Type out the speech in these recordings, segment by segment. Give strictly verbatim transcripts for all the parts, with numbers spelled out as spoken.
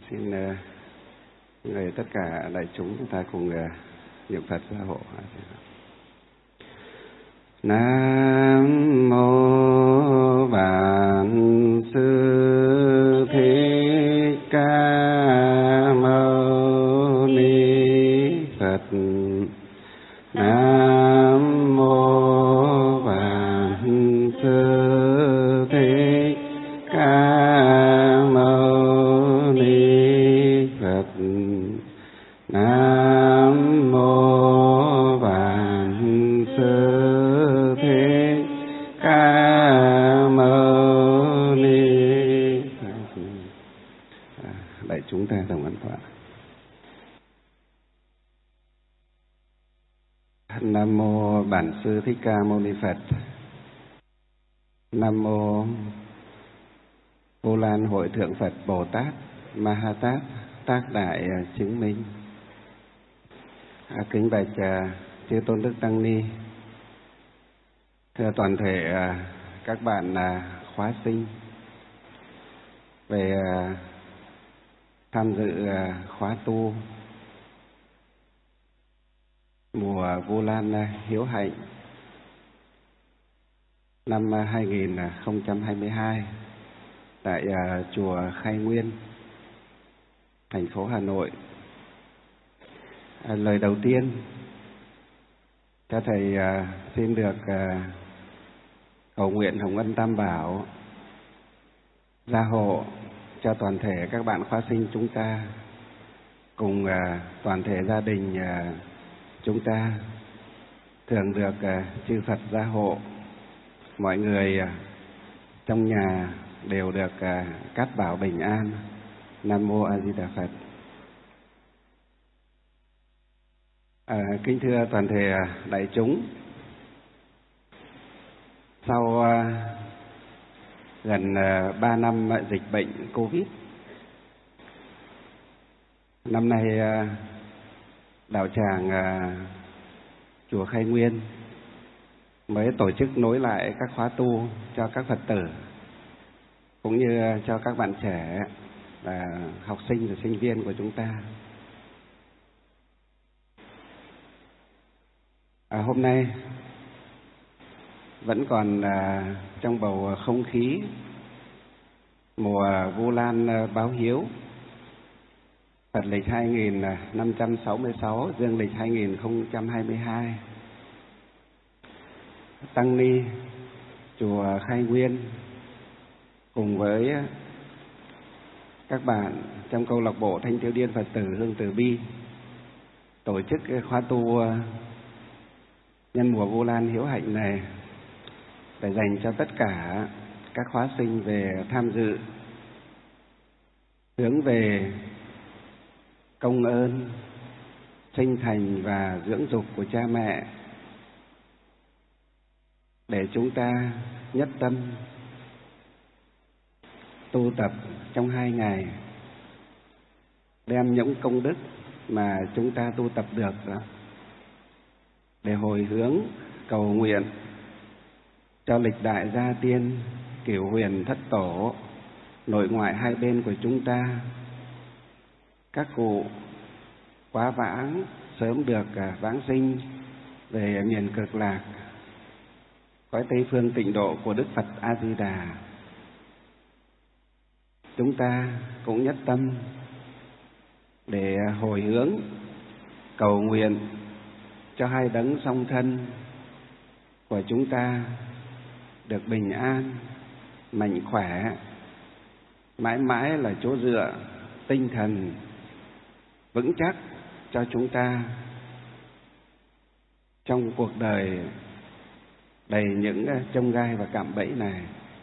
Xin uh, người tất cả đại chúng chúng ta cùng uh, niệm Phật gia hộ. Nam mô Bản Sư Thích Ca Mâu Ni Phật. Nam mô Bản Sư Thích Ca Mâu Ni Phật. Nam mô Bản Sư Thích Ca Mâu Ni Phật. Đại chúng ta đồng ấn tọa. Nam mô Bản Sư Thích Ca Mâu Ni Phật. Nam mô Vô Lan Hội Thượng Phật Bồ Tát Ma Ha Tát Tác Đại Chứng Minh. À, kính bạch uh, chư tôn đức tăng ni, thưa toàn thể uh, các bạn uh, khóa sinh về uh, tham dự uh, khóa tu mùa Vu Lan uh, Hiếu Hạnh năm uh, hai nghìn không trăm hai mươi hai tại uh, chùa Khai Nguyên, thành phố Hà Nội. À, lời đầu tiên cho thầy à, xin được à, cầu nguyện Hồng Ân Tam Bảo gia hộ cho toàn thể các bạn khóa sinh chúng ta cùng à, toàn thể gia đình à, chúng ta thường được à, chư Phật gia hộ, mọi người à, trong nhà đều được à, cát bảo bình an. Nam mô A Di Đà Phật. À, kính thưa toàn thể đại chúng, sau à, gần à, ba năm dịch bệnh Covid, năm nay à, đạo tràng à, chùa Khai Nguyên mới tổ chức nối lại các khóa tu cho các Phật tử cũng như cho các bạn trẻ và học sinh và sinh viên của chúng ta. À, hôm nay vẫn còn à, trong bầu không khí mùa Vu Lan à, báo hiếu, Phật lịch hai nghìn năm trăm sáu mươi sáu, dương lịch hai nghìn không trăm hai mươi hai. Tăng ni chùa Khai Nguyên cùng với các bạn trong câu lạc bộ Thanh Thiếu Niên Phật tử Hương Từ Bi tổ chức khóa tu nhân mùa Vu Lan Hiếu Hạnh này để dành cho tất cả các khóa sinh về tham dự, hướng về công ơn sinh thành và dưỡng dục của cha mẹ, để chúng ta nhất tâm tu tập trong hai ngày, đem những công đức mà chúng ta tu tập được đó để hồi hướng cầu nguyện cho lịch đại gia tiên, cửu huyền thất tổ, nội ngoại hai bên của chúng ta, các cụ quá vãng sớm được vãng sinh về miền Cực Lạc, cõi Tây phương tịnh độ của Đức Phật A Di Đà. Chúng ta cũng nhất tâm để hồi hướng cầu nguyện cho hai đấng song thân của chúng ta được bình an, mạnh khỏe, mãi mãi là chỗ dựa tinh thần vững chắc cho chúng ta trong cuộc đời đầy những chông gai và cạm bẫy này.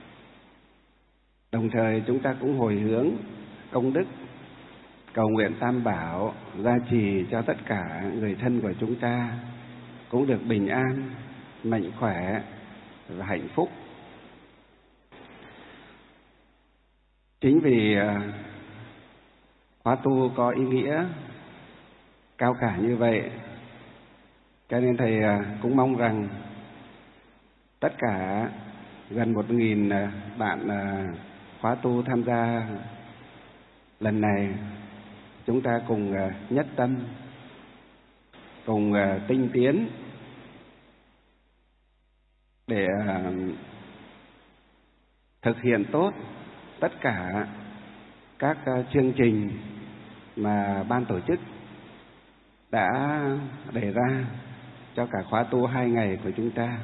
Đồng thời chúng ta cũng hồi hướng công đức cầu nguyện Tam Bảo gia trì cho tất cả người thân của chúng ta cũng được bình an, mạnh khỏe và hạnh phúc. Chính vì khóa tu có ý nghĩa cao cả như vậy, cho nên thầy cũng mong rằng tất cả gần một nghìn bạn khóa tu tham gia lần này chúng ta cùng nhất tâm, cùng tinh tiến để thực hiện tốt tất cả các chương trình mà ban tổ chức đã đề ra cho cả khóa tu hai ngày của chúng ta.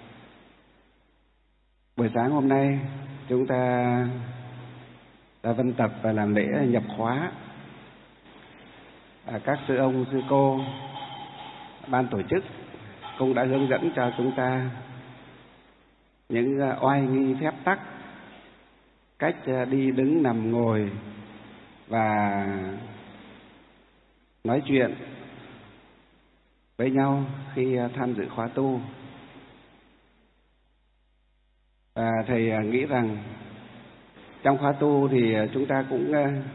Buổi sáng hôm nay chúng ta đã vân tập và làm lễ nhập khóa. Các sư ông, sư cô, ban tổ chức cũng đã hướng dẫn cho chúng ta những oai nghi phép tắc, cách đi đứng nằm ngồi và nói chuyện với nhau khi tham dự khóa tu. Và thầy nghĩ rằng trong khóa tu thì chúng ta cũng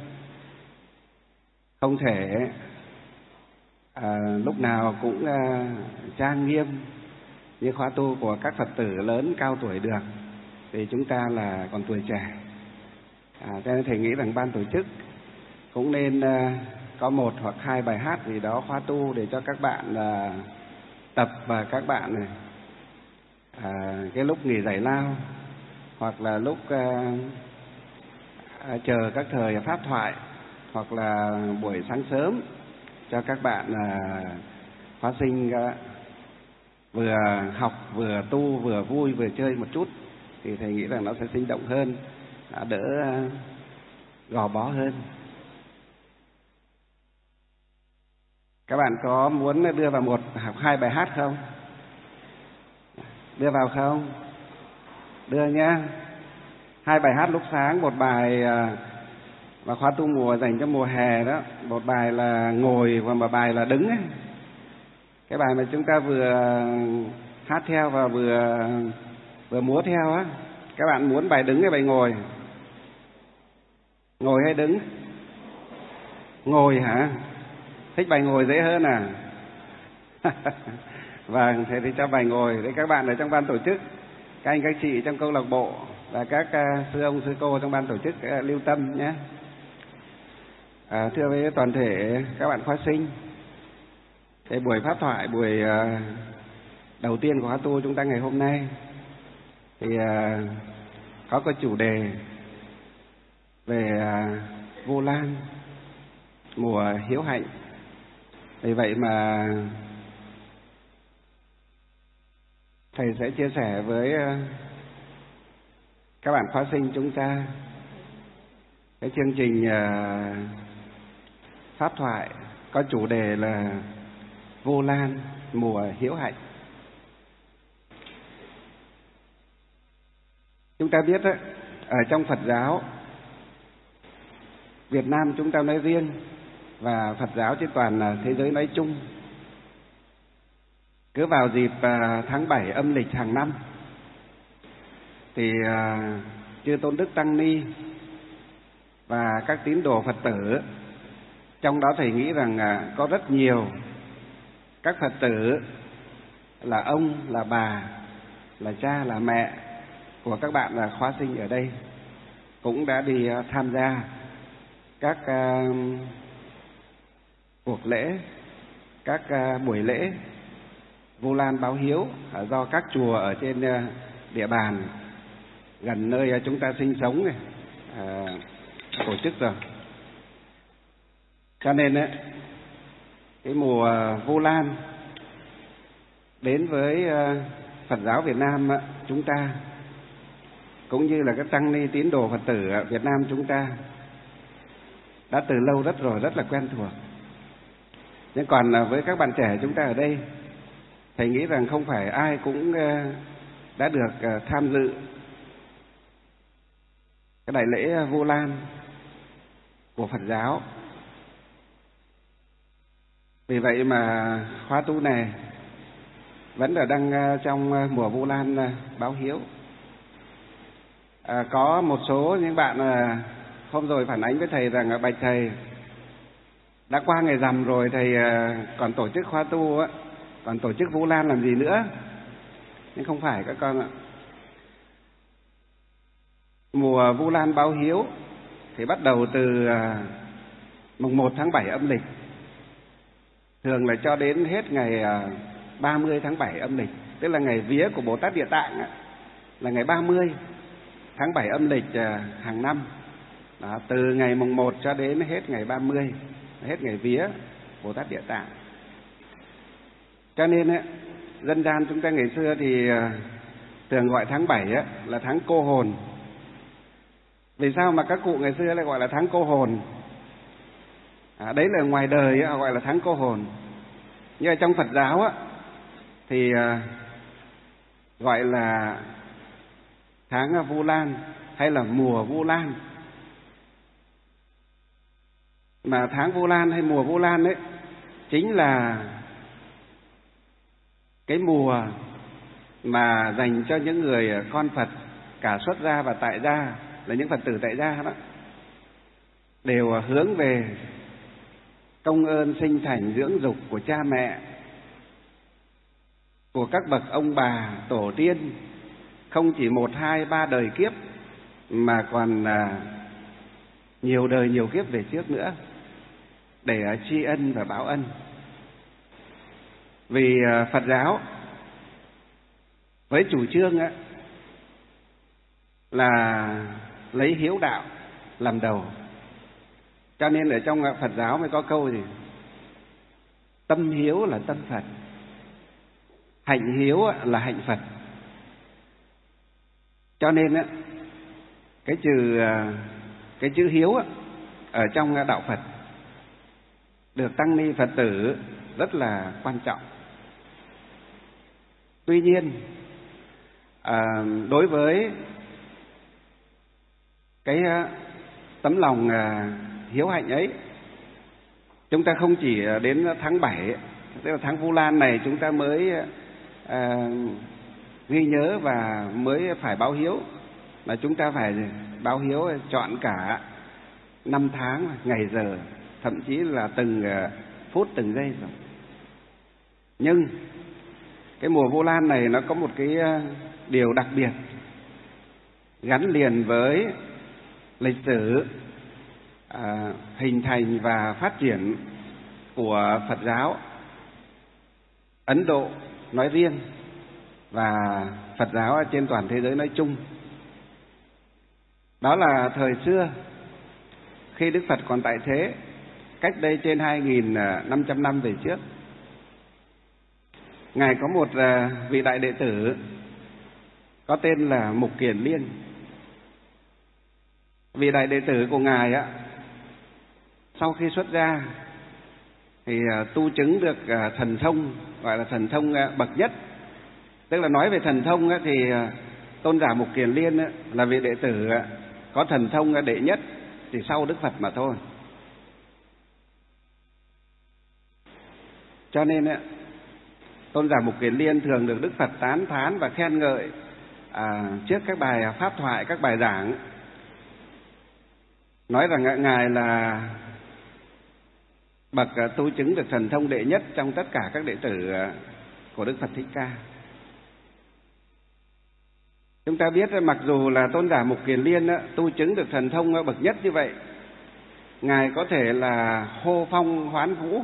không thể à, lúc nào cũng à, trang nghiêm như khóa tu của các Phật tử lớn cao tuổi được, vì chúng ta là còn tuổi trẻ. À, cho nên thầy nghĩ rằng ban tổ chức cũng nên à, có một hoặc hai bài hát gì đó khóa tu để cho các bạn à, tập, và các bạn này à, cái lúc nghỉ giải lao hoặc là lúc à, à, chờ các thời pháp thoại, hoặc là buổi sáng sớm cho các bạn à, khóa sinh à, vừa học vừa tu vừa vui vừa chơi một chút, thì thầy nghĩ rằng nó sẽ sinh động hơn, đỡ à, gò bó hơn. Các bạn có muốn đưa vào một hoặc hai bài hát không? Đưa vào không? Đưa nhá. Hai bài hát lúc sáng, một bài và khóa tu mùa dành cho mùa hè đó, một bài là ngồi và một bài là đứng ấy. Cái bài mà chúng ta vừa hát theo và vừa vừa múa theo á, các bạn muốn bài đứng hay bài ngồi? Ngồi hay đứng? Ngồi hả? Thích bài ngồi dễ hơn à? Vâng, thế thì cho bài ngồi để các bạn ở trong ban tổ chức, các anh các chị trong câu lạc bộ và các uh, sư ông sư cô trong ban tổ chức uh, lưu tâm nhé. À, thưa với toàn thể các bạn khóa sinh, cái buổi pháp thoại, buổi uh, đầu tiên của khóa tu chúng ta ngày hôm nay thì uh, có cái chủ đề về uh, Vu Lan mùa hiếu hạnh. Vì vậy mà thầy sẽ chia sẻ với các bạn khóa sinh chúng ta cái chương trình pháp thoại có chủ đề là Vu Lan mùa hiếu hạnh. Chúng ta biết đó, ở trong Phật giáo Việt Nam chúng ta nói riêng và Phật giáo trên toàn thế giới nói chung, cứ vào dịp tháng bảy âm lịch hàng năm thì chư Tôn Đức Tăng Ni và các tín đồ Phật tử, trong đó thầy nghĩ rằng có rất nhiều các Phật tử là ông, là bà, là cha, là mẹ của các bạn là khóa sinh ở đây, cũng đã đi tham gia các uh, cuộc lễ, các uh, buổi lễ Vu Lan báo hiếu do các chùa ở trên uh, địa bàn gần nơi uh, chúng ta sinh sống này uh, tổ chức rồi. Cho nên uh, cái mùa uh, Vu Lan đến với uh, Phật giáo Việt Nam uh, chúng ta, cũng như là các tăng ni tín đồ Phật tử ở Việt Nam chúng ta đã từ lâu rất rồi, rất là quen thuộc. Nhưng còn với các bạn trẻ chúng ta ở đây, thầy nghĩ rằng không phải ai cũng đã được tham dự cái đại lễ Vu Lan của Phật giáo. Vì vậy mà khóa tu này vẫn là đang trong mùa Vu Lan báo hiếu. À, có một số những bạn hôm rồi phản ánh với thầy rằng bạch thầy, đã qua ngày rằm rồi, thầy còn tổ chức khóa tu á, còn tổ chức Vu Lan làm gì nữa? Nhưng không phải các con ạ. Mùa Vu Lan báo hiếu thì bắt đầu từ mùng một tháng bảy âm lịch, thường là cho đến hết ngày ba mươi tháng bảy âm lịch, tức là ngày vía của Bồ Tát Địa Tạng là ngày ba mươi tháng bảy âm lịch hàng năm. Đó, từ ngày mùng một cho đến hết ngày ba mươi, hết ngày vía Bồ Tát Địa Tạng. Cho nên ấy, dân gian chúng ta ngày xưa thì thường gọi tháng bảy ấy, là tháng cô hồn. Vì sao mà các cụ ngày xưa lại gọi là tháng cô hồn? À, đấy là ngoài đời ấy, gọi là tháng cô hồn. Nhưng ở trong Phật giáo ấy, thì gọi là tháng Vu Lan hay là mùa Vu Lan. Mà tháng Vu Lan hay mùa Vu Lan ấy chính là cái mùa mà dành cho những người con Phật, cả xuất gia và tại gia, là những Phật tử tại gia đó, đều hướng về công ơn sinh thành dưỡng dục của cha mẹ, của các bậc ông bà tổ tiên, không chỉ một hai ba đời kiếp mà còn là nhiều đời nhiều kiếp về trước nữa, để tri ân và báo ân. Vì Phật giáo với chủ trương ấy, là lấy hiếu đạo làm đầu, cho nên ở trong Phật giáo mới có câu gì: tâm hiếu là tâm Phật, hạnh hiếu là hạnh Phật. Cho nên cái chữ cái chữ hiếu ở trong đạo Phật được tăng ni Phật tử rất là quan trọng. Tuy nhiên à, đối với cái tấm lòng hiếu hạnh ấy, chúng ta không chỉ đến tháng bảy, tức là tháng Vu Lan này, chúng ta mới à, ghi nhớ và mới phải báo hiếu, mà chúng ta phải báo hiếu chọn cả năm tháng, ngày giờ, thậm chí là từng phút từng giây rồi. Nhưng cái mùa Vu Lan này nó có một cái điều đặc biệt gắn liền với lịch sử à, hình thành và phát triển của Phật giáo Ấn Độ nói riêng và Phật giáo trên toàn thế giới nói chung. Đó là thời xưa, khi Đức Phật còn tại thế, cách đây trên hai nghìn năm trăm năm về trước, Ngài có một vị đại đệ tử có tên là Mục Kiền Liên. Vị đại đệ tử của Ngài á, sau khi xuất gia thì tu chứng được thần thông, gọi là thần thông bậc nhất. Tức là nói về thần thông thì tôn giả Mục Kiền Liên là vị đệ tử có thần thông đệ nhất, thì sau Đức Phật mà thôi. Cho nên tôn giả Mục Kiền Liên thường được Đức Phật tán thán và khen ngợi à, trước các bài pháp thoại, các bài giảng, nói rằng Ngài là bậc tu chứng được thần thông đệ nhất trong tất cả các đệ tử của Đức Phật Thích Ca. Chúng ta biết mặc dù là tôn giả Mục Kiền Liên tu chứng được thần thông bậc nhất như vậy, Ngài có thể là hô phong hoán vũ,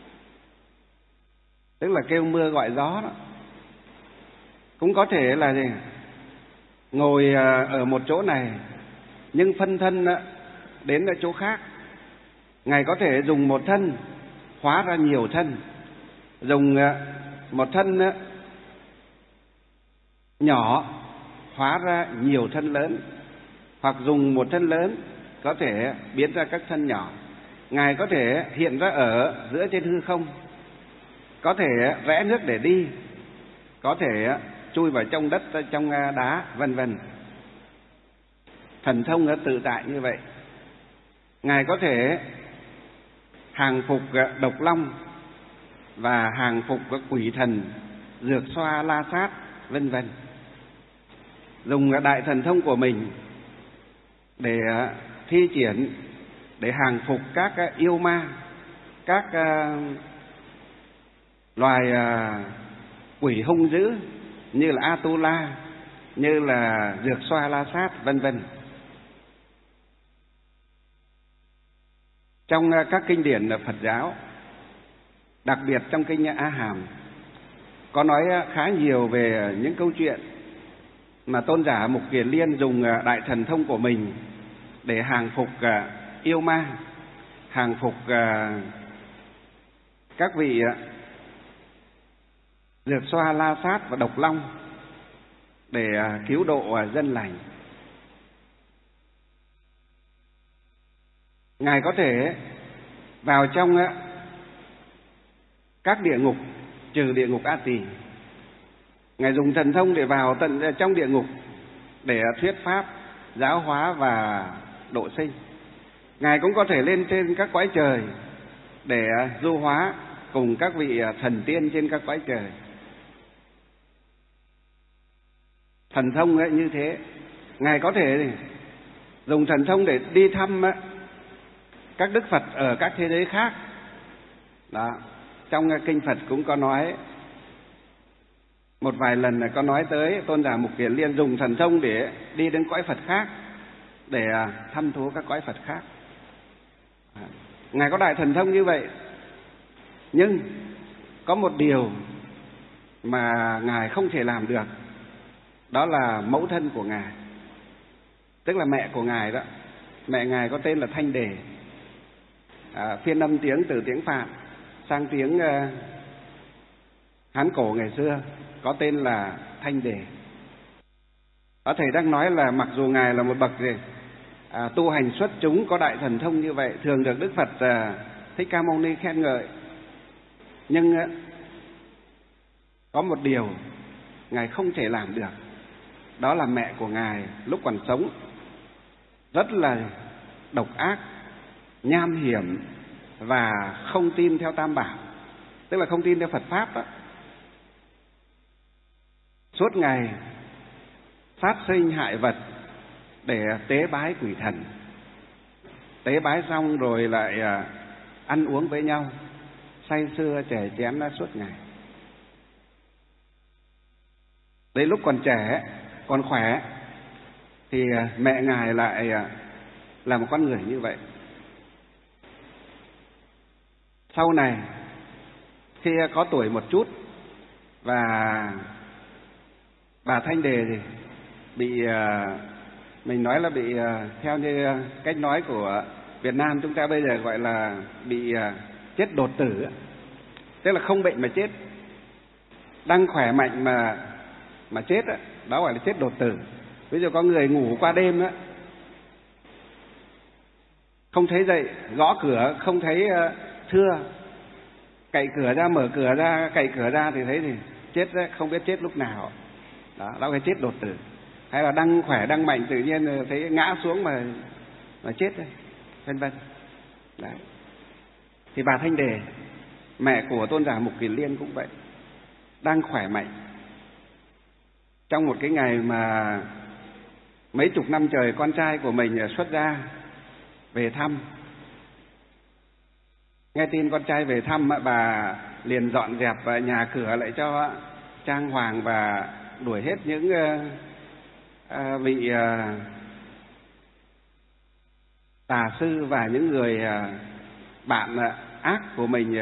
tức là kêu mưa gọi gió đó. Cũng có thể là gì? Ngồi ở một chỗ này nhưng phân thân đến ở chỗ khác. Ngài có thể dùng một thân hóa ra nhiều thân, dùng một thân nhỏ hóa ra nhiều thân lớn, hoặc dùng một thân lớn có thể biến ra các thân nhỏ. Ngài có thể hiện ra ở giữa trên hư không, có thể rẽ nước để đi, có thể chui vào trong đất, trong đá, vân vân. Thần thông tự tại như vậy. Ngài có thể hàng phục độc long và hàng phục quỷ thần, dược xoa la sát, vân vân. Dùng đại thần thông của mình để thi triển, để hàng phục các yêu ma, các loài quỷ hung dữ như là Atula, như là dược xoa la sát, vân vân. Trong các kinh điển Phật giáo, đặc biệt trong kinh A Hàm, có nói khá nhiều về những câu chuyện mà tôn giả Mục Kiền Liên dùng đại thần thông của mình để hàng phục yêu ma, hàng phục các vị Dược Xoa, La Sát và Độc Long để cứu độ dân lành. Ngài có thể vào trong các địa ngục, trừ địa ngục A Tỳ. Ngài dùng thần thông để vào tận trong địa ngục để thuyết pháp, giáo hóa và độ sinh. Ngài cũng có thể lên trên các cõi trời để du hóa cùng các vị thần tiên trên các cõi trời. Thần thông ấy như thế, Ngài có thể dùng thần thông để đi thăm các đức Phật ở các thế giới khác. Đó, trong kinh Phật cũng có nói, một vài lần có nói tới tôn giả Mục Kiền Liên dùng thần thông để đi đến cõi Phật khác, để thăm thú các cõi Phật khác. Ngài có đại thần thông như vậy, nhưng có một điều mà Ngài không thể làm được, đó là mẫu thân của Ngài, tức là mẹ của Ngài đó. Mẹ Ngài có tên là Thanh Đề, à, phiên âm tiếng từ tiếng Phạn sang tiếng uh, Hán cổ ngày xưa có tên là Thanh Đề. Đó, thầy đang nói là mặc dù Ngài là một bậc gì, à, tu hành xuất chúng, có đại thần thông như vậy, thường được Đức Phật uh, Thích Ca Mâu Ni khen ngợi, nhưng uh, có một điều Ngài không thể làm được, đó là mẹ của Ngài lúc còn sống rất là độc ác, nham hiểm và không tin theo Tam Bảo, tức là không tin theo Phật Pháp đó. Suốt ngày sát sinh hại vật để tế bái quỷ thần, tế bái xong rồi lại ăn uống với nhau, say sưa chè chén ra suốt ngày. Đến lúc còn trẻ, còn khỏe thì mẹ Ngài lại là một con người như vậy. Sau này khi có tuổi một chút và bà Thanh Đề thì bị, mình nói là bị, theo như cách nói của Việt Nam chúng ta bây giờ gọi là bị chết đột tử, tức là không bệnh mà chết, đang khỏe mạnh mà mà chết đó, đó gọi là chết đột tử. Ví dụ có người ngủ qua đêm đó, không thấy dậy, gõ cửa không thấy thưa, cậy cửa ra, mở cửa ra, cậy cửa ra thì thấy thì chết đấy, không biết chết lúc nào. Đó, đó là chết đột tử. Hay là đang khỏe, đang mạnh, tự nhiên thấy ngã xuống mà mà chết đấy, vân vân. Đấy. Thì bà Thanh Đề, mẹ của tôn giả Mục Kiền Liên cũng vậy, đang khỏe mạnh. Trong một cái ngày mà mấy chục năm trời con trai của mình xuất gia về thăm, nghe tin con trai về thăm, bà liền dọn dẹp nhà cửa lại cho trang hoàng và đuổi hết những vị tà sư và những người bạn ác của mình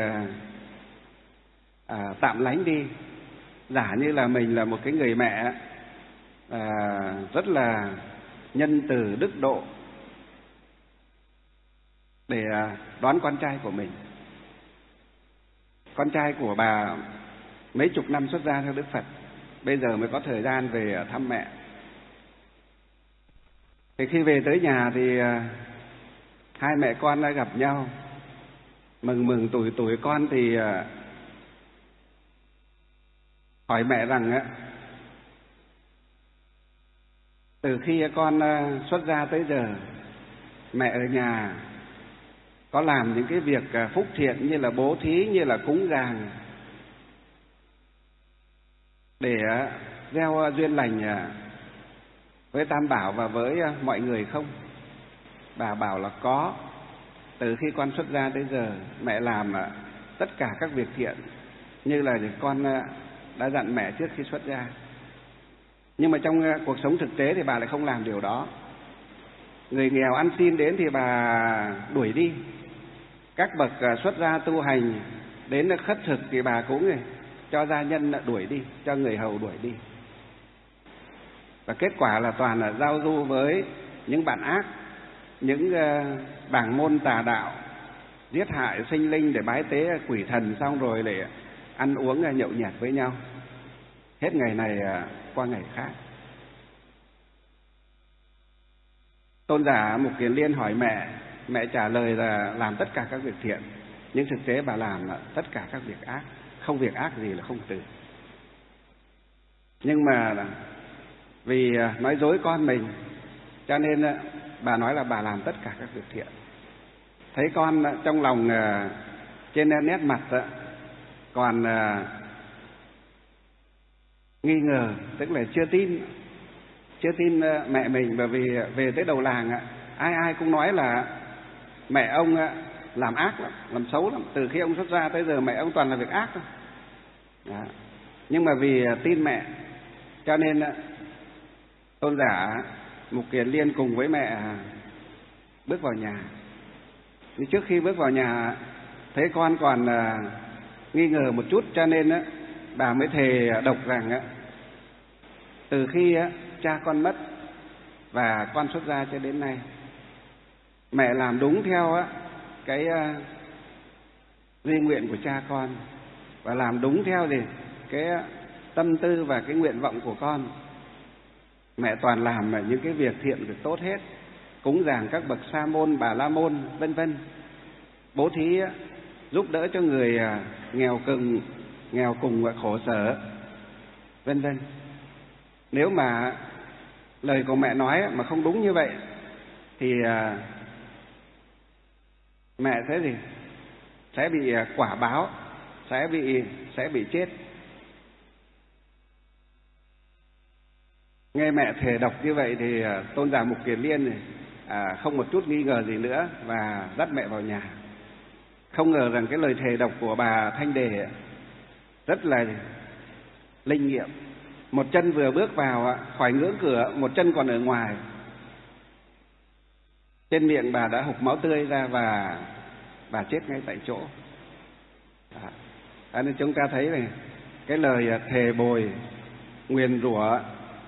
tạm lánh đi, giả như là mình là một cái người mẹ rất là nhân từ đức độ để đón con trai của mình. Con trai của bà mấy chục năm xuất gia theo Đức Phật, bây giờ mới có thời gian về thăm mẹ. Thì khi về tới nhà thì hai mẹ con đã gặp nhau, mừng mừng tuổi tuổi. Con thì hỏi mẹ rằng từ khi con xuất gia tới giờ, mẹ ở nhà có làm những cái việc phúc thiện như là bố thí, như là cúng dường để gieo duyên lành với Tam Bảo và với mọi người không? Bà bảo là có. Từ khi con xuất gia tới giờ, mẹ làm tất cả các việc thiện như là con đã dặn mẹ trước khi xuất gia. Nhưng mà trong cuộc sống thực tế thì bà lại không làm điều đó. Người nghèo ăn xin đến thì bà đuổi đi, các bậc xuất gia tu hành đến khất thực thì bà cũng cho gia nhân đuổi đi, cho người hầu đuổi đi. Và kết quả là toàn là giao du với những bạn ác, những bảng môn tà đạo, giết hại sinh linh để bái tế quỷ thần, xong rồi để ăn uống nhậu nhẹt với nhau, hết ngày này qua ngày khác. Tôn giả Mục Kiền Liên hỏi mẹ, mẹ trả lời là làm tất cả các việc thiện, nhưng thực tế bà làm tất cả các việc ác, không việc ác gì là không từ. Nhưng mà vì nói dối con mình, cho nên bà nói là bà làm tất cả các việc thiện. Thấy con trong lòng trên nét mặt còn nghi ngờ, tức là chưa tin, chưa tin mẹ mình. Bởi vì về tới đầu làng ai ai cũng nói là mẹ ông làm ác lắm, làm xấu lắm. Từ khi ông xuất gia tới giờ mẹ ông toàn là việc ác thôi. Đó. Nhưng mà vì tin mẹ cho nên Tôn giả Mục Kiền Liên cùng với mẹ bước vào nhà. Nhưng trước khi bước vào nhà thấy con còn nghi ngờ một chút, cho nên bà mới thề độc rằng từ khi cha con mất và con xuất gia cho đến nay, mẹ làm đúng theo cái di nguyện của cha con, và làm đúng theo gì cái tâm tư và cái nguyện vọng của con. Mẹ toàn làm những cái việc thiện việc tốt hết, cúng dường các bậc sa môn, bà la môn, vân vân, bố thí giúp đỡ cho người nghèo cùng, nghèo cùng và khổ sở, vân vân. Nếu mà lời của mẹ nói mà không đúng như vậy thì mẹ sẽ gì? Sẽ bị quả báo, sẽ bị sẽ bị chết. Nghe mẹ thề độc như vậy thì Tôn giả Mục Kiền Liên này, à, không một chút nghi ngờ gì nữa và dắt mẹ vào nhà. Không ngờ rằng cái lời thề độc của bà Thanh Đề rất là linh nghiệm. Một chân vừa bước vào khỏi ngưỡng cửa, một chân còn ở ngoài, trên miệng bà đã hộc máu tươi ra và bà chết ngay tại chỗ. Đó. Nên chúng ta thấy này, cái lời thề bồi, nguyền rủa,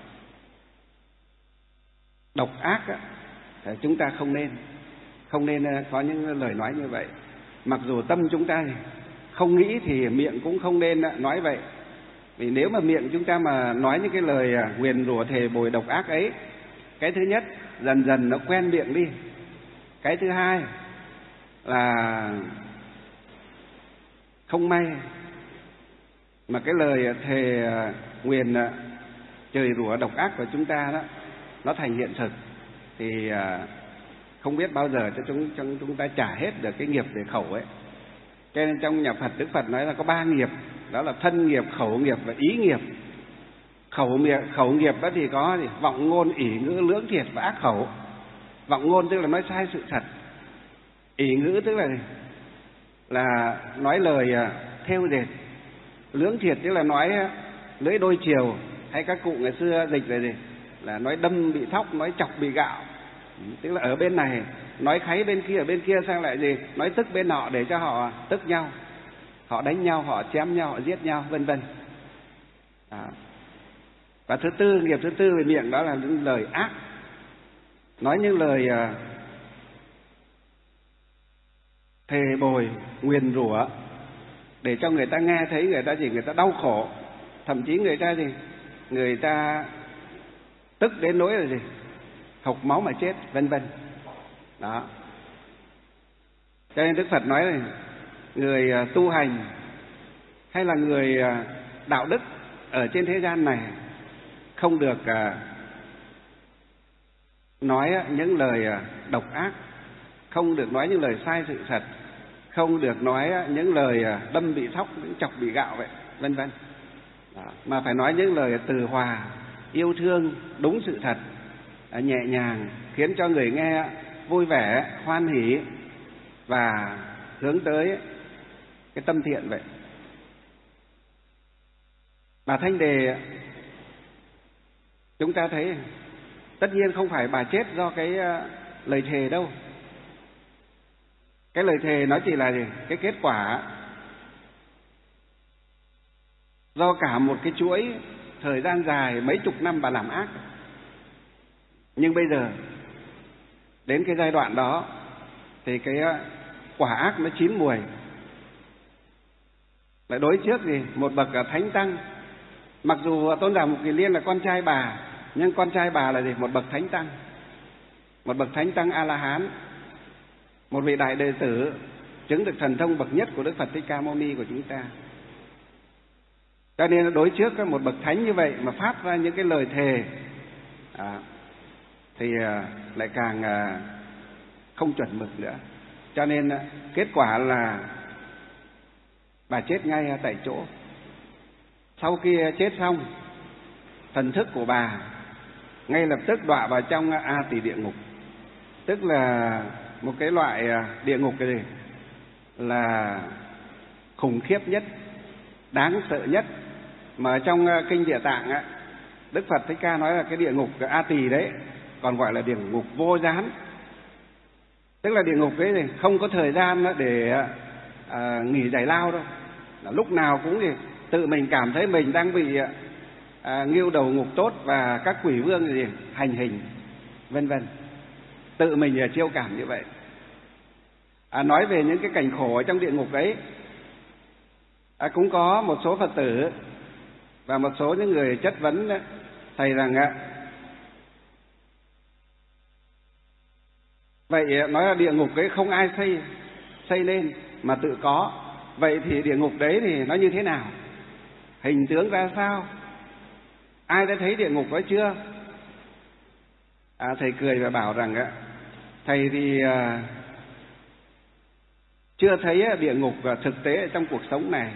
độc ác á, chúng ta không nên không nên có những lời nói như vậy. Mặc dù tâm chúng ta không nghĩ thì miệng cũng không nên nói vậy. Vì nếu mà miệng chúng ta mà nói những cái lời nguyền rủa thề bồi độc ác ấy, cái thứ nhất dần dần nó quen miệng đi. Cái thứ hai là không may mà cái lời thề nguyền chửi rủa độc ác của chúng ta đó nó thành hiện thực, thì không biết bao giờ cho chúng, cho chúng ta trả hết được cái nghiệp về khẩu ấy. Cho nên trong nhà Phật, Đức Phật nói là có ba nghiệp, đó là thân nghiệp, khẩu nghiệp và ý nghiệp. Khẩu nghiệp, khẩu nghiệp đó thì có thì vọng ngôn, ỷ ngữ, lưỡng thiệt và ác khẩu. Vọng ngôn tức là nói sai sự thật. Ỷ ngữ tức là là nói lời thêu dệt. Lưỡng thiệt tức là nói lưỡi đôi chiều, hay các cụ ngày xưa dịch là gì? Là nói đâm bị thóc, nói chọc bị gạo. Tức là ở bên này nói kháy bên kia, ở bên kia sang lại gì? Nói tức bên họ để cho họ tức nhau, họ đánh nhau, họ chém nhau, họ giết nhau, vân vân. Và thứ tư, nghiệp thứ tư về miệng đó là những lời ác. Nói những lời thề bồi, nguyền rủa để cho người ta nghe thấy, người ta gì? Người ta đau khổ. Thậm chí người ta gì? Người ta tức đến nỗi là gì? Hộc máu mà chết, vân vân. Đó. Cho nên Đức Phật nói là người tu hành hay là người đạo đức ở trên thế gian này không được nói những lời độc ác, không được nói những lời sai sự thật, không được nói những lời đâm bị thóc, những chọc bị gạo vậy, vân vân. Mà phải nói những lời từ hòa, yêu thương, đúng sự thật, nhẹ nhàng, khiến cho người nghe vui vẻ, hoan hỉ và hướng tới cái tâm thiện vậy. Bà Thanh Đề chúng ta thấy tất nhiên không phải bà chết do cái lời thề đâu. Cái lời thề nó chỉ là gì? Cái kết quả do cả một cái chuỗi thời gian dài mấy chục năm bà làm ác. Nhưng bây giờ đến cái giai đoạn đó thì cái quả ác nó chín mùi. Lại đối trước gì? Một bậc thánh tăng. Mặc dù Tôn giả Mục Kiền Liên là con trai bà, nhưng con trai bà là gì? Một bậc thánh tăng. Một bậc thánh tăng A-la-hán, một vị đại đệ tử chứng được thần thông bậc nhất của Đức Phật Thích Ca Mâu Ni của chúng ta. Cho nên đối trước một bậc thánh như vậy mà phát ra những cái lời thề à, thì lại càng không chuẩn mực nữa. Cho nên kết quả là bà chết ngay tại chỗ. Sau khi chết xong, thần thức của bà ngay lập tức đọa vào trong A Tỳ địa ngục, tức là một cái loại địa ngục cái gì là khủng khiếp nhất, đáng sợ nhất. Mà trong kinh Địa Tạng á, Đức Phật Thích Ca nói là cái địa ngục cái A Tỳ đấy còn gọi là địa ngục vô gián, tức là địa ngục đấy thì không có thời gian để à, nghỉ giải lao đâu, là lúc nào cũng thì tự mình cảm thấy mình đang bị à, nghiêu đầu ngục tốt và các quỷ vương gì hành hình vân vân, tự mình chiêu cảm như vậy. À, nói về những cái cảnh khổ ở trong địa ngục ấy, à, cũng có một số Phật tử và một số những người chất vấn đó, thầy rằng ạ, vậy nói là địa ngục ấy không ai xây xây lên mà tự có, vậy thì địa ngục đấy thì nó như thế nào, hình tướng ra sao, ai đã thấy địa ngục đó chưa? À, thầy cười và bảo rằng ạ, thầy thì à, chưa thấy địa ngục thực tế trong cuộc sống này,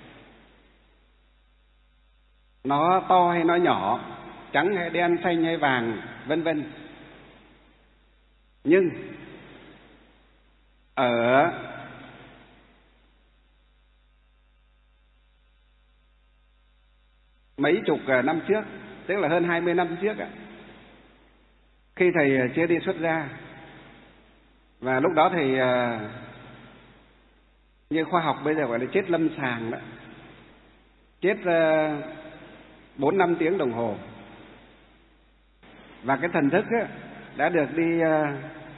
nó to hay nó nhỏ, trắng hay đen, xanh hay vàng, vân vân. Nhưng ở mấy chục năm trước, tức là hơn hai mươi năm trước, khi thầy chưa đi xuất gia, và lúc đó thầy như khoa học bây giờ gọi là chết lâm sàng đó, chết bốn năm tiếng đồng hồ, và cái thần thức ấy, đã được đi uh,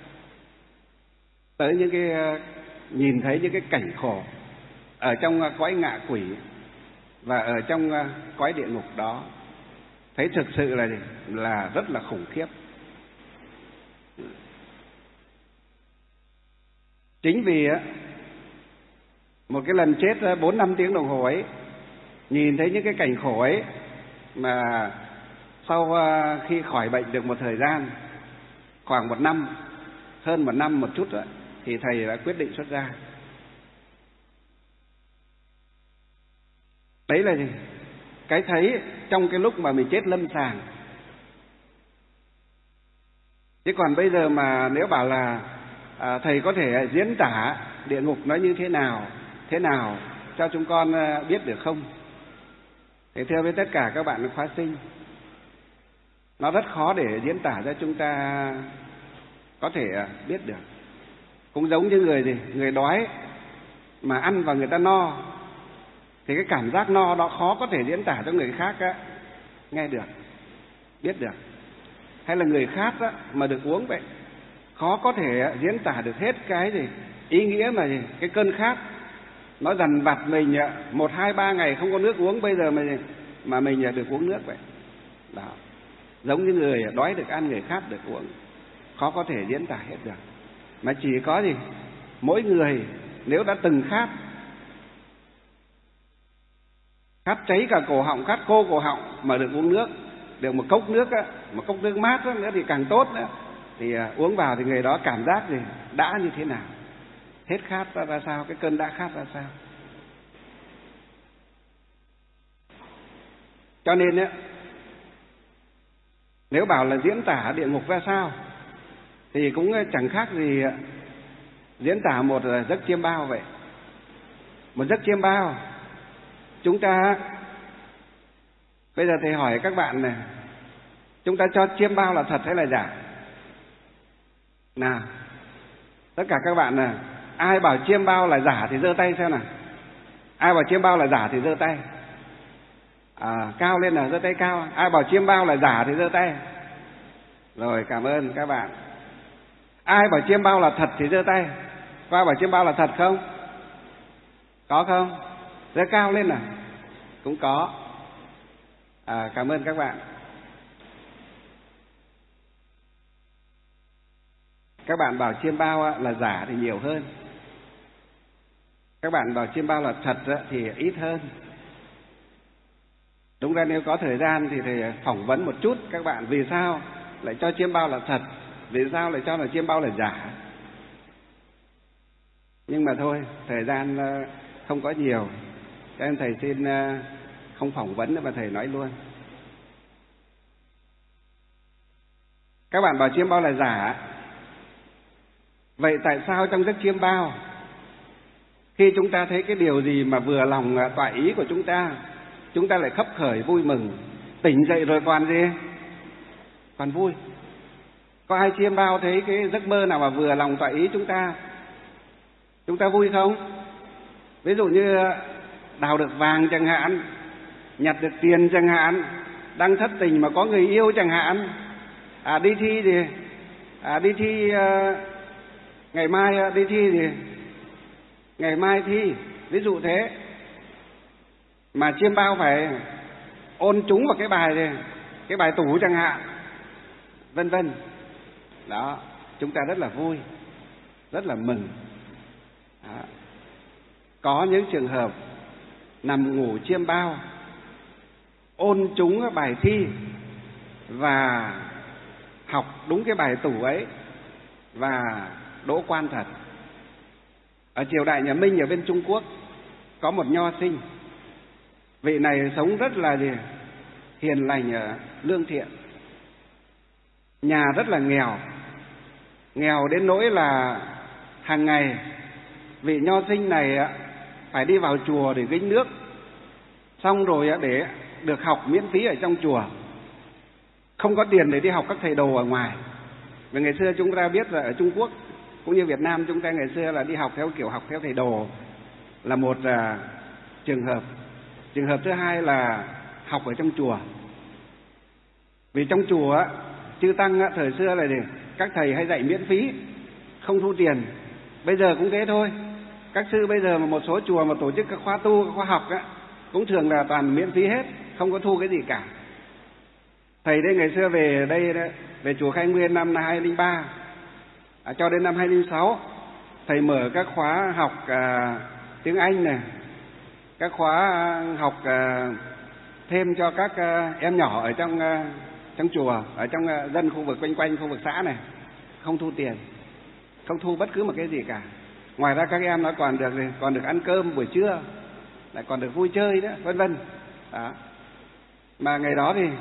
tới những cái uh, nhìn thấy những cái cảnh khổ ở trong uh, cõi ngạ quỷ và ở trong uh, cõi địa ngục đó, thấy thực sự là là rất là khủng khiếp. Chính vì uh, một cái lần chết bốn năm tiếng đồng hồ ấy, nhìn thấy những cái cảnh khổ ấy, mà sau khi khỏi bệnh được một thời gian, khoảng một năm, hơn một năm một chút rồi, thì thầy đã quyết định xuất gia. Đấy là gì? Cái thấy trong cái lúc mà mình chết lâm sàng. Chứ còn bây giờ mà nếu bảo là à, thầy có thể diễn tả địa ngục nó như thế nào, thế nào cho chúng con biết được không? Thì thưa với tất cả các bạn khóa sinh, nó rất khó để diễn tả cho chúng ta có thể biết được. Cũng giống như người gì, người đói mà ăn và người ta no, thì cái cảm giác no đó khó có thể diễn tả cho người khác á, nghe được, biết được. Hay là người khát á, mà được uống vậy, khó có thể diễn tả được hết cái gì ý nghĩa mà gì, cái cơn khát nó dằn vặt mình một hai ba ngày không có nước uống, bây giờ mà mà mình được uống nước vậy. Đó, giống như người đói được ăn, người khát được uống, khó có thể diễn tả hết được. Mà chỉ có gì, mỗi người nếu đã từng khát, khát cháy cả cổ họng, khát khô cổ họng mà được uống nước, được một cốc nước á, một cốc nước mát đó nữa thì càng tốt nữa, thì uống vào thì người đó cảm giác gì, đã như thế nào, hết khát ra, ra sao, cái cơn đã khát ra sao. Cho nên á, nếu bảo là diễn tả địa ngục ra sao thì cũng chẳng khác gì diễn tả một giấc chiêm bao vậy. Một giấc chiêm bao, chúng ta bây giờ thầy hỏi các bạn này, chúng ta cho chiêm bao là thật hay là giả? Nào, tất cả các bạn này, ai bảo chiêm bao là giả thì giơ tay xem nào. Ai bảo chiêm bao là giả thì giơ tay. À, cao lên nào, giơ tay cao. Ai bảo chiêm bao là giả thì giơ tay. Rồi, cảm ơn các bạn. Ai bảo chiêm bao là thật thì giơ tay. Có ai bảo chiêm bao là thật không? Có không? Giơ cao lên nào. Cũng có. À, cảm ơn các bạn. Các bạn bảo chiêm bao là giả thì nhiều hơn. Các bạn bảo chiêm bao là thật thì ít hơn. Đúng ra nếu có thời gian thì thầy phỏng vấn một chút các bạn vì sao lại cho chiêm bao là thật, vì sao lại cho là chiêm bao là giả. Nhưng mà thôi, thời gian không có nhiều, cho nên thầy xin không phỏng vấn nữa mà thầy nói luôn. Các bạn bảo chiêm bao là giả. Vậy tại sao trong giấc chiêm bao, khi chúng ta thấy cái điều gì mà vừa lòng tọa ý của chúng ta, chúng ta lại khấp khởi vui mừng, tỉnh dậy rồi còn gì? Còn vui. Có ai chiêm bao thấy cái giấc mơ nào mà vừa lòng tọa ý chúng ta, chúng ta vui không? Ví dụ như đào được vàng chẳng hạn, nhặt được tiền chẳng hạn, đang thất tình mà có người yêu chẳng hạn, à đi thi thì à đi thi uh, ngày mai đi thi thì ngày mai thi, ví dụ thế. Mà chiêm bao phải ôn trúng vào cái bài này, cái bài tủ chẳng hạn, vân vân. Đó, chúng ta rất là vui, rất là mừng. Đó. Có những trường hợp nằm ngủ chiêm bao, ôn trúng bài thi và học đúng cái bài tủ ấy và đỗ quan thật. Ở triều đại nhà Minh ở bên Trung Quốc có một nho sinh. Vị này sống rất là gì? Hiền lành, lương thiện. Nhà rất là nghèo. Nghèo đến nỗi là hàng ngày vị nho sinh này phải đi vào chùa để gánh nước, xong rồi để được học miễn phí ở trong chùa. Không có tiền để đi học các thầy đồ ở ngoài. Vì ngày xưa chúng ta biết là ở Trung Quốc cũng như Việt Nam chúng ta ngày xưa là đi học theo kiểu học theo thầy đồ là một uh, trường hợp. Trường hợp thứ hai là học ở trong chùa. Vì trong chùa chư tăng thời xưa là gì? Các thầy hay dạy miễn phí, không thu tiền. Bây giờ cũng thế thôi. Các sư bây giờ mà một số chùa mà tổ chức các khóa tu, các khóa học á, cũng thường là toàn miễn phí hết, không có thu cái gì cả. Thầy đây ngày xưa về đây về chùa Khai Nguyên năm hai không không ba à, cho đến năm hai không không sáu, thầy mở các khóa học à, tiếng Anh này, các khóa học à, thêm cho các à, em nhỏ ở trong à, trong chùa, ở trong à, dân khu vực quanh quanh khu vực xã này, không thu tiền, không thu bất cứ một cái gì cả. Ngoài ra các em nó còn được còn được ăn cơm buổi trưa, lại còn được vui chơi nữa, vân vân. Đó. Mà ngày đó thì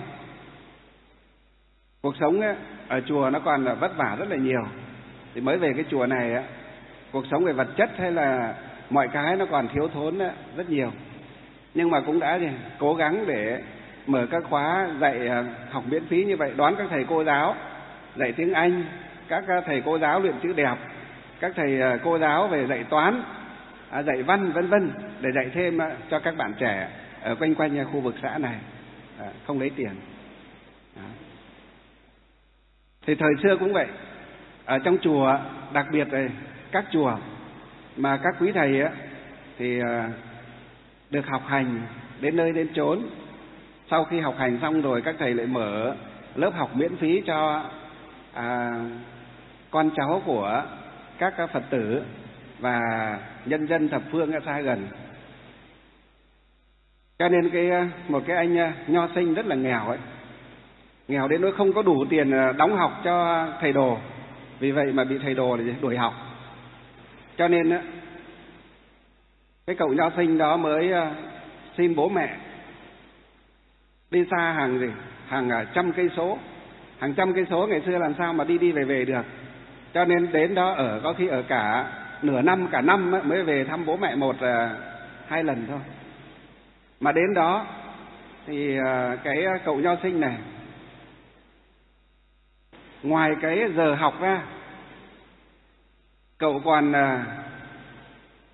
cuộc sống ấy, ở chùa nó còn vất vả rất là nhiều. Thì mới về cái chùa này ấy, cuộc sống về vật chất hay là mọi cái nó còn thiếu thốn ấy, rất nhiều. Nhưng mà cũng đã gì, cố gắng để mở các khóa dạy học miễn phí như vậy, đón các thầy cô giáo dạy tiếng Anh, các thầy cô giáo luyện chữ đẹp, các thầy cô giáo về dạy toán, dạy văn vân vân, để dạy thêm cho các bạn trẻ ở quanh quanh khu vực xã này, không lấy tiền. Đó. Thì thời xưa cũng vậy, ở trong chùa, đặc biệt là các chùa mà các quý thầy ấy, thì được học hành đến nơi đến chốn. Sau khi học hành xong rồi các thầy lại mở lớp học miễn phí cho à, con cháu của các Phật tử và nhân dân thập phương ở xa gần. Cho nên cái một cái anh nho sinh rất là nghèo ấy, nghèo đến nỗi không có đủ tiền đóng học cho thầy đồ, vì vậy mà bị thầy đồ để đuổi học. Cho nên cái cậu nho sinh đó mới xin bố mẹ đi xa hàng gì hàng trăm cây số, hàng trăm cây số ngày xưa làm sao mà đi đi về về được. Cho nên đến đó ở có khi ở cả nửa năm, cả năm mới về thăm bố mẹ một hai lần thôi. Mà đến đó thì cái cậu nho sinh này, ngoài cái giờ học ra, cậu còn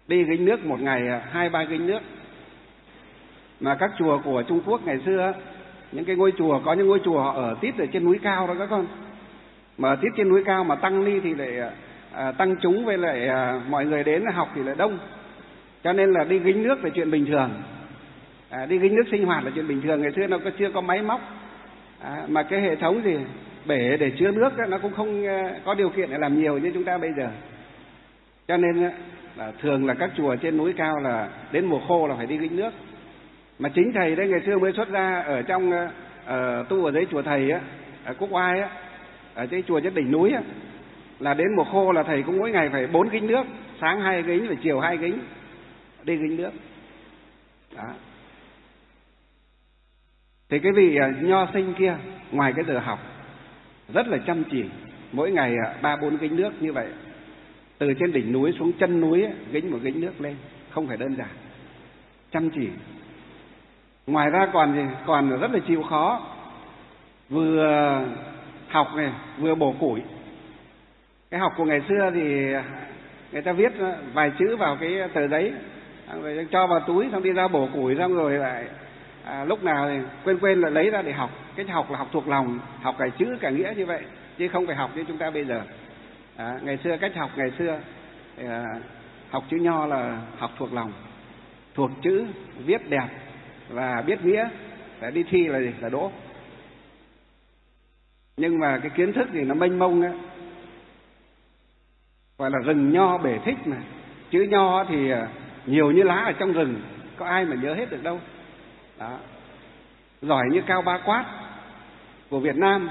đi gánh nước một ngày hai ba gánh nước. Mà các chùa của Trung Quốc ngày xưa, những cái ngôi chùa, có những ngôi chùa họ ở tít ở trên núi cao đó các con, mà ở tít trên núi cao mà tăng ni thì lại à, tăng chúng với lại à, mọi người đến học thì lại đông, cho nên là đi gánh nước là chuyện bình thường. À, đi gánh nước sinh hoạt là chuyện bình thường. Ngày xưa nó có chưa có máy móc, à, mà cái hệ thống gì bể để chứa nước đó, nó cũng không có điều kiện để làm nhiều như chúng ta bây giờ. Cho nên là thường là các chùa trên núi cao là đến mùa khô là phải đi gánh nước. Mà chính thầy đấy ngày xưa mới xuất ra ở trong ở tu ở dưới chùa thầy á, ở Quốc Oai á, ở cái chùa trên đỉnh núi á, là đến mùa khô là thầy cũng mỗi ngày phải bốn gánh nước, sáng hai gánh và chiều hai gánh, đi gánh nước. Đó. Thì cái vị nho sinh kia ngoài cái giờ học rất là chăm chỉ, mỗi ngày ba bốn gánh nước như vậy, từ trên đỉnh núi xuống chân núi gánh một gánh nước lên, không phải đơn giản, chăm chỉ. Ngoài ra còn gì? Còn rất là chịu khó, vừa học này vừa bổ củi. Cái học của ngày xưa thì người ta viết vài chữ vào cái tờ giấy, rồi cho vào túi, xong đi ra bổ củi, xong rồi lại à, lúc nào thì quên quên là lấy ra để học. Cái học là học thuộc lòng, học cả chữ cả nghĩa như vậy, chứ không phải học như chúng ta bây giờ. À, ngày xưa cách học ngày xưa thì, à, học chữ nho là học thuộc lòng, thuộc chữ, viết đẹp và biết nghĩa, để đi thi là gì? Là đỗ. Nhưng mà cái kiến thức thì nó mênh mông á, gọi là rừng nho bể thích mà. Chữ nho thì nhiều như lá ở trong rừng, có ai mà nhớ hết được đâu. Đó. Giỏi như Cao Ba Quát của Việt Nam,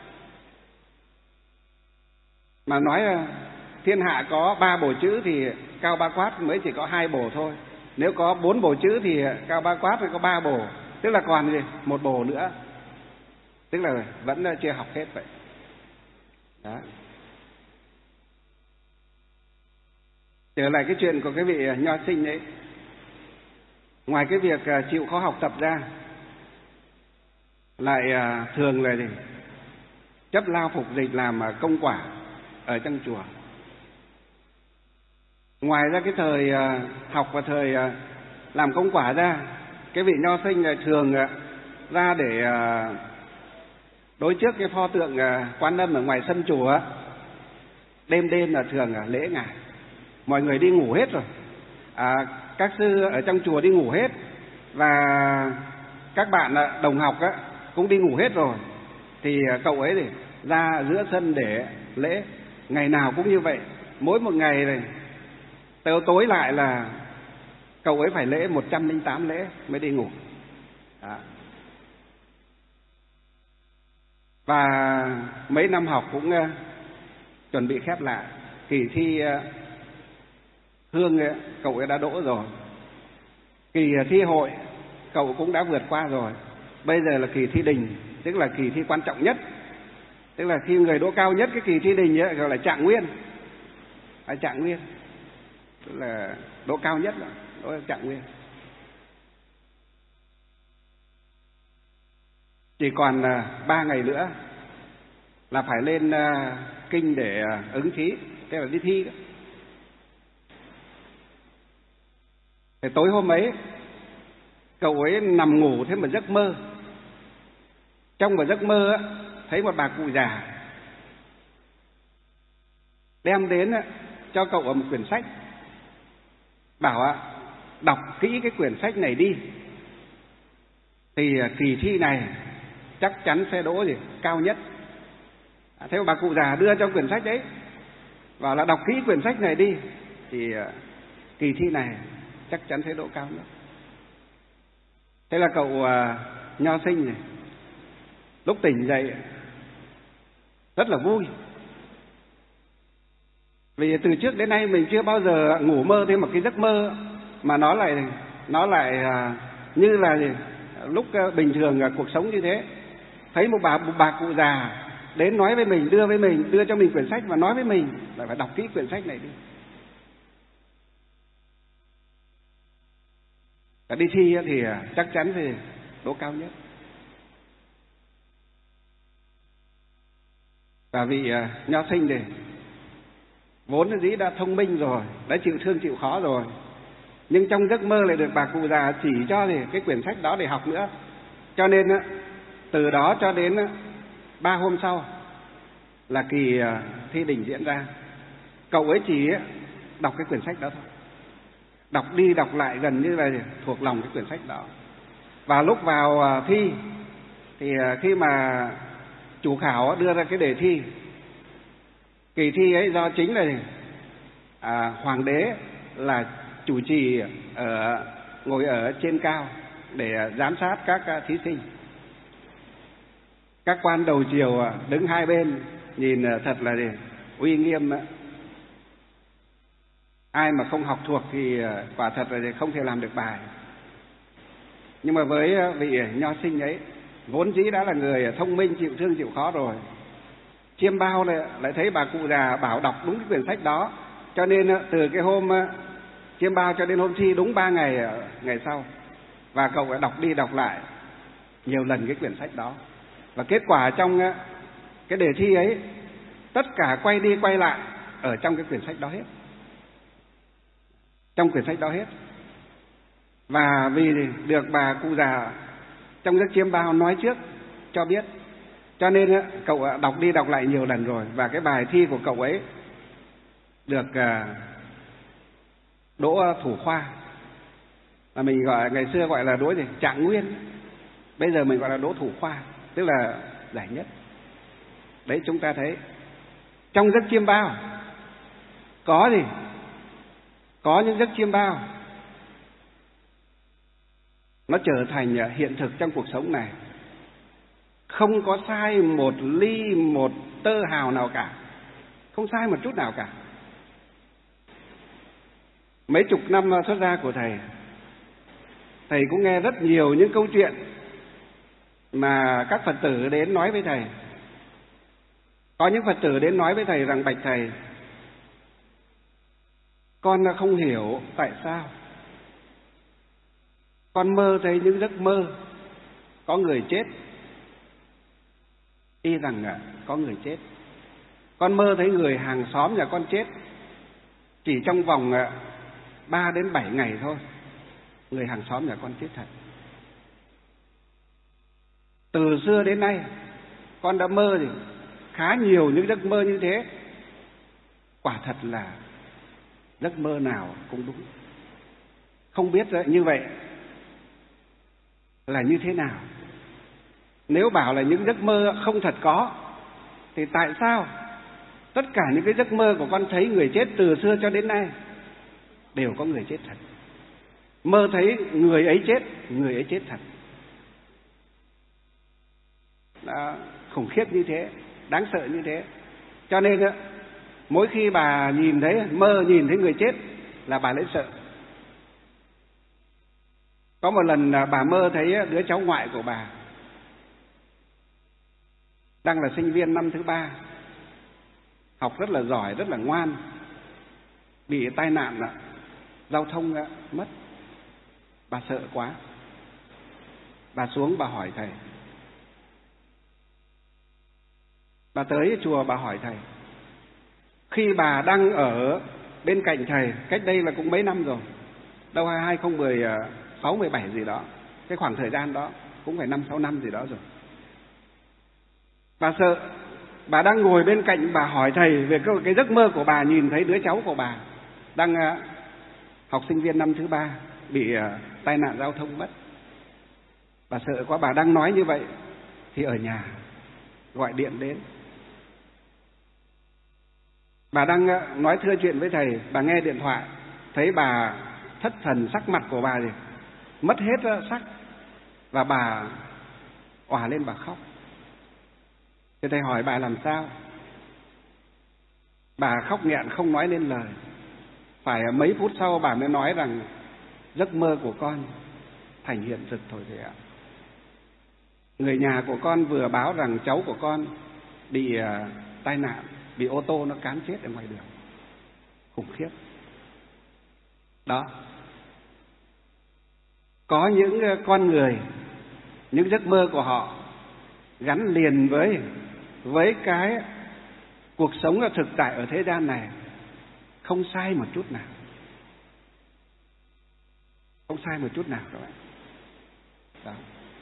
mà nói thiên hạ có ba bộ chữ thì Cao Ba Quát mới chỉ có hai bộ thôi. Nếu có bốn bộ chữ thì Cao Ba Quát mới có ba bộ, tức là còn gì? Một bộ nữa, tức là vẫn chưa học hết vậy. Đó. Trở lại cái chuyện của cái vị nho sinh ấy, ngoài cái việc chịu khó học tập ra, lại thường là gì? Chấp lao phục dịch làm công quả ở trong chùa. Ngoài ra cái thời học và thời làm công quả ra, cái vị nho sinh thường ra để đối trước cái pho tượng Quan Âm ở ngoài sân chùa. Đêm đêm là thường lễ ngài, mọi người đi ngủ hết rồi, à, các sư ở trong chùa đi ngủ hết, và các bạn đồng học cũng đi ngủ hết rồi, thì cậu ấy thì ra giữa sân để lễ. Ngày nào cũng như vậy, mỗi một ngày này tới tối lại là cậu ấy phải lễ một trăm lẻ tám lễ mới đi ngủ. Đó. Và mấy năm học cũng uh, chuẩn bị khép lại. Kỳ thi uh, hương uh, cậu ấy đã đỗ rồi, kỳ uh, thi hội cậu cũng đã vượt qua rồi. Bây giờ là kỳ thi đình, tức là kỳ thi quan trọng nhất, tức là khi người đỗ cao nhất cái kỳ thi đình ấy, gọi là trạng nguyên. À, trạng nguyên tức là đỗ cao nhất là đỗ trạng nguyên. Chỉ còn uh, ba ngày nữa là phải lên uh, kinh để uh, ứng thí, tức là đi thi đó. Thì tối hôm ấy cậu ấy nằm ngủ thấy một giấc mơ. Trong một giấc mơ á, thấy một bà cụ già đem đến á, cho cậu ở một quyển sách, bảo á, đọc kỹ cái quyển sách này đi, thì uh, kỳ thi này chắc chắn sẽ đỗ gì cao nhất. À, thế bà cụ già đưa cho quyển sách đấy, bảo là đọc kỹ quyển sách này đi, thì uh, kỳ thi này chắc chắn sẽ đỗ cao nhất. Thế là cậu uh, nho sinh này, lúc tỉnh dậy rất là vui, vì từ trước đến nay mình chưa bao giờ ngủ mơ thêm một cái giấc mơ mà nó lại nó lại uh, như là gì? Lúc uh, bình thường uh, cuộc sống như thế. Thấy một bà một bà cụ già đến nói với mình, đưa với mình, đưa cho mình quyển sách và nói với mình là phải đọc kỹ quyển sách này đi. Và đi thi thì chắc chắn thì đỗ cao nhất. Và vị nho sinh này vốn dĩ đã thông minh rồi, đã chịu thương chịu khó rồi, nhưng trong giấc mơ lại được bà cụ già chỉ cho thì cái quyển sách đó để học nữa. Cho nên từ đó cho đến ba hôm sau là kỳ thi đình diễn ra, cậu ấy chỉ đọc cái quyển sách đó thôi, đọc đi đọc lại gần như là thuộc lòng cái quyển sách đó. Và lúc vào thi thì khi mà chủ khảo đưa ra cái đề thi, kỳ thi ấy do chính là à, hoàng đế là chủ trì ở ngồi ở trên cao để giám sát các thí sinh. Các quan đầu triều đứng hai bên nhìn thật là uy nghiêm. Ai mà không học thuộc thì quả thật là không thể làm được bài. Nhưng mà với vị nho sinh ấy, vốn dĩ đã là người thông minh, chịu thương chịu khó rồi, chiêm bao lại, lại thấy bà cụ già bảo đọc đúng cái quyển sách đó, cho nên từ cái hôm chiêm bao cho đến hôm thi đúng ba ngày ngày sau, và cậu đã đọc đi đọc lại nhiều lần cái quyển sách đó. Và kết quả trong cái đề thi ấy, tất cả quay đi quay lại ở trong cái quyển sách đó hết, trong quyển sách đó hết. Và vì được bà cụ già trong giấc chiêm bao nói trước cho biết, cho nên cậu đọc đi đọc lại nhiều lần rồi. Và cái bài thi của cậu ấy được đỗ thủ khoa, mà mình gọi ngày xưa gọi là đỗ gì trạng nguyên, bây giờ mình gọi là đỗ thủ khoa, tức là giải nhất. Đấy, chúng ta thấy trong giấc chiêm bao có gì, có những giấc chiêm bao nó trở thành hiện thực trong cuộc sống này, không có sai một ly một tơ hào nào cả, không sai một chút nào cả. Mấy chục năm xuất gia của thầy, thầy cũng nghe rất nhiều những câu chuyện mà các Phật tử đến nói với thầy. Có những Phật tử đến nói với thầy rằng: bạch thầy, con không hiểu tại sao con mơ thấy những giấc mơ có người chết, y rằng có người chết. Con mơ thấy người hàng xóm nhà con chết, chỉ trong vòng ba đến bảy ngày thôi, người hàng xóm nhà con chết thật. Từ xưa đến nay con đã mơ thì khá nhiều những giấc mơ như thế. Quả thật là giấc mơ nào cũng đúng. Không biết như vậy là như thế nào. Nếu bảo là những giấc mơ không thật có, thì tại sao tất cả những cái giấc mơ của con thấy người chết từ xưa cho đến nay đều có người chết thật? Mơ thấy người ấy chết, người ấy chết thật. Đó, khủng khiếp như thế, đáng sợ như thế. Cho nên mỗi khi bà nhìn thấy, mơ nhìn thấy người chết là bà lấy sợ. Có một lần bà mơ thấy đứa cháu ngoại của bà đang là sinh viên năm thứ ba, học rất là giỏi, rất là ngoan, bị tai nạn giao thông mất. Bà sợ quá, bà xuống bà hỏi thầy. Bà tới chùa bà hỏi thầy. Khi bà đang ở bên cạnh thầy, cách đây là cũng mấy năm rồi, đâu hai không một sáu mười bảy gì đó, cái khoảng thời gian đó cũng phải năm sáu năm gì đó rồi. Bà sợ, bà đang ngồi bên cạnh, bà hỏi thầy về cái, cái giấc mơ của bà nhìn thấy đứa cháu của bà đang uh, học sinh viên năm thứ ba bị uh, tai nạn giao thông mất. Bà sợ quá, bà đang nói như vậy thì ở nhà gọi điện đến. Bà đang uh, nói thưa chuyện với thầy, bà nghe điện thoại, thấy bà thất thần, sắc mặt của bà gì mất hết uh, sắc, và bà òa lên bà khóc. Thì thầy hỏi bà làm sao? Bà khóc nghẹn không nói lên lời. Phải mấy phút sau bà mới nói rằng giấc mơ của con thành hiện thực thôi thầy ạ. Người nhà của con vừa báo rằng cháu của con bị uh, tai nạn, bị ô tô nó cán chết ở ngoài đường. Khủng khiếp. Đó. Có những uh, con người, những giấc mơ của họ gắn liền với với cái cuộc sống thực tại ở thế gian này. không sai một chút nào. Không sai một chút nào các bạn. Đó.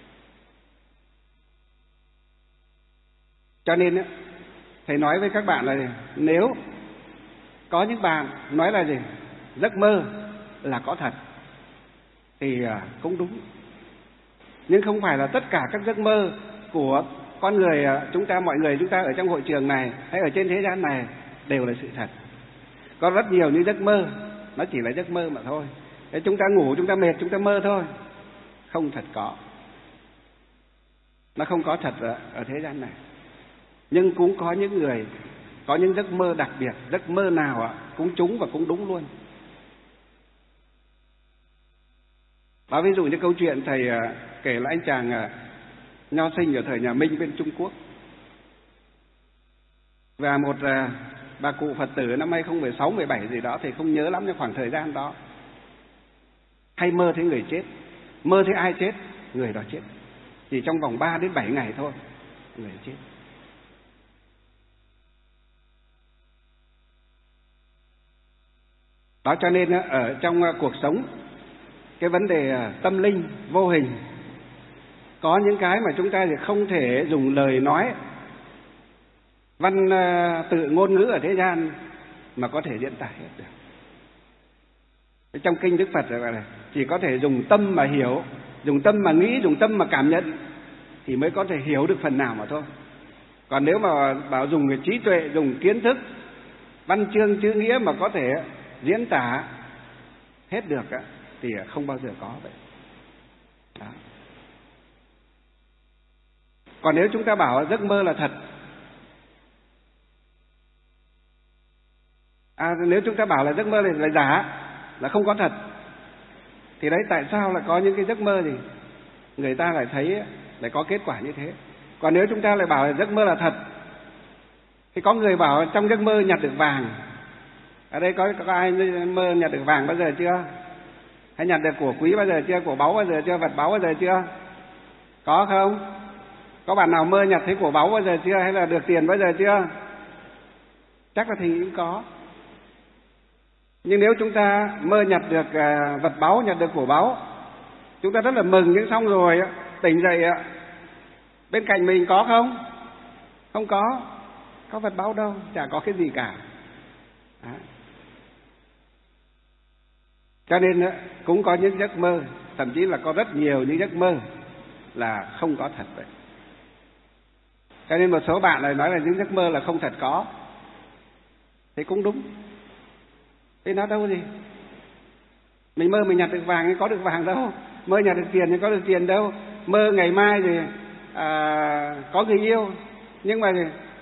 Cho nên á, thầy nói với các bạn là gì? Nếu có những bạn nói là gì? Giấc mơ là có thật thì cũng đúng. Nhưng không phải là tất cả các giấc mơ của con người chúng ta, mọi người chúng ta ở trong hội trường này hay ở trên thế gian này đều là sự thật. Có rất nhiều những giấc mơ nó chỉ là giấc mơ mà thôi. Thế chúng ta ngủ, chúng ta mệt, chúng ta mơ thôi. Không thật có. Nó không có thật ở, ở thế gian này. Nhưng cũng có những người có những giấc mơ đặc biệt. Giấc mơ nào cũng trúng và cũng đúng luôn. Đó, ví dụ như câu chuyện thầy kể là anh chàng nho sinh ở thời nhà Minh bên Trung Quốc. Và một bà cụ Phật tử năm hai không một sáu mười bảy gì đó, thầy không nhớ lắm trong khoảng thời gian đó, hay mơ thấy người chết. Mơ thấy ai chết? Người đó chết. Chỉ trong vòng ba đến bảy ngày thôi, người chết. Đó, cho nên ở trong cuộc sống, cái vấn đề tâm linh vô hình, có những cái mà chúng ta thì không thể dùng lời nói, văn tự ngôn ngữ ở thế gian mà có thể diễn tả hết được. Trong kinh Đức Phật là chỉ có thể dùng tâm mà hiểu, dùng tâm mà nghĩ, dùng tâm mà cảm nhận thì mới có thể hiểu được phần nào mà thôi. Còn nếu mà bảo dùng cái trí tuệ, dùng kiến thức, văn chương chữ nghĩa mà có thể diễn tả hết được thì không bao giờ có vậy. Đó. Còn nếu chúng ta bảo giấc mơ là thật, à, nếu chúng ta bảo là giấc mơ này là giả, là không có thật, thì đấy tại sao lại có những cái giấc mơ gì người ta lại thấy lại có kết quả như thế. Còn nếu chúng ta lại bảo là giấc mơ là thật, thì có người bảo trong giấc mơ nhặt được vàng. Ở đây có, có ai mơ nhặt được vàng bao giờ chưa? Hay nhặt được của quý bao giờ chưa? Của báu bao giờ chưa? Vật báu bao giờ chưa? Có không? Có bạn nào mơ nhặt thấy của báu bao giờ chưa? Hay là được tiền bao giờ chưa? Chắc là thì cũng có. Nhưng nếu chúng ta mơ nhặt được vật báu, nhặt được của báu, chúng ta rất là mừng, nhưng xong rồi tỉnh dậy bên cạnh mình có không? Không có. Có vật báu đâu, chả có cái gì cả. Đó. Cho nên cũng có những giấc mơ, thậm chí là có rất nhiều những giấc mơ là không có thật vậy. Cho nên một số bạn lại nói là những giấc mơ là không thật có. Thì cũng đúng. Thế nó đâu gì? Mình mơ mình nhặt được vàng thì có được vàng đâu. Mơ nhặt được tiền thì có được tiền đâu. Mơ ngày mai thì à, có người yêu, nhưng mà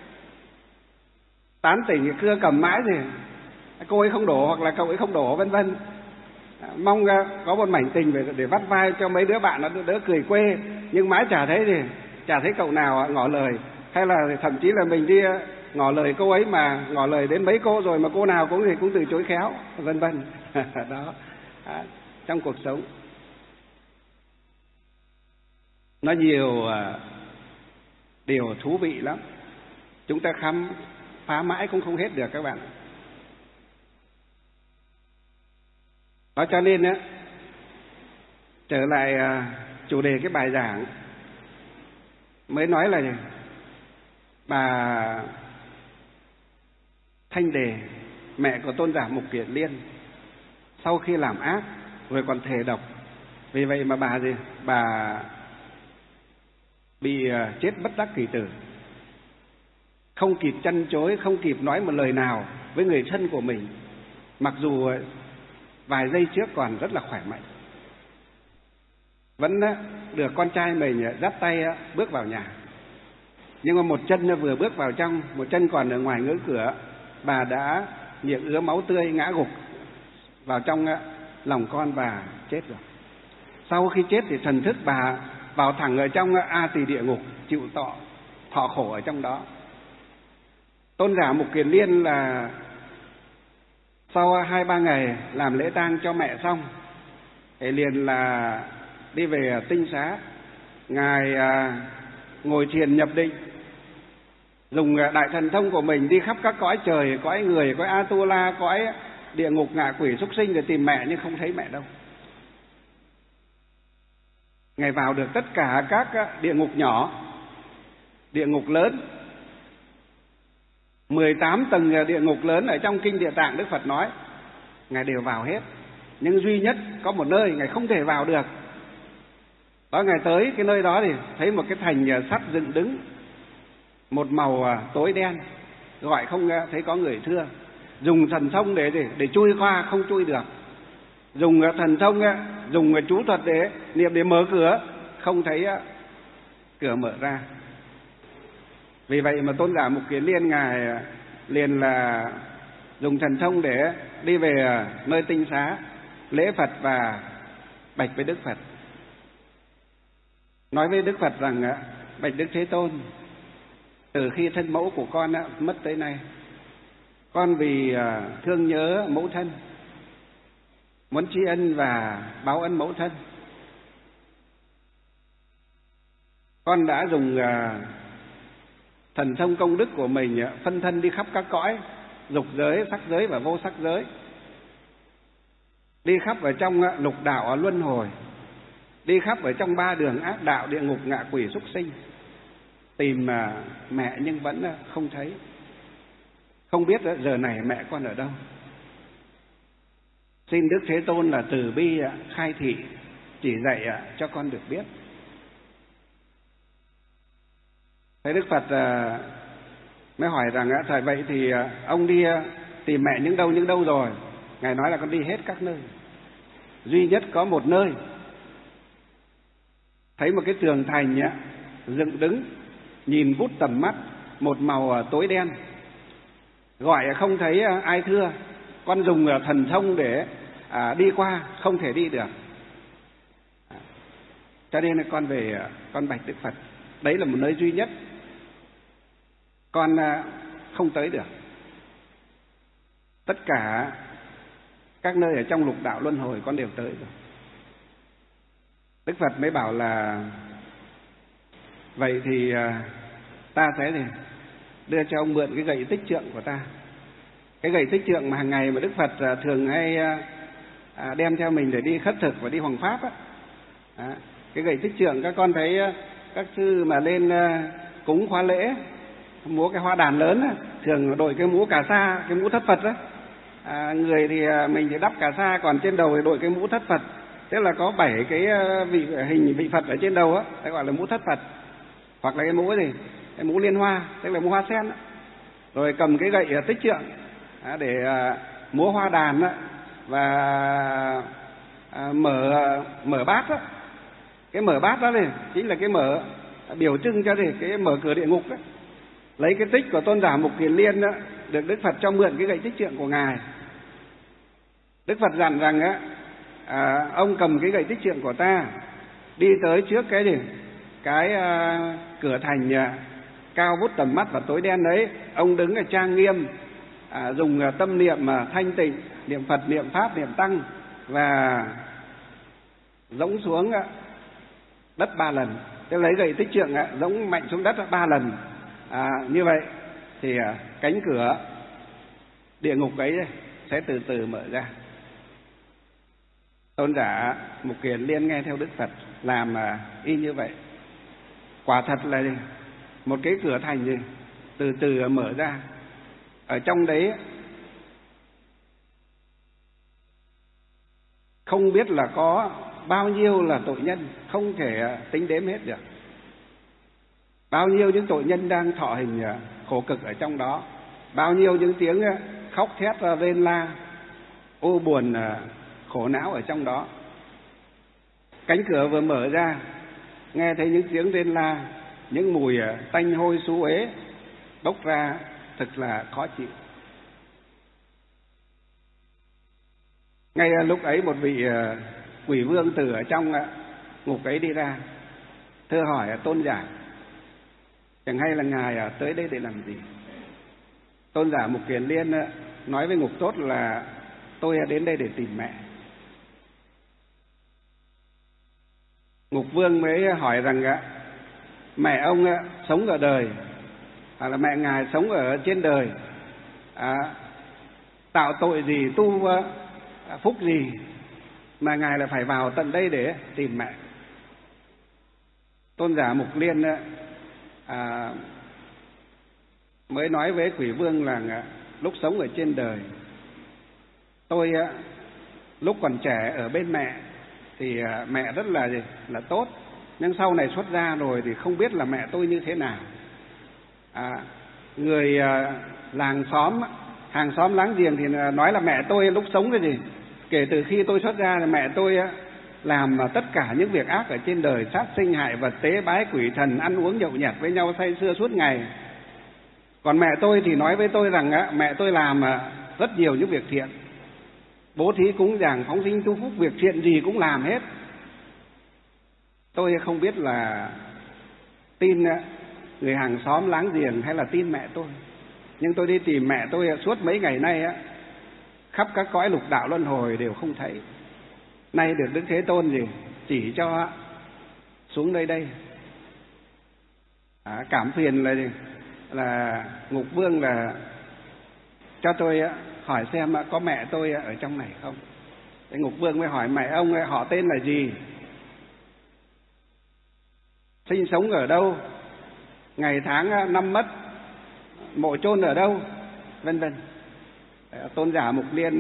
tán tỉnh cưa cầm mãi thì cô ấy không đổ, hoặc là cậu ấy không đổ, vân vân. Mong có một mảnh tình để, để vắt vai cho mấy đứa bạn nó đỡ cười quê, nhưng mãi chả thấy gì, chả thấy cậu nào ngỏ lời. Hay là thậm chí là mình đi ngỏ lời cô ấy mà ngỏ lời đến mấy cô rồi mà cô nào cũng thì cũng từ chối khéo, vân vân. Đó, à, trong cuộc sống nó nhiều à, điều thú vị lắm, chúng ta khám phá mãi cũng không hết được các bạn. Đó, cho nên á, trở lại à, chủ đề cái bài giảng mới nói là bà Thanh Đề, mẹ của tôn giả Mục Kiền Liên, sau khi làm ác rồi còn thề độc, vì vậy mà bà gì bà bị chết bất đắc kỳ tử, không kịp chăn chối, không kịp nói một lời nào với người thân của mình, mặc dù vài giây trước còn rất là khỏe mạnh, vẫn được con trai mình dắt tay bước vào nhà. Nhưng mà một chân vừa bước vào trong, một chân còn ở ngoài ngưỡng cửa, bà đã miệng ứa máu tươi ngã gục vào trong lòng con và chết rồi. Sau khi chết thì thần thức bà vào thẳng ở trong A Tỳ địa ngục, chịu tọ thọ khổ ở trong đó. Tôn giả Mục Kiền Liên là sau hai ba ngày làm lễ tang cho mẹ xong thì liền là đi về tinh xá. Ngài à, ngồi thiền nhập định, dùng đại thần thông của mình đi khắp các cõi trời, cõi người, cõi Atula, cõi địa ngục ngạ quỷ súc sinh để tìm mẹ nhưng không thấy mẹ đâu. Ngài vào được tất cả các địa ngục nhỏ, địa ngục lớn, mười tám tầng địa ngục lớn ở trong kinh Địa Tạng Đức Phật nói, Ngài đều vào hết. Nhưng duy nhất có một nơi Ngài không thể vào được. Đó, Ngài tới cái nơi đó thì thấy một cái thành sắt dựng đứng, một màu tối đen, gọi không thấy có người thưa. Dùng thần thông để để, để chui qua không chui được. Dùng thần thông, dùng chú thuật để niệm để mở cửa, không thấy cửa mở ra. Vì vậy mà Tôn giả Mục Kiền Liên Ngài liền là dùng thần thông để đi về nơi tinh xá, lễ Phật và bạch với Đức Phật. Nói với Đức Phật rằng: bạch Đức Thế Tôn, từ khi thân mẫu của con mất tới nay, con vì thương nhớ mẫu thân, muốn tri ân và báo ân mẫu thân, con đã dùng thần thông công đức của mình phân thân đi khắp các cõi, dục giới, sắc giới và vô sắc giới, đi khắp ở trong lục đạo luân hồi, đi khắp ở trong ba đường ác đạo, địa ngục, ngạ quỷ, súc sinh, tìm mẹ nhưng vẫn không thấy. Không biết giờ này mẹ con ở đâu. Xin Đức Thế Tôn là từ bi khai thị, chỉ dạy cho con được biết. Thế Đức Phật mới hỏi rằng: thời vậy thì ông đi tìm mẹ những đâu những đâu rồi? Ngài nói là con đi hết các nơi, duy nhất có một nơi thấy một cái tường thành dựng đứng, nhìn vút tầm mắt, một màu tối đen, gọi không thấy ai thưa. Con dùng thần thông để à, đi qua, không thể đi được. Cho nên là con về, con bạch Đức Phật, đấy là một nơi duy nhất con không tới được. Tất cả các nơi ở trong lục đạo luân hồi con đều tới rồi. Đức Phật mới bảo là: vậy thì ta sẽ thì đưa cho ông mượn cái gậy tích trượng của ta. Cái gậy tích trượng mà hàng ngày mà Đức Phật thường hay đem theo mình để đi khất thực và đi hoằng pháp á. Cái gậy tích trượng các con thấy các sư mà lên cúng khóa lễ múa cái hoa đàn lớn á, thường đội cái mũ cà sa, cái mũ thất Phật á. À, người thì mình thì đắp cà sa, còn trên đầu thì đội cái mũ thất Phật. Tức là có bảy cái vị hình vị Phật ở trên đầu á, đấy gọi là mũ thất Phật. Hoặc là cái mũ gì? Cái mũ liên hoa, tức là mũ hoa sen á. Rồi cầm cái gậy tích trượng để múa hoa đàn á, và mở mở bát á. Cái mở bát đó thì chính là cái mở biểu trưng cho thì cái mở cửa địa ngục á. Lấy cái tích của Tôn giả Mục Kiền Liên đó, được Đức Phật cho mượn cái gậy tích trượng của Ngài. Đức Phật dặn rằng á, à, ông cầm cái gậy tích trượng của ta, đi tới trước cái gì? Cái à, cửa thành à, cao vút tầm mắt và tối đen đấy, ông đứng ở trang nghiêm, à, dùng à, tâm niệm à, thanh tịnh, niệm Phật, niệm Pháp, niệm Tăng, và dẫm xuống à, đất ba lần. Tức lấy gậy tích trượng à, dẫm mạnh xuống đất ba lần. À, như vậy thì à, cánh cửa địa ngục ấy sẽ từ từ mở ra. Tôn giả Mục Kiền Liên nghe theo Đức Phật làm à, y như vậy. Quả thật là một cái cửa thành gì từ từ mở ra. Ở trong đấy không biết là có bao nhiêu là tội nhân, không thể tính đếm hết được. Bao nhiêu những tội nhân đang thọ hình khổ cực ở trong đó, bao nhiêu những tiếng khóc thét rên la ô buồn khổ não ở trong đó. Cánh cửa vừa mở ra, nghe thấy những tiếng rên la, những mùi tanh hôi xú uế bốc ra thật là khó chịu. Ngay lúc ấy một vị quỷ vương từ ở trong ngục ấy đi ra, thưa hỏi tôn giả, chẳng hay là ngài tới đây để làm gì? Tôn giả Mục Kiền Liên nói với ngục tốt là: tôi đến đây để tìm mẹ. Ngục vương mới hỏi rằng: mẹ ông sống ở đời, hoặc là mẹ ngài sống ở trên đời, à, tạo tội gì, tu phúc gì mà Ngài lại phải vào tận đây để tìm mẹ. Tôn giả Mục Liên à, mới nói với Quỷ Vương là lúc sống ở trên đời, tôi lúc còn trẻ ở bên mẹ thì mẹ rất là là tốt, nhưng sau này xuất gia rồi thì không biết là mẹ tôi như thế nào. À, người làng xóm, hàng xóm láng giềng thì nói là mẹ tôi lúc sống cái gì, kể từ khi tôi xuất gia là mẹ tôi làm tất cả những việc ác ở trên đời, sát sinh hại vật, tế bái quỷ thần, ăn uống nhậu nhẹt với nhau say sưa suốt ngày. Còn mẹ tôi thì nói với tôi rằng mẹ tôi làm rất nhiều những việc thiện, bố thí cúng dường, phóng sinh tu phúc, việc thiện gì cũng làm hết. Tôi không biết là tin người hàng xóm láng giềng hay là tin mẹ tôi, nhưng tôi đi tìm mẹ tôi suốt mấy ngày nay á, khắp các cõi lục đạo luân hồi đều không thấy. Nay được Đức Thế Tôn gì chỉ cho xuống nơi đây. À, cảm phiền là gì? Là Ngục Vương là cho tôi hỏi xem có mẹ tôi ở trong này không. Thế Ngục Vương mới hỏi mẹ ông ấy, họ tên là gì, sinh sống ở đâu, ngày tháng năm mất, mộ chôn ở đâu, vân vân. Tôn giả Mục Liên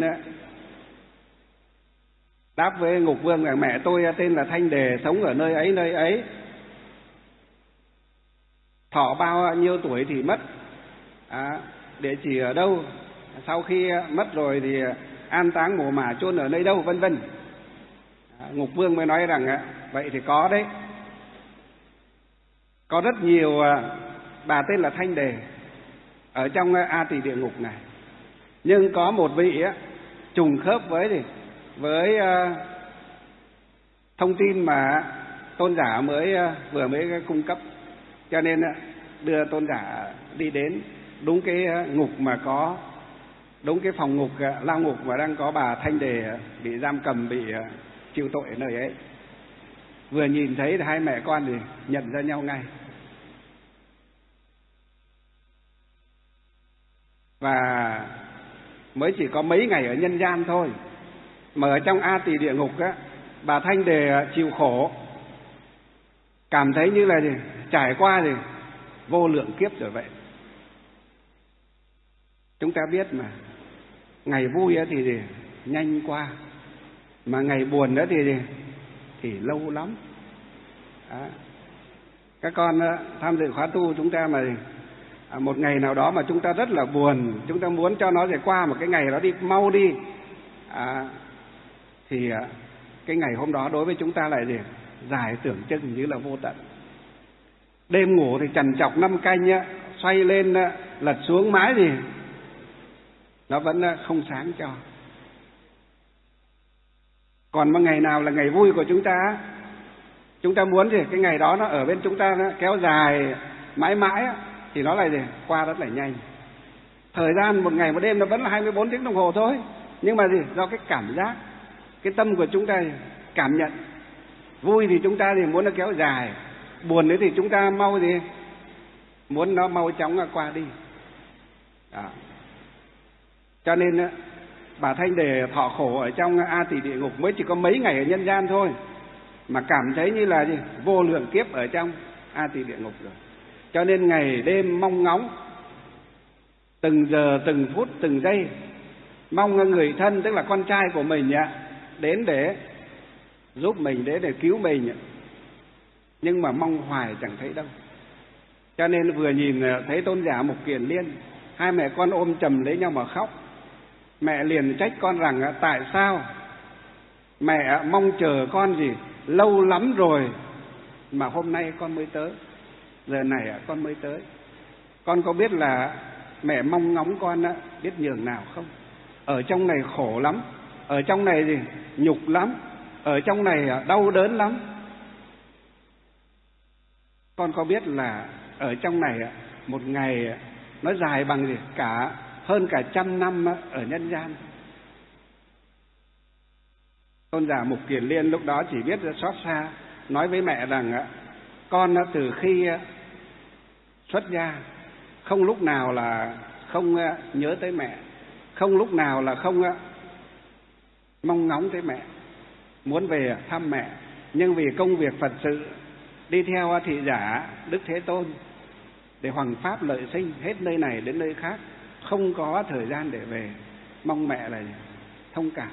đáp với Ngục Vương là mẹ tôi tên là Thanh Đề, sống ở nơi ấy nơi ấy, thọ bao nhiêu tuổi thì mất, à, địa chỉ ở đâu, sau khi mất rồi thì an táng mồ mả chôn ở nơi đâu, vân vân. À, Ngục Vương mới nói rằng vậy thì có đấy, có rất nhiều bà tên là Thanh Đề ở trong A Tỳ địa ngục này, nhưng có một vị trùng khớp với gì với thông tin mà tôn giả mới vừa mới cung cấp, cho nên đưa tôn giả đi đến đúng cái ngục mà có, đúng cái phòng ngục lao ngục mà đang có bà Thanh Đề bị giam cầm, bị chịu tội ở nơi ấy. Vừa nhìn thấy hai mẹ con thì nhận ra nhau ngay. Và mới chỉ có mấy ngày ở nhân gian thôi mà ở trong A Tỳ địa ngục á, bà Thanh Đề chịu khổ, cảm thấy như là gì trải qua gì vô lượng kiếp rồi vậy. Chúng ta biết mà, ngày vui thì gì nhanh qua, mà ngày buồn đó thì gì thì lâu lắm. Đó. Các con tham dự khóa tu chúng ta mà một ngày nào đó mà chúng ta rất là buồn, chúng ta muốn cho nó sẽ qua một cái ngày đó đi mau đi, à, thì cái ngày hôm đó đối với chúng ta lại gì dài tưởng chừng như là vô tận. Đêm ngủ thì trằn trọc năm canh á, xoay lên lật xuống mãi gì nó vẫn không sáng cho. Còn một ngày nào là ngày vui của chúng ta, chúng ta muốn thì cái ngày đó nó ở bên chúng ta, nó kéo dài mãi mãi thì nó lại gì qua rất là nhanh. Thời gian một ngày một đêm nó vẫn là hai mươi bốn tiếng đồng hồ thôi, nhưng mà gì do cái cảm giác, cái tâm của chúng ta cảm nhận. Vui thì chúng ta thì muốn nó kéo dài, buồn đấy thì chúng ta mau gì muốn nó mau chóng qua đi. Đó. Cho nên bà Thanh Đề thọ khổ ở trong A Tỳ địa ngục mới chỉ có mấy ngày ở nhân gian thôi, mà cảm thấy như là gì vô lượng kiếp ở trong A Tỳ địa ngục rồi. Cho nên ngày đêm mong ngóng, từng giờ từng phút từng giây mong người thân, tức là con trai của mình đến để giúp mình, đến để cứu mình, nhưng mà mong hoài chẳng thấy đâu. Cho nên vừa nhìn thấy tôn giả Mục Kiền Liên, hai mẹ con ôm chầm lấy nhau mà khóc. Mẹ liền trách con rằng tại sao mẹ mong chờ con gì lâu lắm rồi mà hôm nay con mới tới, giờ này con mới tới. Con có biết là mẹ mong ngóng con biết nhường nào không? Ở trong này khổ lắm, ở trong này gì nhục lắm, ở trong này đau đớn lắm. Con có biết là ở trong này một ngày nó dài bằng gì cả hơn cả trăm năm ở nhân gian. Tôn giả Mục Kiền Liên lúc đó chỉ biết xót xa, nói với mẹ rằng con từ khi xuất gia không lúc nào là không nhớ tới mẹ, không lúc nào là không mong ngóng tới mẹ, muốn về thăm mẹ. Nhưng vì công việc Phật sự, đi theo thị giả Đức Thế Tôn để hoằng pháp lợi sinh, hết nơi này đến nơi khác, không có thời gian để về. Mong mẹ là thông cảm.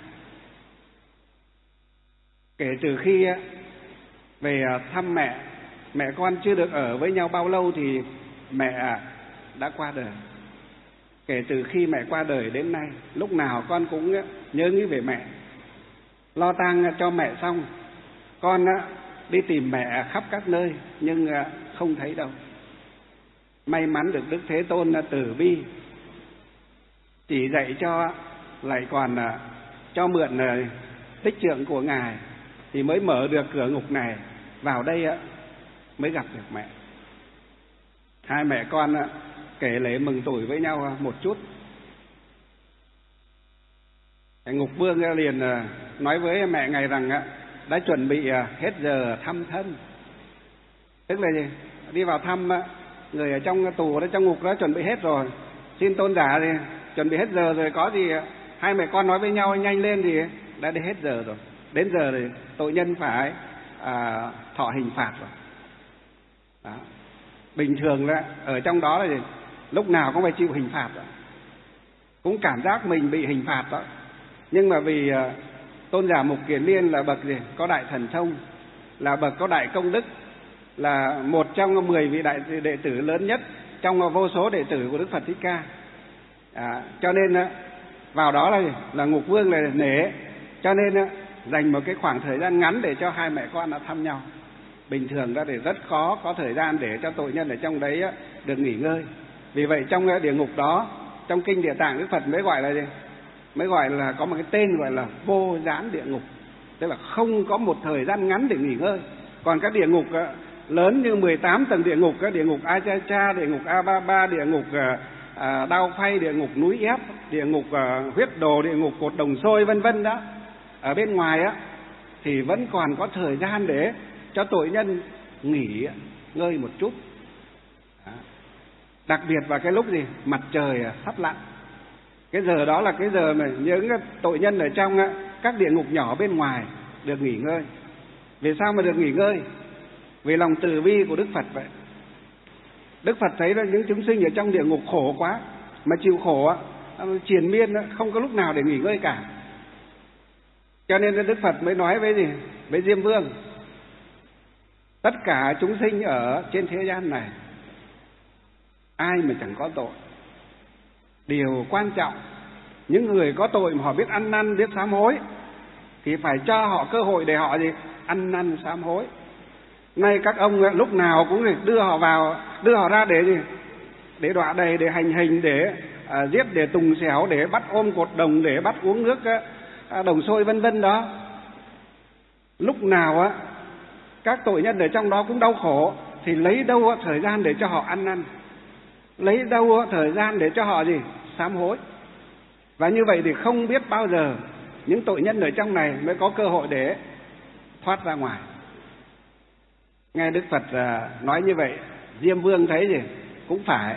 Kể từ khi về thăm mẹ, mẹ con chưa được ở với nhau bao lâu thì mẹ đã qua đời. Kể từ khi mẹ qua đời đến nay, lúc nào con cũng nhớ nghĩ về mẹ. Lo tang cho mẹ xong, con đi tìm mẹ khắp các nơi nhưng không thấy đâu. May mắn được Đức Thế Tôn từ bi chỉ dạy cho, lại còn cho mượn tích trượng của Ngài thì mới mở được cửa ngục này, vào đây mới gặp được mẹ. Hai mẹ con kể lễ mừng tuổi với nhau một chút. Ngục Vương liền nói với mẹ Ngài rằng đã chuẩn bị hết giờ thăm thân. Tức là gì? Đi vào thăm người ở trong tù đó, trong ngục đó chuẩn bị hết rồi. Xin tôn giả thì chuẩn bị hết giờ rồi, có gì hai mẹ con nói với nhau nhanh lên thì đã đi hết giờ rồi. Đến giờ thì tội nhân phải à, thọ hình phạt rồi. Đó. Bình thường là ở trong đó là gì? Lúc nào cũng phải chịu hình phạt đó. Cũng cảm giác mình bị hình phạt đó. Nhưng mà vì à, tôn giả Mục Kiền Liên là bậc gì? Có đại thần thông, là bậc có đại công đức, là một trong mười vị đại đệ tử lớn nhất trong vô số đệ tử của Đức Phật Thích Ca. À, cho nên vào đó là là Ngục Vương là nể, cho nên dành một cái khoảng thời gian ngắn để cho hai mẹ con đã thăm nhau. Bình thường ra thì rất khó có thời gian để cho tội nhân ở trong đấy được nghỉ ngơi. Vì vậy trong địa ngục đó, trong kinh Địa Tạng Đức Phật mới gọi là gì? Mới gọi là có một cái tên gọi là vô gián địa ngục, tức là không có một thời gian ngắn để nghỉ ngơi. Còn các địa ngục lớn như mười tám tầng địa ngục, các địa ngục A Cha Cha, địa ngục A Ba Ba, địa ngục à, Đao Phay, địa ngục Núi Ép, địa ngục à, Huyết Đồ, địa ngục Cột Đồng Sôi vân vân đó, ở bên ngoài á thì vẫn còn có thời gian để cho tội nhân nghỉ ngơi một chút. Đó. Đặc biệt vào cái lúc gì mặt trời sắp lặn, cái giờ đó là cái giờ mà những tội nhân ở trong các địa ngục nhỏ bên ngoài được nghỉ ngơi. Vì sao mà được nghỉ ngơi? Vì lòng từ bi của Đức Phật vậy. Đức Phật thấy là những chúng sinh ở trong địa ngục khổ quá, mà chịu khổ triền miên không có lúc nào để nghỉ ngơi cả. Cho nên Đức Phật mới nói với gì? Với Diêm Vương, tất cả chúng sinh ở trên thế gian này, ai mà chẳng có tội. Điều quan trọng, những người có tội mà họ biết ăn năn, biết sám hối thì phải cho họ cơ hội để họ gì? Ăn năn sám hối. Nay các ông lúc nào cũng đưa họ vào, đưa họ ra để gì? Để đọa đầy, để hành hình, để à, giết, để tùng xẻo, để bắt ôm cột đồng, để bắt uống nước à, đồng sôi vân vân đó. Lúc nào á các tội nhân ở trong đó cũng đau khổ thì lấy đâu thời gian để cho họ ăn năn, lấy đâu thời gian để cho họ gì? Sám hối. Và như vậy thì không biết bao giờ những tội nhân ở trong này mới có cơ hội để thoát ra ngoài. Nghe Đức Phật nói như vậy, Diêm Vương thấy gì? Cũng phải.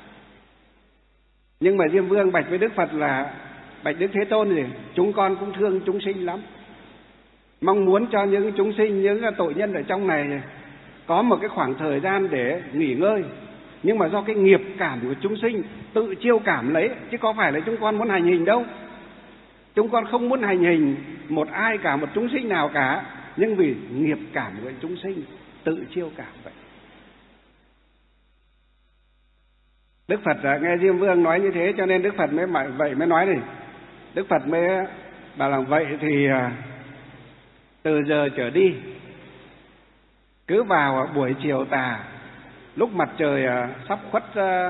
Nhưng mà Diêm Vương bạch với Đức Phật là: bạch Đức Thế Tôn gì? Chúng con cũng thương chúng sinh lắm, mong muốn cho những chúng sinh, những tội nhân ở trong này có một cái khoảng thời gian để nghỉ ngơi. Nhưng mà do cái nghiệp cảm của chúng sinh tự chiêu cảm lấy, chứ có phải là chúng con muốn hành hình đâu. Chúng con không muốn hành hình một ai cả, một chúng sinh nào cả, nhưng vì nghiệp cảm của chúng sinh tự chiêu cảm vậy. Đức Phật nghe Diêm Vương nói như thế, cho nên Đức Phật mới vậy mới nói này. Đức Phật mới bảo là vậy thì từ giờ trở đi, cứ vào buổi chiều tà, lúc mặt trời sắp khuất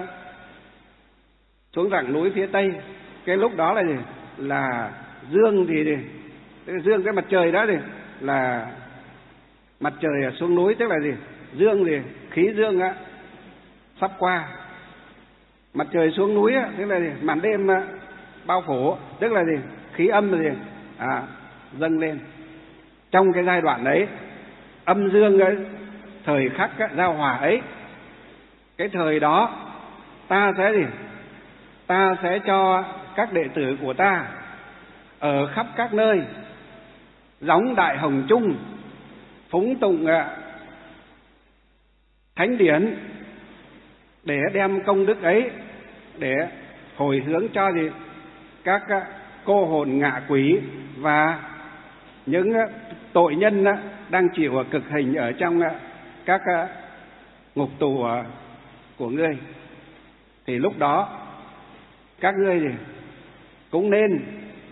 xuống rặng núi phía tây, cái lúc đó là gì? Là dương thì gì? Dương cái mặt trời đó thì là mặt trời xuống núi, tức là gì? Dương thì khí dương á sắp qua. Mặt trời xuống núi á, tức là gì? Màn đêm bao phủ, tức là gì? Khí âm là gì? À, dâng lên. Trong cái giai đoạn đấy, âm dương ấy, thời khắc ấy, giao hòa ấy, cái thời đó ta sẽ gì? Ta sẽ cho các đệ tử của ta ở khắp các nơi gióng đại hồng chung, phúng tụng thánh điển để đem công đức ấy để hồi hướng cho gì các cô hồn ngạ quỷ và những tội nhân đang chịu cực hình ở trong các ngục tù của ngươi. Thì lúc đó các ngươi thì cũng nên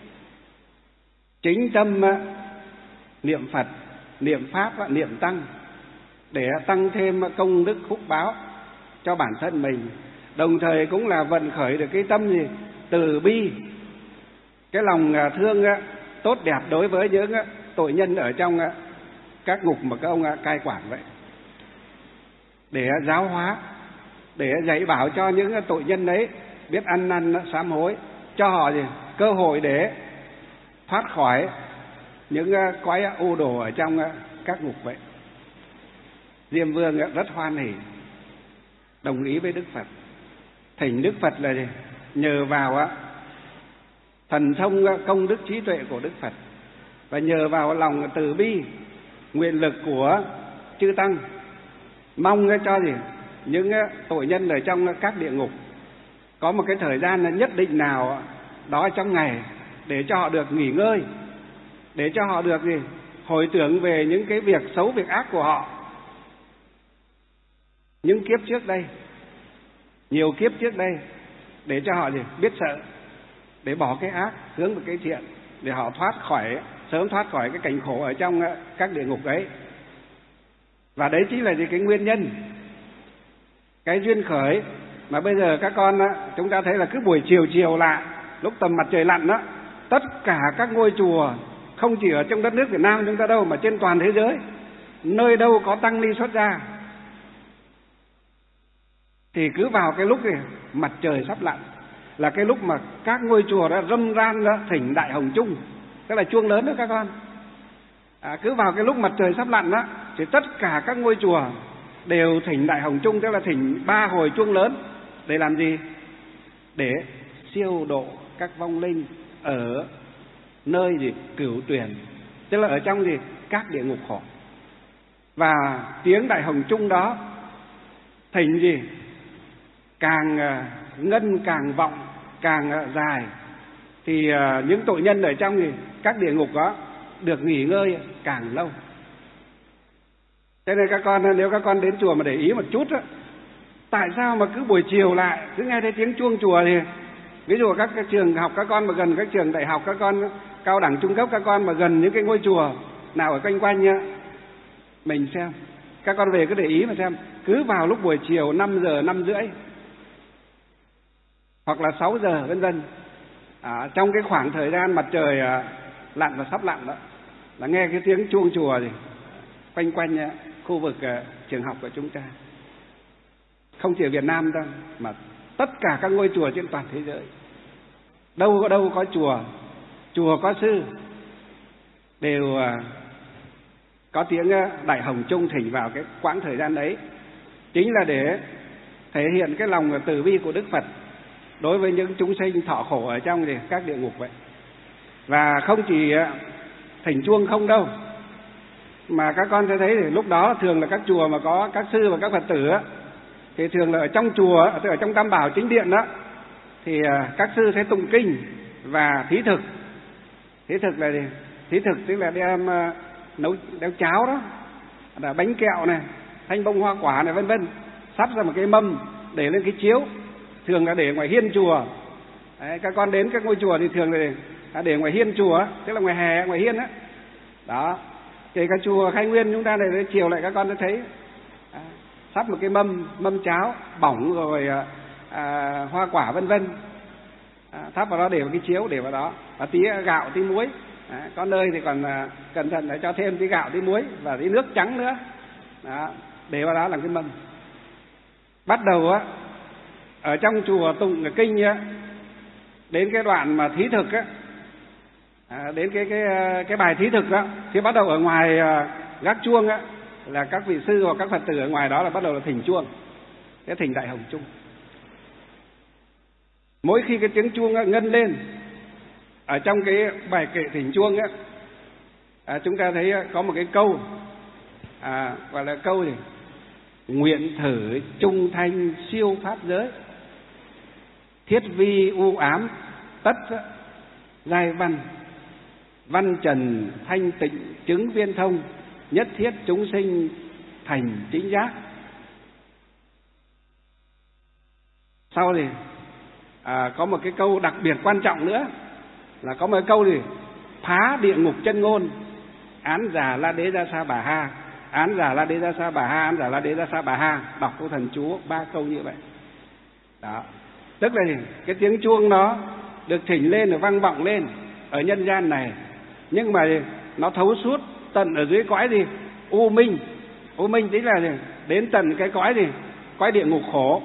chính tâm niệm Phật, niệm Pháp, niệm Tăng để tăng thêm công đức phúc báo cho bản thân mình, đồng thời cũng là vận khởi được cái tâm gì từ bi, cái lòng thương tốt đẹp đối với những tội nhân ở trong các ngục mà các ông cai quản vậy, để giáo hóa, để dạy bảo cho những tội nhân ấy biết ăn năn sám hối, cho họ gì cơ hội để thoát khỏi những cõi u đồ ở trong các ngục vậy. Diêm Vương rất hoan hỉ, đồng ý với Đức Phật, thỉnh Đức Phật là gì? Nhờ vào thần thông công đức trí tuệ của Đức Phật và nhờ vào lòng từ bi nguyện lực của chư tăng, mong cho gì những tội nhân ở trong các địa ngục có một cái thời gian nhất định nào đó trong ngày để cho họ được nghỉ ngơi, để cho họ được gì hồi tưởng về những cái việc xấu việc ác của họ những kiếp trước đây, nhiều kiếp trước đây, để cho họ gì biết sợ, để bỏ cái ác hướng về cái thiện, để họ thoát khỏi, sớm thoát khỏi cái cảnh khổ ở trong các địa ngục ấy. Và đấy chính là gì cái nguyên nhân, cái duyên khởi mà bây giờ các con chúng ta thấy là cứ buổi chiều chiều lại lúc tầm mặt trời lặn đó, tất cả các ngôi chùa không chỉ ở trong đất nước Việt Nam chúng ta đâu, mà trên toàn thế giới, nơi đâu có tăng ni xuất gia thì cứ vào cái lúc này mặt trời sắp lặn là cái lúc mà các ngôi chùa đã râm ran đó thỉnh đại hồng chung, tức là chuông lớn đó các con. À, cứ vào cái lúc mặt trời sắp lặn đó thì tất cả các ngôi chùa đều thỉnh đại hồng chung, tức là thỉnh ba hồi chuông lớn để làm gì? Để siêu độ các vong linh ở nơi gì cửu tuyển, tức là ở trong gì các địa ngục khổ. Và tiếng đại hồng chung đó thỉnh gì càng ngân càng vọng càng dài thì những tội nhân ở trong gì các địa ngục đó được nghỉ ngơi càng lâu. Thế nên các con, nếu các con đến chùa mà để ý một chút á, tại sao mà cứ buổi chiều lại cứ nghe thấy tiếng chuông chùa thì ví dụ các cái trường học các con mà gần các trường đại học, các con cao đẳng trung cấp, các con mà gần những cái ngôi chùa nào ở quanh quanh nhá, mình xem, các con về cứ để ý mà xem, cứ vào lúc buổi chiều năm giờ, năm rưỡi hoặc là sáu giờ vân vân, à, trong cái khoảng thời gian mặt trời à, lặn và sắp lặn đó, là nghe cái tiếng chuông chùa thì quanh quanh à, khu vực à, trường học của chúng ta, không chỉ ở Việt Nam đâu mà tất cả các ngôi chùa trên toàn thế giới, đâu có đâu có chùa, chùa có sư đều à, có tiếng à, đại hồng chung thỉnh vào cái quãng thời gian đấy, chính là để thể hiện cái lòng từ bi của Đức Phật đối với những chúng sinh thọ khổ ở trong thì các địa ngục vậy. Và không chỉ thỉnh chuông không đâu, mà các con sẽ thấy thì lúc đó thường là các chùa mà có các sư và các Phật tử á, thì thường là ở trong chùa, tức ở trong Tam Bảo chính điện đó, thì các sư sẽ tụng kinh và thí thực. Thí thực là gì? Thí thực tức là đem nấu nấu cháo đó, là bánh kẹo này, thanh bông hoa quả này vân vân, sắp ra một cái mâm để lên cái chiếu, thường là để ngoài hiên chùa. Đấy, các con đến các ngôi chùa thì thường là để ngoài hiên chùa, tức là ngoài hè, ngoài hiên á. Đó, kể cả chùa Khai Nguyên chúng ta này, chiều lại các con sẽ thấy à, sắp một cái mâm mâm cháo bỏng rồi à, hoa quả vân vân, à, thắp vào đó để vào cái chiếu, để vào đó và tí gạo tí muối. À, có nơi thì còn à, cẩn thận để cho thêm tí gạo tí muối và tí nước trắng nữa. Đó, để vào đó làm cái mâm. Bắt đầu á ở trong chùa tụng cái kinh á, đến cái đoạn mà thí thực á, à, đến cái cái cái bài thí thực đó, thì bắt đầu ở ngoài à, gác chuông á, là các vị sư hoặc các Phật tử ở ngoài đó là bắt đầu là thỉnh chuông, cái thỉnh đại hồng chung. Mỗi khi cái tiếng chuông ngân lên ở trong cái bài kệ thỉnh chuông ấy, à, chúng ta thấy có một cái câu à, gọi là câu gì? Nguyện thử trung thanh siêu pháp giới, thiết vi u ám tất giai văn, văn trần thanh tịnh chứng viên thông, nhất thiết chúng sinh thành chính giác. Sau thì à, có một cái câu đặc biệt quan trọng nữa, là có một cái câu gì? Phá địa ngục chân ngôn, án giả la đế ra sa bà ha, án giả la đế ra sa bà ha, án giả la đế ra sa bà ha. Đọc câu thần chú ba câu như vậy. Đó, tức là cái tiếng chuông nó được thỉnh lên, được vang vọng lên ở nhân gian này, nhưng mà nó thấu suốt tận ở dưới cõi gì? U minh. U minh chính là gì? Đến tận cái cõi gì? Cõi địa ngục khổ.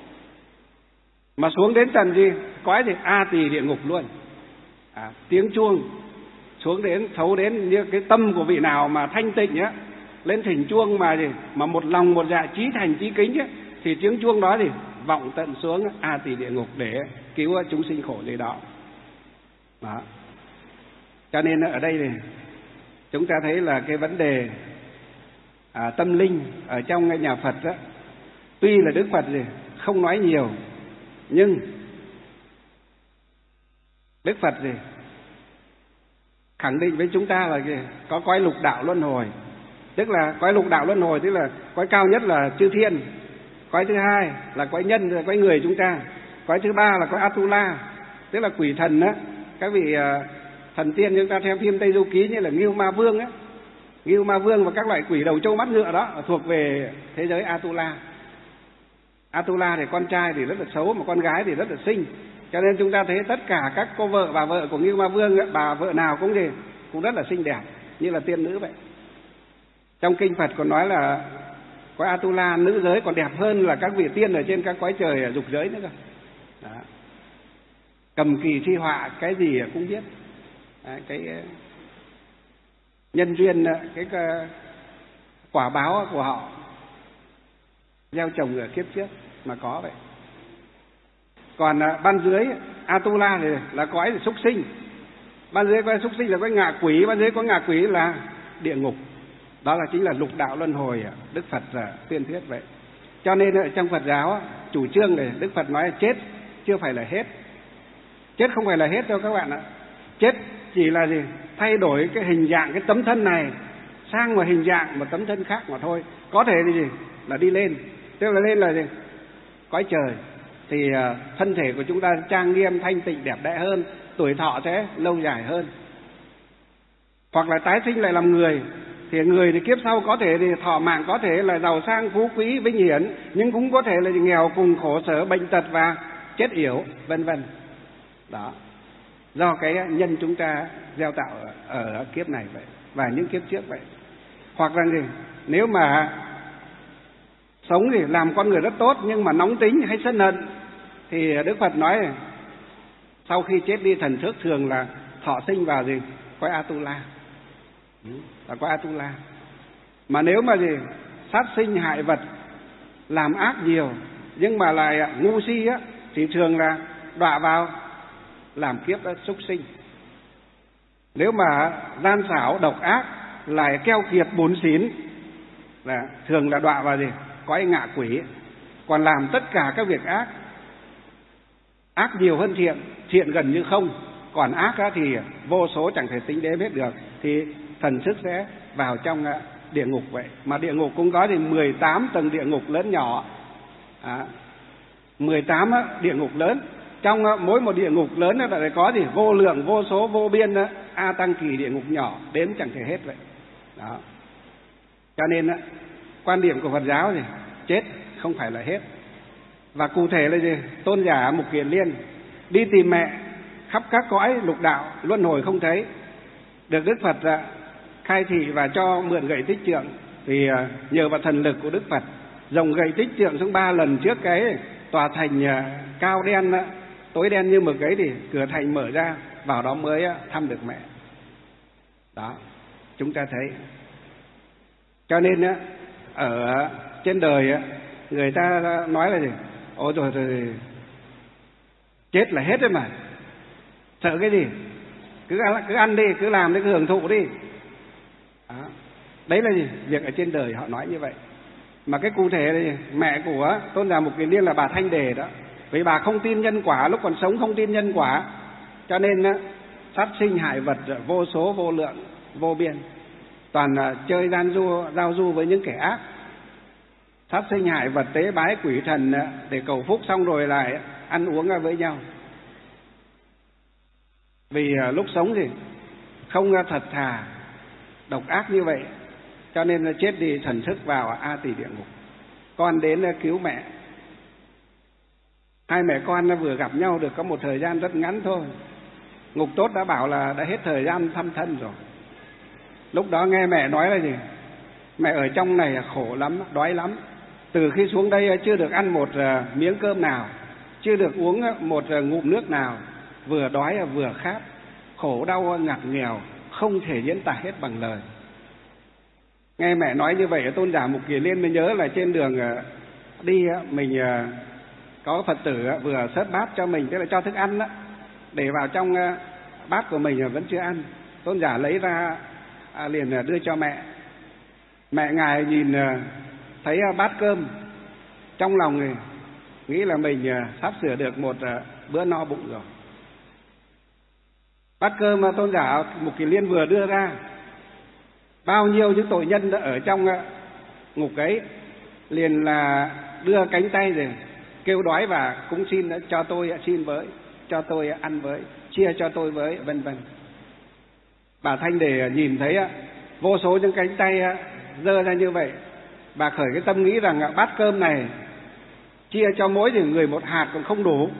Mà xuống đến tận gì? Cõi gì? A tỳ địa ngục luôn. À, tiếng chuông xuống đến, thấu đến như cái tâm của vị nào mà thanh tịnh á, lên thỉnh chuông mà gì? Mà một lòng một dạ chí thành chí kính ấy, thì tiếng chuông đó thì vọng tận xuống A tỳ địa ngục để cứu chúng sinh khổ dưới đó. Đó. Cho nên ở đây thì chúng ta thấy là cái vấn đề à, tâm linh ở trong nhà Phật đó, tuy là Đức Phật gì không nói nhiều, nhưng Đức Phật gì khẳng định với chúng ta là gì? Có cõi lục đạo luân hồi. Tức là cõi lục đạo luân hồi, tức là cõi cao nhất là chư thiên, cõi thứ hai là cõi nhân, là cõi người chúng ta, cõi thứ ba là cõi Atula, tức là quỷ thần á. Các vị uh, thần tiên chúng ta theo phim Tây Du Ký như là Ngưu Ma Vương á, Ngưu Ma Vương và các loại quỷ đầu trâu mắt ngựa đó thuộc về thế giới Atula. Atula thì con trai thì rất là xấu, mà con gái thì rất là xinh. Cho nên chúng ta thấy tất cả các cô vợ, bà vợ của Ngưu Ma Vương ấy, bà vợ nào cũng gì cũng rất là xinh đẹp, như là tiên nữ vậy. Trong kinh Phật còn nói là cõi Atula nữ giới còn đẹp hơn là các vị tiên ở trên các cõi trời dục giới nữa cơ. Đó. Cầm kỳ thi họa cái gì cũng biết. Đấy, cái nhân duyên, cái quả báo của họ gieo trồng ở kiếp trước mà có vậy. Còn ban dưới Atula thì là cõi súc sinh, ban dưới cõi súc sinh là cõi ngạ quỷ, ban dưới có ngạ quỷ là địa ngục. Đó là chính là lục đạo luân hồi Đức Phật tuyên thuyết vậy. Cho nên trong Phật giáo chủ trương này Đức Phật nói là chết chưa phải là hết. Chết không phải là hết đâu các bạn ạ. Chết chỉ là gì? Thay đổi cái hình dạng, cái tấm thân này sang một hình dạng một tấm thân khác mà thôi. Có thể là gì? Là đi lên. Tức là lên là gì? Cõi trời. Thì thân thể của chúng ta trang nghiêm, thanh tịnh, đẹp đẽ hơn, tuổi thọ sẽ lâu dài hơn. Hoặc là tái sinh lại làm người. Thì người thì kiếp sau có thể thì thọ mạng, có thể là giàu sang phú quý vinh hiển, nhưng cũng có thể là nghèo cùng khổ sở bệnh tật và chết yểu, vân vân. Đó, do cái nhân chúng ta gieo tạo ở, ở kiếp này vậy và những kiếp trước vậy. Hoặc là gì? Nếu mà sống thì làm con người rất tốt nhưng mà nóng tính hay sân hận, thì Đức Phật nói sau khi chết đi thần thức thường là thọ sinh vào gì? Cõi Atula. Là cõi Atula. Mà nếu mà gì? Sát sinh hại vật, làm ác nhiều nhưng mà lại ngu si á, thì thường là đọa vào làm kiếp súc sinh. Nếu mà gian xảo độc ác, lại keo kiệt bủn xỉn, là thường là đọa vào gì? Cõi ngạ quỷ. Còn làm tất cả các việc ác, ác nhiều hơn thiện, thiện gần như không, còn ác thì vô số chẳng thể tính đếm hết được, thì thần thức sẽ vào trong địa ngục vậy. Mà địa ngục cũng có thì mười tám tầng địa ngục lớn nhỏ, à, mười tám địa ngục lớn. Trong mỗi một địa ngục lớn lại có thì vô lượng, vô số, vô biên A Tăng kỳ địa ngục nhỏ, đếm chẳng thể hết vậy. Đó. Cho nên quan điểm của Phật giáo thì chết không phải là hết. Và cụ thể là gì? Tôn giả Mục Kiền Liên đi tìm mẹ khắp các cõi lục đạo luân hồi không thấy, được Đức Phật khai thị và cho mượn gậy tích trượng. Thì nhờ vào thần lực của Đức Phật, dòng gậy tích trượng xuống ba lần trước cái tòa thành cao đen, tối đen như mực ấy, thì cửa thành mở ra, vào đó mới thăm được mẹ. Đó, chúng ta thấy. Cho nên ở trên đời người ta nói là gì? Ôi rồi, rồi chết là hết đấy mà, sợ cái gì, cứ ăn, cứ ăn đi, cứ làm đi, cứ hưởng thụ đi. Đó. Đấy là gì? Việc ở trên đời họ nói như vậy. Mà cái cụ thể này, mẹ của Tôn giả Mục Kiền Liên là bà Thanh Đề đó. Vì bà không tin nhân quả, lúc còn sống không tin nhân quả, cho nên sát sinh hại vật vô số vô lượng vô biên, toàn là chơi gian du, giao du với những kẻ ác, sát sinh hại vật, tế bái quỷ thần để cầu phúc, xong rồi lại ăn uống với nhau. Vì lúc sống thì không thật thà, độc ác như vậy, cho nên chết đi thần thức vào A Tỳ địa ngục. Con đến cứu mẹ. Hai mẹ con vừa gặp nhau được có một thời gian rất ngắn thôi. Ngục tốt đã bảo là đã hết thời gian thăm thân rồi. Lúc đó nghe mẹ nói là gì? Mẹ ở trong này khổ lắm, đói lắm. Từ khi xuống đây chưa được ăn một miếng cơm nào, chưa được uống một ngụm nước nào, vừa đói vừa khát, khổ đau ngặt nghèo, không thể diễn tả hết bằng lời. Nghe mẹ nói như vậy, Tôn giả Mục Kiền Liên mới nhớ là trên đường đi mình có Phật tử vừa xớt bát cho mình, tức là cho thức ăn đó, để vào trong bát của mình vẫn chưa ăn. Tôn giả lấy ra liền đưa cho mẹ. Mẹ ngài nhìn thấy bát cơm, trong lòng này nghĩ là mình sắp sửa được một bữa no bụng rồi. Bát cơm mà Tôn giả Mục Kiền Liên vừa đưa ra, bao nhiêu những tội nhân ở trong ngục ấy liền là đưa cánh tay rồi kêu đói và cũng xin cho tôi xin với, cho tôi ăn với, chia cho tôi với, vân vân. Bà Thanh Đề nhìn thấy vô số những cánh tay giơ ra như vậy, bà khởi cái tâm nghĩ rằng bát cơm này chia cho mỗi người một hạt còn không đủ,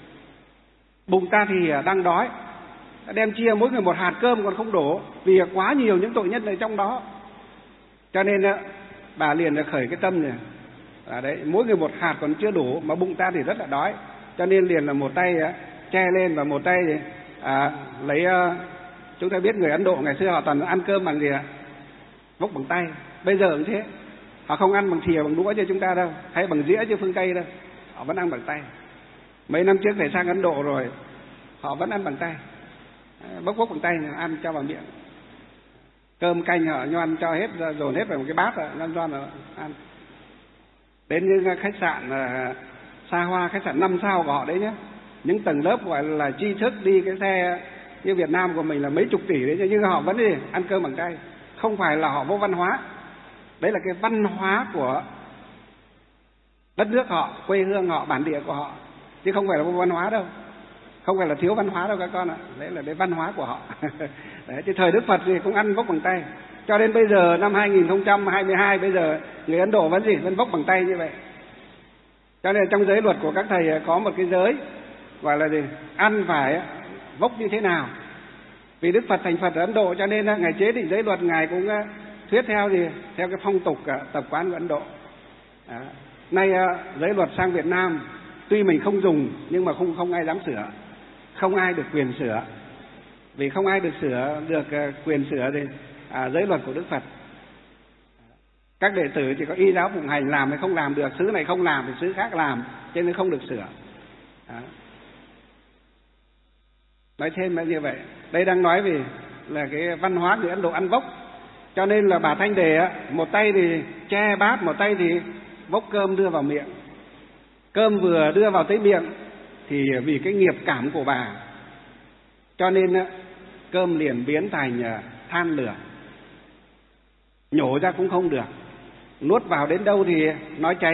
bụng ta thì đang đói, đem chia mỗi người một hạt cơm còn không đủ, vì quá nhiều những tội nhân ở trong đó. Cho nên bà liền khởi cái tâm này, à đấy, mỗi người một hạt còn chưa đủ mà bụng ta thì rất là đói, cho nên liền là một tay che lên và một tay à, lấy. Chúng ta biết người Ấn Độ ngày xưa họ toàn ăn cơm bằng gì ạ? Vốc bằng tay. Bây giờ cũng thế, họ không ăn bằng thìa bằng đũa như chúng ta đâu, hay bằng dĩa như phương Tây đâu, họ vẫn ăn bằng tay. Mấy năm trước thầy sang Ấn Độ rồi, họ vẫn ăn bằng tay, bốc bốc bằng tay, ăn cho vào miệng. Cơm canh họ nhoan cho hết, dồn hết vào một cái bát rồi, nhoan nhoan rồi ăn. Đến những khách sạn uh, xa hoa, khách sạn năm sao của họ đấy nhé, những tầng lớp gọi là tri thức đi cái xe như Việt Nam của mình là mấy chục tỷ đấy, nhưng họ vẫn đi ăn cơm bằng tay. Không phải là họ vô văn hóa, đấy là cái văn hóa của đất nước họ, quê hương họ, bản địa của họ, chứ không phải là vô văn hóa đâu, không phải là thiếu văn hóa đâu các con ạ. Đấy là cái văn hóa của họ. Đấy, thì thời Đức Phật thì cũng ăn vốc bằng tay, cho đến bây giờ năm hai nghìn không trăm hai mươi hai, bây giờ người Ấn Độ vẫn gì vẫn vốc bằng tay như vậy. Cho nên trong giới luật của các thầy có một cái giới gọi là gì, ăn phải vốc như thế nào. Vì Đức Phật thành Phật ở Ấn Độ, cho nên ngài chế định giới luật, ngài cũng thuyết theo gì, theo cái phong tục tập quán của Ấn Độ. Đó. Nay giới luật sang Việt Nam, tuy mình không dùng nhưng mà không không ai dám sửa, không ai được quyền sửa, vì không ai được sửa được quyền sửa thì à, giới luật của Đức Phật. Các đệ tử chỉ có y giáo phụng hành, làm hay không làm được, xứ này không làm thì xứ khác làm, cho nên không được sửa. Đó. Nói thêm là như vậy. Đây đang nói về là cái văn hóa người Ấn Độ ăn vốc. Cho nên là bà Thanh Đề một tay thì che bát, một tay thì vốc cơm đưa vào miệng. Cơm vừa đưa vào tới miệng thì vì cái nghiệp cảm của bà, cho nên cơm liền biến thành than lửa, nhổ ra cũng không được, nuốt vào đến đâu thì nó cháy,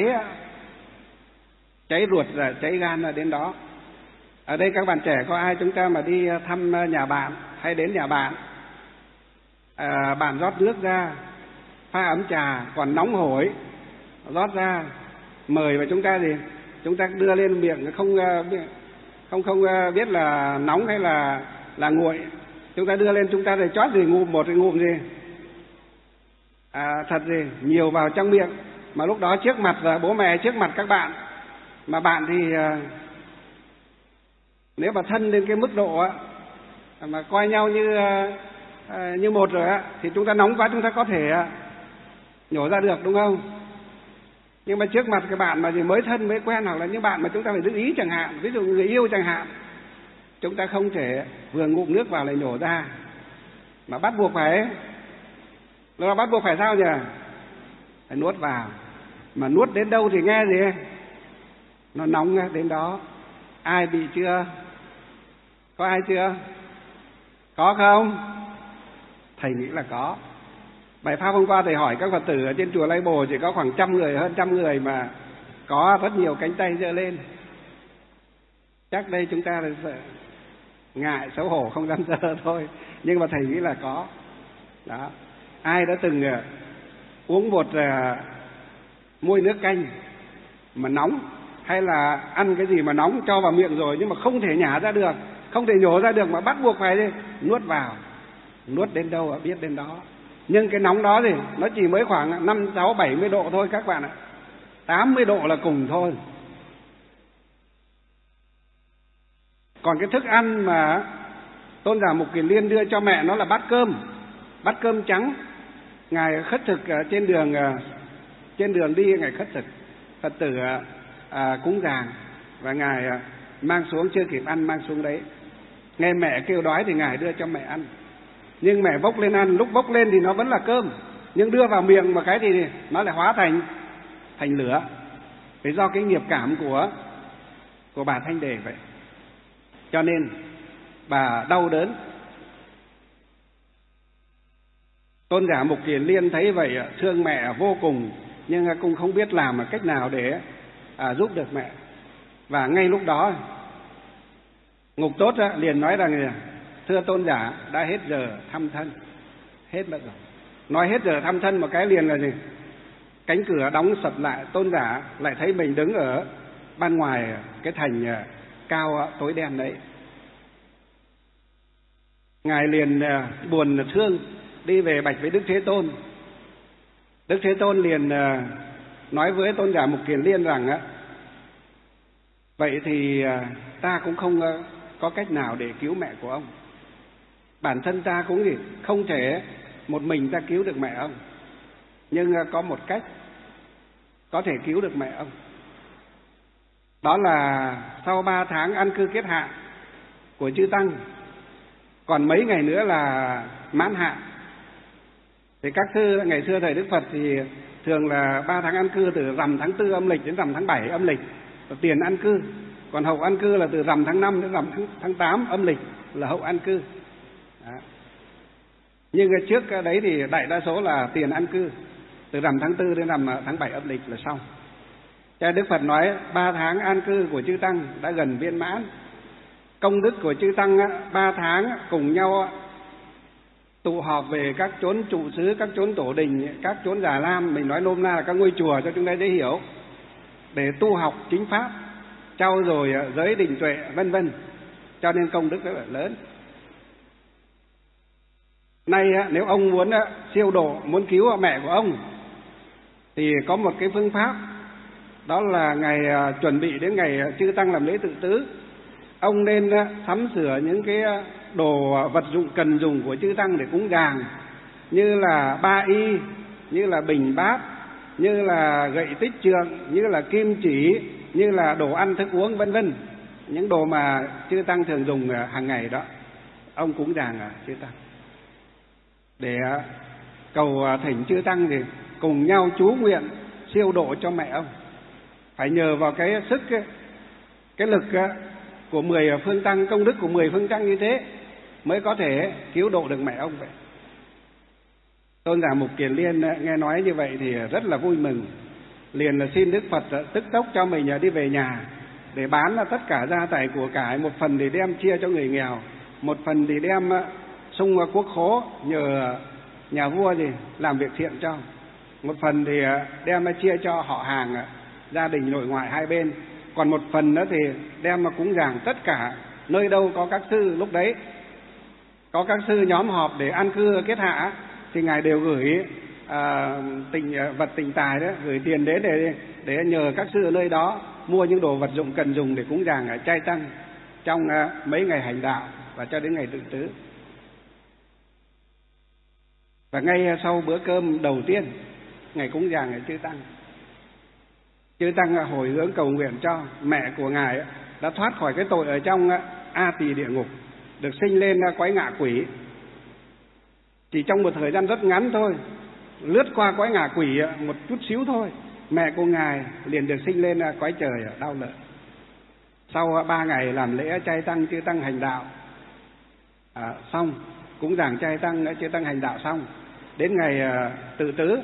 cháy ruột là cháy gan là đến đó. Ở đây các bạn trẻ có ai chúng ta mà đi thăm nhà bạn hay đến nhà bạn, à, bạn rót nước ra, pha ấm trà còn nóng hổi, rót ra mời, và chúng ta thì chúng ta đưa lên miệng không không không biết là nóng hay là là nguội, chúng ta đưa lên, chúng ta thì chót gì ngụm một cái ngụm gì à, thật gì nhiều vào trong miệng. Mà lúc đó trước mặt là bố mẹ, trước mặt các bạn, mà bạn thì à, nếu mà thân đến cái mức độ á, mà coi nhau như à, như một rồi á, thì chúng ta nóng quá chúng ta có thể à, nhổ ra được, đúng không? Nhưng mà trước mặt cái bạn mà gì mới thân mới quen, hoặc là những bạn mà chúng ta phải giữ ý chẳng hạn, ví dụ người yêu chẳng hạn, chúng ta không thể vừa ngụm nước vào lại nhổ ra, mà bắt buộc phải là bắt buộc phải sao nhỉ? Phải nuốt vào. Mà nuốt đến đâu thì nghe gì? Nó nóng đến đó. Ai bị chưa? Có ai chưa? Có không? Thầy nghĩ là có. Bài pháp hôm qua thầy hỏi các Phật tử ở trên chùa Lai Bồ chỉ có khoảng trăm người, hơn trăm người mà có rất nhiều cánh tay giơ lên. Chắc đây chúng ta là ngại xấu hổ không dám giơ thôi, nhưng mà thầy nghĩ là có. Đó. Ai đã từng uh, uống một uh, muôi nước canh mà nóng, hay là ăn cái gì mà nóng cho vào miệng rồi nhưng mà không thể nhả ra được, không thể nhổ ra được mà bắt buộc phải đi, nuốt vào. Nuốt đến đâu biết đến đó. Nhưng cái nóng đó thì nó chỉ mới khoảng năm, sáu, bảy mươi độ thôi các bạn ạ. tám mươi độ là cùng thôi. Còn cái thức ăn mà Tôn giả Mục Kiền Liên đưa cho mẹ nó là bát cơm, bát cơm trắng. Ngài khất thực trên đường trên đường đi, Ngài khất thực, Phật tử à, cúng dường, và Ngài mang xuống, chưa kịp ăn mang xuống đấy. Nghe mẹ kêu đói thì Ngài đưa cho mẹ ăn. Nhưng mẹ bốc lên ăn, lúc bốc lên thì nó vẫn là cơm, nhưng đưa vào miệng một cái thì nó lại hóa thành thành lửa. Vì do cái nghiệp cảm của của bà Thanh Đề vậy. Cho nên bà đau đớn. Tôn giả Mục Kiền Liên thấy vậy thương mẹ vô cùng, nhưng cũng không biết làm cách nào để à, giúp được mẹ. Và ngay lúc đó Ngục Tốt liền nói rằng: thưa Tôn giả, đã hết giờ thăm thân. Hết mất rồi. Nói hết giờ thăm thân một cái liền là gì? Cánh cửa đóng sập lại. Tôn giả lại thấy mình đứng ở ban ngoài cái thành cao tối đen đấy. Ngài liền buồn thương đi về bạch với Đức Thế Tôn. Đức Thế Tôn liền nói với Tôn giả Mục Kiền Liên rằng: vậy thì ta cũng không có cách nào để cứu mẹ của ông. Bản thân ta cũng gì không thể một mình ta cứu được mẹ ông, nhưng có một cách có thể cứu được mẹ ông. Đó là sau ba tháng ăn cư kết hạ của chư tăng, còn mấy ngày nữa là mãn hạn. Thì các thư ngày xưa thời Đức Phật thì thường là ba tháng ăn cư từ rằm tháng tư âm lịch đến rằm tháng bảy âm lịch là tiền ăn cư, còn hậu ăn cư là từ rằm tháng năm đến rằm tháng tám âm lịch là hậu ăn cư. Đó. Nhưng trước đấy thì đại đa số là tiền ăn cư từ rằm tháng tư đến rằm tháng bảy âm lịch là xong. Cho Đức Phật nói ba tháng an cư của chư tăng đã gần viên mãn. Công đức của chư tăng ba tháng cùng nhau tụ họp về các chốn trụ xứ, các chốn tổ đình, các chốn già lam, mình nói nôm na là các ngôi chùa cho chúng ta dễ hiểu, để tu học chính pháp, trau dồi giới định tuệ vân vân. Cho nên công đức rất là lớn. Nay nếu ông muốn siêu độ, muốn cứu mẹ của ông thì có một cái phương pháp, đó là ngày chuẩn bị đến ngày chư tăng làm lễ tự tứ, ông nên sắm sửa những cái đồ vật dụng cần dùng của chư tăng để cúng dường, như là ba y, như là bình bát, như là gậy tích trượng, như là kim chỉ, như là đồ ăn thức uống vân vân, những đồ mà chư tăng thường dùng hàng ngày đó, ông cúng dường chư tăng để cầu thỉnh chư tăng thì cùng nhau chú nguyện siêu độ cho mẹ ông. Phải nhờ vào cái sức, cái, cái lực của mười phương tăng, công đức của mười phương tăng như thế mới có thể cứu độ được mẹ ông vậy. Tôn giả Mục Kiền Liên nghe nói như vậy thì rất là vui mừng, liền là xin Đức Phật tức tốc cho mình đi về nhà để bán là tất cả gia tài của cải, một phần thì đem chia cho người nghèo, một phần thì đem sung quốc khố nhờ nhà vua gì làm việc thiện cho, một phần thì đem chia cho họ hàng, gia đình nội ngoại hai bên, còn một phần nữa thì đem mà cúng dường tất cả nơi đâu có các sư, lúc đấy có các sư nhóm họp để an cư kết hạ thì ngài đều gửi à, tình vật tình tài đó, gửi tiền đến để để nhờ các sư ở nơi đó mua những đồ vật dụng cần dùng để cúng dường ở trai tăng trong à, mấy ngày hành đạo và cho đến ngày tự tứ. Và ngay sau bữa cơm đầu tiên ngày cúng dường ngày chư tăng Chư Tăng hồi hướng cầu nguyện cho mẹ của Ngài đã thoát khỏi cái tội ở trong A Tỳ địa ngục, được sinh lên cõi ngạ quỷ. Chỉ trong một thời gian rất ngắn thôi, lướt qua cõi ngạ quỷ một chút xíu thôi, mẹ của Ngài liền được sinh lên cõi trời đau lợi. Sau ba ngày làm lễ trai tăng, chư Tăng hành đạo à, xong, cúng dường trai tăng, chư Tăng hành đạo xong, đến ngày à, tự tứ.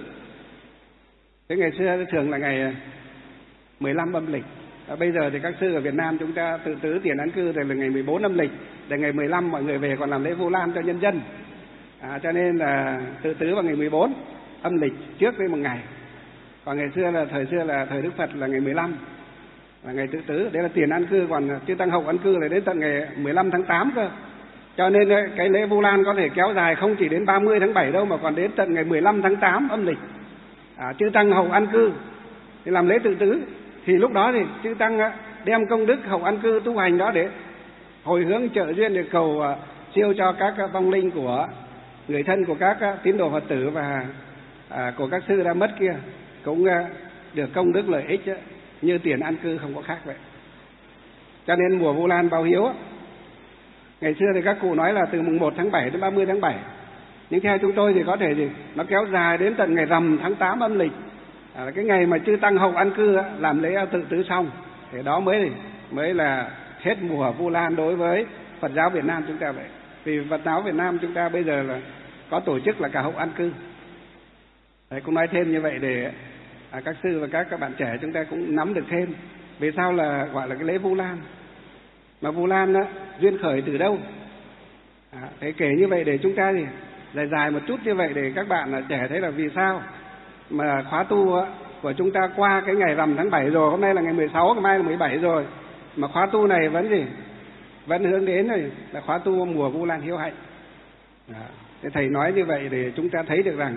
Cái ngày xưa thường là ngày mười lăm âm lịch. À, bây giờ thì các sư ở Việt Nam chúng ta tự tứ tiền an cư thì là ngày mười bốn âm lịch, để ngày mười lăm mọi người về còn làm lễ Vu Lan cho nhân dân. À, cho nên là tự tứ vào ngày mười bốn âm lịch trước với một ngày. Còn ngày xưa là thời xưa là thời Đức Phật là ngày mười lăm là ngày tự tứ, đấy là tiền an cư, còn chư Tăng hậu an cư là đến tận ngày mười lăm tháng tám cơ. Cho nên cái lễ Vu Lan có thể kéo dài không chỉ đến ba mươi tháng bảy đâu, mà còn đến tận ngày mười lăm tháng tám âm lịch. À, chư Tăng hậu an cư thì làm lễ tự tứ, thì lúc đó thì chư Tăng đem công đức hậu an cư tu hành đó để hồi hướng trợ duyên, để cầu siêu cho các vong linh của người thân của các tín đồ Phật tử và à, của các sư đã mất kia cũng được công đức lợi ích như tiền an cư, không có khác vậy. Cho nên mùa Vu Lan báo hiếu ngày xưa thì các cụ nói là từ mùng một tháng bảy đến ba mươi tháng bảy, nhưng theo chúng tôi thì có thể gì nó kéo dài đến tận ngày rằm tháng tám âm lịch, à, cái ngày mà chư Tăng hậu an cư làm lễ tự tứ xong, thì đó mới mới là hết mùa Vu Lan đối với Phật giáo Việt Nam chúng ta vậy. Vì Phật giáo Việt Nam chúng ta bây giờ là có tổ chức là cả hậu an cư. Đấy, cũng nói thêm như vậy để à, các sư và các các bạn trẻ chúng ta cũng nắm được thêm vì sao là gọi là cái lễ Vu Lan. Mà Vu Lan đó, duyên khởi từ đâu? À, thế kể như vậy để chúng ta thì dài dài một chút như vậy để các bạn là trẻ thấy là vì sao mà khóa tu á, của chúng ta qua cái ngày rằm tháng bảy rồi, hôm nay là ngày mười sáu, ngày mai là mười bảy rồi, mà khóa tu này vẫn gì? Vẫn hướng đến rồi là khóa tu mùa Vu Lan hiếu hạnh. À, thế thầy nói như vậy để chúng ta thấy được rằng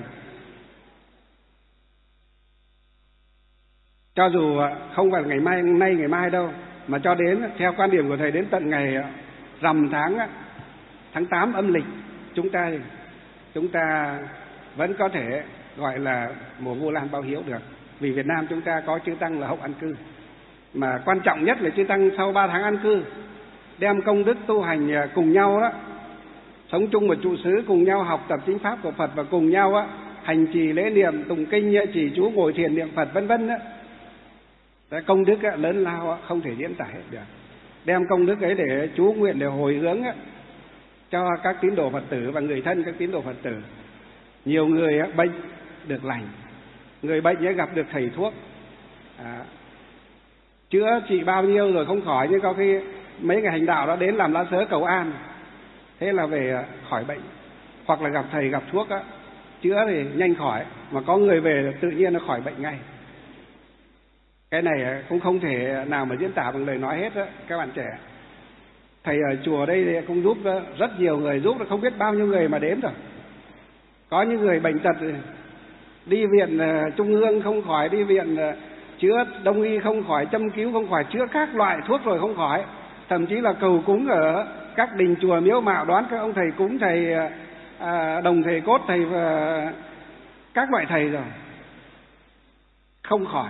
cho dù không phải là ngày mai nay ngày mai đâu, mà cho đến theo quan điểm của thầy đến tận ngày rằm tháng tháng tám âm lịch, chúng ta chúng ta vẫn có thể gọi là mùa Vu Lan báo hiếu được. Vì Việt Nam chúng ta có chư Tăng là hậu an cư, mà quan trọng nhất là chư Tăng sau ba tháng an cư đem công đức tu hành cùng nhau đó, sống chung một trụ xứ, cùng nhau học tập chính pháp của Phật và cùng nhau á hành trì lễ niệm, tụng kinh, trì chú, ngồi thiền niệm Phật vân vân đó. Công đức lớn lao không thể diễn tả hết được. Đem công đức ấy để chú nguyện, để hồi hướng cho các tín đồ Phật tử và người thân các tín đồ Phật tử. Nhiều người bệnh được lành, người bệnh gặp được thầy thuốc, à, chữa trị bao nhiêu rồi không khỏi, nhưng có khi mấy ngày hành đạo đó đến làm lá sớ cầu an, thế là về khỏi bệnh. Hoặc là gặp thầy gặp thuốc á, chữa thì nhanh khỏi, mà có người về tự nhiên nó khỏi bệnh ngay. Cái này cũng không thể nào mà diễn tả bằng lời nói hết đó, các bạn trẻ. Thầy ở chùa đây cũng giúp rất nhiều người, giúp không biết bao nhiêu người mà đếm rồi. Có những người bệnh tật đi viện trung ương không khỏi, đi viện chữa đông y không khỏi, châm cứu không khỏi, chữa các loại thuốc rồi không khỏi, thậm chí là cầu cúng ở các đình chùa miếu mạo, đoán các ông thầy cúng, thầy à, đồng thầy cốt, thầy và các loại thầy rồi không khỏi.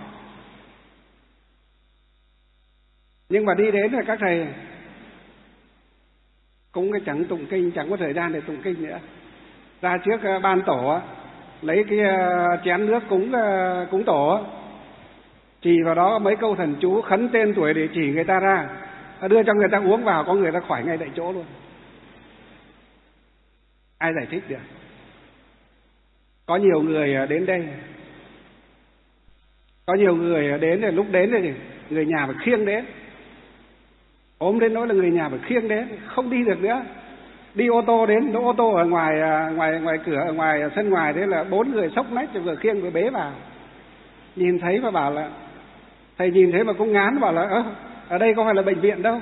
Nhưng mà đi đến là các thầy cũng chẳng tụng kinh, chẳng có thời gian để tụng kinh nữa, ra trước ban tổ lấy cái chén nước cúng cúng tổ, chỉ vào đó mấy câu thần chú, khấn tên tuổi để chỉ người ta ra, đưa cho người ta uống vào, có người ta khỏi ngay tại chỗ luôn. Ai giải thích được? Có nhiều người đến đây, có nhiều người đến thì lúc đến thì người nhà phải khiêng đến, ốm đến nỗi là người nhà phải khiêng đến, không đi được nữa. Đi ô tô đến, đỗ ô tô ở ngoài ngoài ngoài cửa, ở ngoài sân ngoài, thế là bốn người xốc nách vừa khiêng vừa bế vào. Nhìn thấy mà bảo là, thầy nhìn thấy mà cũng ngán, bảo là ơ, ở đây có phải là bệnh viện đâu,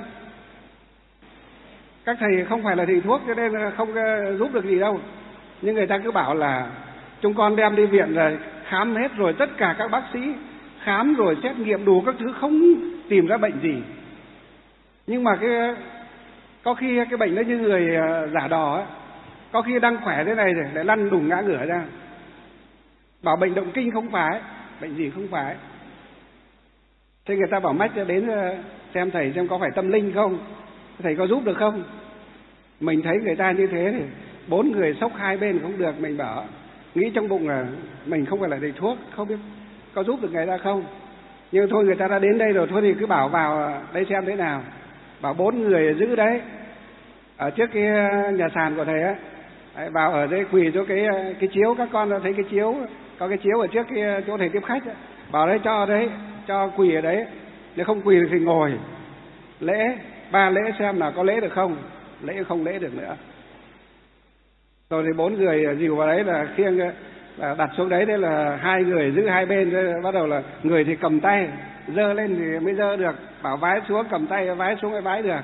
các thầy không phải là thầy thuốc cho nên không giúp được gì đâu. Nhưng người ta cứ bảo là chúng con đem đi viện rồi, khám hết rồi, tất cả các bác sĩ khám rồi, xét nghiệm đủ các thứ, không tìm ra bệnh gì. Nhưng mà cái có khi cái bệnh nó như người giả đò ấy, có khi đang khỏe thế này rồi lại lăn đùng ngã ngửa ra, bảo bệnh động kinh không phải, bệnh gì không phải. Thế người ta bảo mách đến xem thầy xem có phải tâm linh không, thầy có giúp được không. Mình thấy người ta như thế thì bốn người xốc hai bên không được, mình bảo nghĩ trong bụng là mình không phải là thầy thuốc, không biết có giúp được người ta không. Nhưng thôi người ta đã đến đây rồi, thôi thì cứ bảo vào đây xem thế nào. Bảo bốn người giữ đấy ở trước cái nhà sàn của thầy á, vào ở đây quỳ chỗ cái cái chiếu, các con thấy cái chiếu, có cái chiếu ở trước cái chỗ thầy tiếp khách ấy. Bảo đấy cho đấy, cho quỳ ở đấy, nếu không quỳ thì ngồi lễ, ba lễ xem là có lễ được không, lễ không lễ được nữa. Rồi thì bốn người dìu vào đấy là khiêng là đặt xuống đấy, thế là hai người giữ hai bên, bắt đầu là người thì cầm tay giơ lên thì mới giơ được, bảo vái xuống cầm tay vái xuống mới vái được.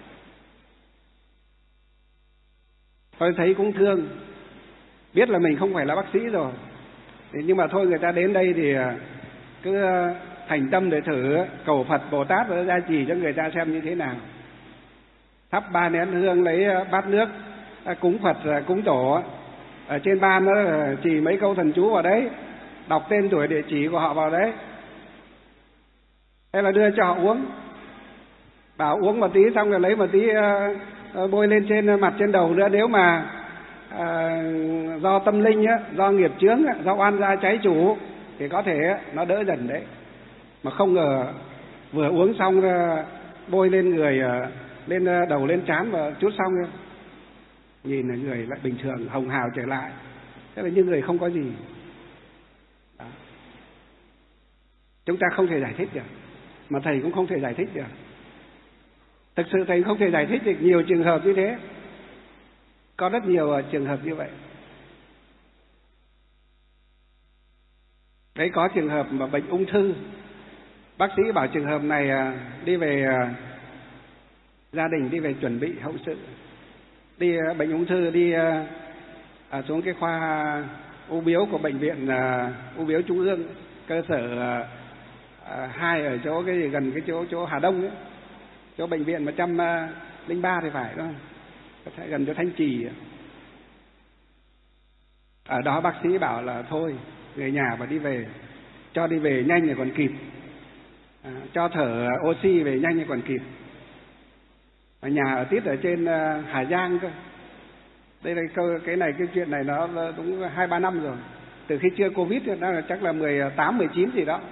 Tôi thấy cũng thương, biết là mình không phải là bác sĩ rồi, nhưng mà thôi người ta đến đây thì cứ thành tâm để thử, cầu Phật Bồ Tát gia trì cho người ta xem như thế nào. Thắp ba nén hương, lấy bát nước cúng Phật cúng tổ, ở trên ban nó chỉ mấy câu thần chú vào đấy, đọc tên tuổi địa chỉ của họ vào đấy, thế là đưa cho họ uống. Bảo uống một tí xong rồi lấy một tí uh, bôi lên trên mặt trên đầu nữa, nếu mà uh, do tâm linh á, do nghiệp chướng á, do oan gia cháy chủ thì có thể á, nó đỡ dần đấy. Mà không ngờ vừa uống xong uh, bôi lên người, uh, lên uh, đầu lên trán và chút xong uh, nhìn là người lại bình thường, hồng hào trở lại, thế là như người không có gì. Đó. Chúng ta không thể giải thích được, mà thầy cũng không thể giải thích được. Thực sự thầy không thể giải thích được nhiều trường hợp như thế, có rất nhiều trường hợp như vậy. Đấy, có trường hợp mà bệnh ung thư, bác sĩ bảo trường hợp này đi về gia đình, đi về chuẩn bị hậu sự, đi bệnh ung thư, đi à, xuống cái khoa u bướu của bệnh viện à, u bướu trung ương cơ sở à, hai ở chỗ cái gần cái chỗ chỗ Hà Đông ấy, chỗ bệnh viện một trăm linh ba thì phải, đó gần chỗ Thanh Trì. Ở đó bác sĩ bảo là thôi người nhà mà đi về, cho đi về nhanh thì còn kịp, à, cho thở oxy về nhanh thì còn kịp. Ở nhà ở tít ở trên uh, Hà Giang cơ. Đây là câu cái này cái chuyện này nó đúng hai ba năm rồi, từ khi chưa Covid thì nó chắc là mười tám mười chín gì đó.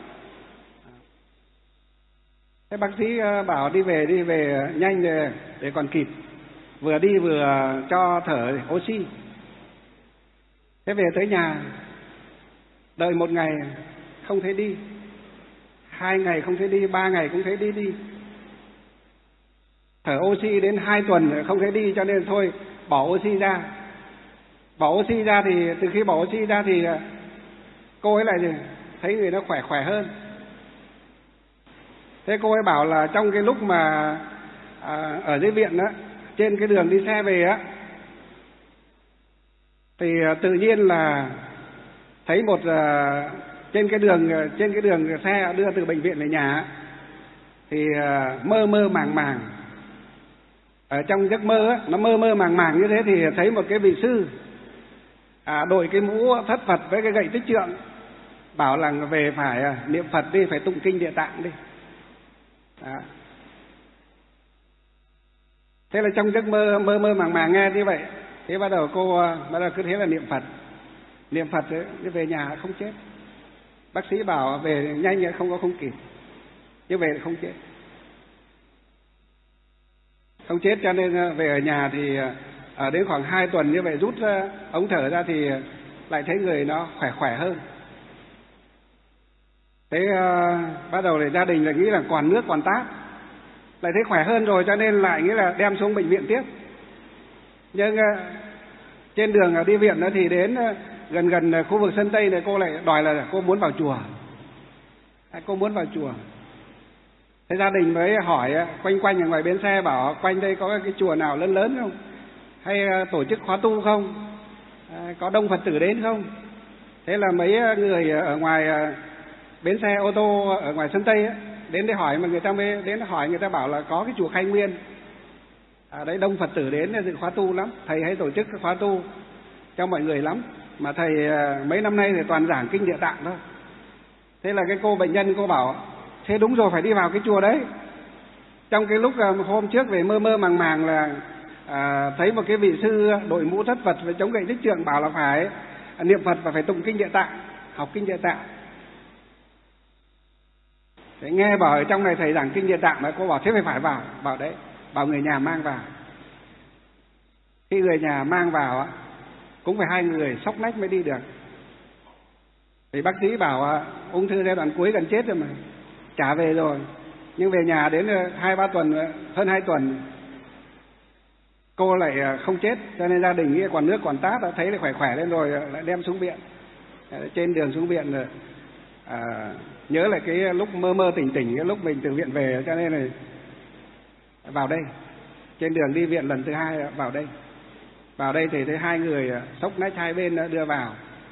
Thế bác sĩ bảo đi về đi về nhanh để, để còn kịp, vừa đi vừa cho thở oxy. Thế về tới nhà đợi một ngày không thấy đi, hai ngày không thấy đi, ba ngày cũng thấy đi đi, thở oxy đến hai tuần không thấy đi, cho nên thôi bỏ oxy ra. Bỏ oxy ra thì từ khi bỏ oxy ra thì cô ấy lại thấy người nó khỏe khỏe hơn. Thế cô ấy bảo là trong cái lúc mà à, ở dưới viện đó, trên cái đường đi xe về á, thì tự nhiên là thấy một uh, trên cái đường trên cái đường xe đưa từ bệnh viện về nhà, thì uh, mơ mơ màng màng ở trong giấc mơ á, nó mơ mơ màng màng như thế thì thấy một cái vị sư à, đội cái mũ thất Phật với cái gậy tích trượng, bảo là về phải uh, niệm Phật đi, phải tụng kinh Địa Tạng đi. Đó. Thế là trong giấc mơ mơ mơ màng màng nghe như vậy, thế bắt đầu cô bắt đầu cứ thế là niệm Phật, niệm Phật ấy, về nhà không chết. Bác sĩ bảo về nhanh không có không kịp, nhưng về không chết, không chết cho nên về ở nhà thì ở đến khoảng hai tuần như vậy rút ống thở ra thì lại thấy người nó khỏe khỏe hơn. Thế uh, bắt đầu thì gia đình là nghĩ là còn nước còn tát, lại thấy khỏe hơn rồi cho nên lại nghĩ là đem xuống bệnh viện tiếp. Nhưng uh, trên đường uh, đi viện đó thì đến uh, gần gần uh, khu vực sân Tây này cô lại đòi là cô muốn vào chùa, à, cô muốn vào chùa. Thế gia đình mới hỏi uh, quanh quanh ở ngoài bến xe, bảo quanh đây có cái chùa nào lớn lớn không, hay uh, tổ chức khóa tu không, uh, có đông Phật tử đến không. Thế là mấy người ở ngoài uh, bến xe ô tô ở ngoài sân Tây ấy, đến để hỏi, mà người ta mới đến hỏi, người ta bảo là có cái chùa Khai Nguyên, à, đấy đông Phật tử đến dự khóa tu lắm, thầy hay tổ chức khóa tu cho mọi người lắm, mà thầy mấy năm nay thì toàn giảng kinh Địa Tạng thôi. Thế là cái cô bệnh nhân cô bảo thế đúng rồi, phải đi vào cái chùa đấy. Trong cái lúc hôm trước về mơ mơ màng màng là à, thấy một cái vị sư đội mũ thất Phật và chống gậy thích trượng bảo là phải niệm Phật và phải tụng kinh Địa Tạng, học kinh Địa Tạng. Thế nghe bảo ở trong này thầy giảng kinh Địa Tạng mà cô bảo thế phải phải vào, bảo đấy, bảo người nhà mang vào. Khi người nhà mang vào á, cũng phải hai người xốc nách mới đi được. Thì bác sĩ bảo ung thư giai đoạn cuối gần chết rồi mà, trả về rồi. Nhưng về nhà đến hai ba tuần, hơn hai tuần, cô lại không chết, cho nên gia đình nghĩ còn nước còn tát, thấy là khỏe khỏe lên rồi lại đem xuống viện. Trên đường xuống viện rồi à, nhớ lại cái lúc mơ mơ tỉnh tỉnh, cái lúc mình từ viện về, cho nên là vào đây. Trên đường đi viện lần thứ hai vào đây. Vào đây thì thấy hai người xốc nách hai bên đưa vào.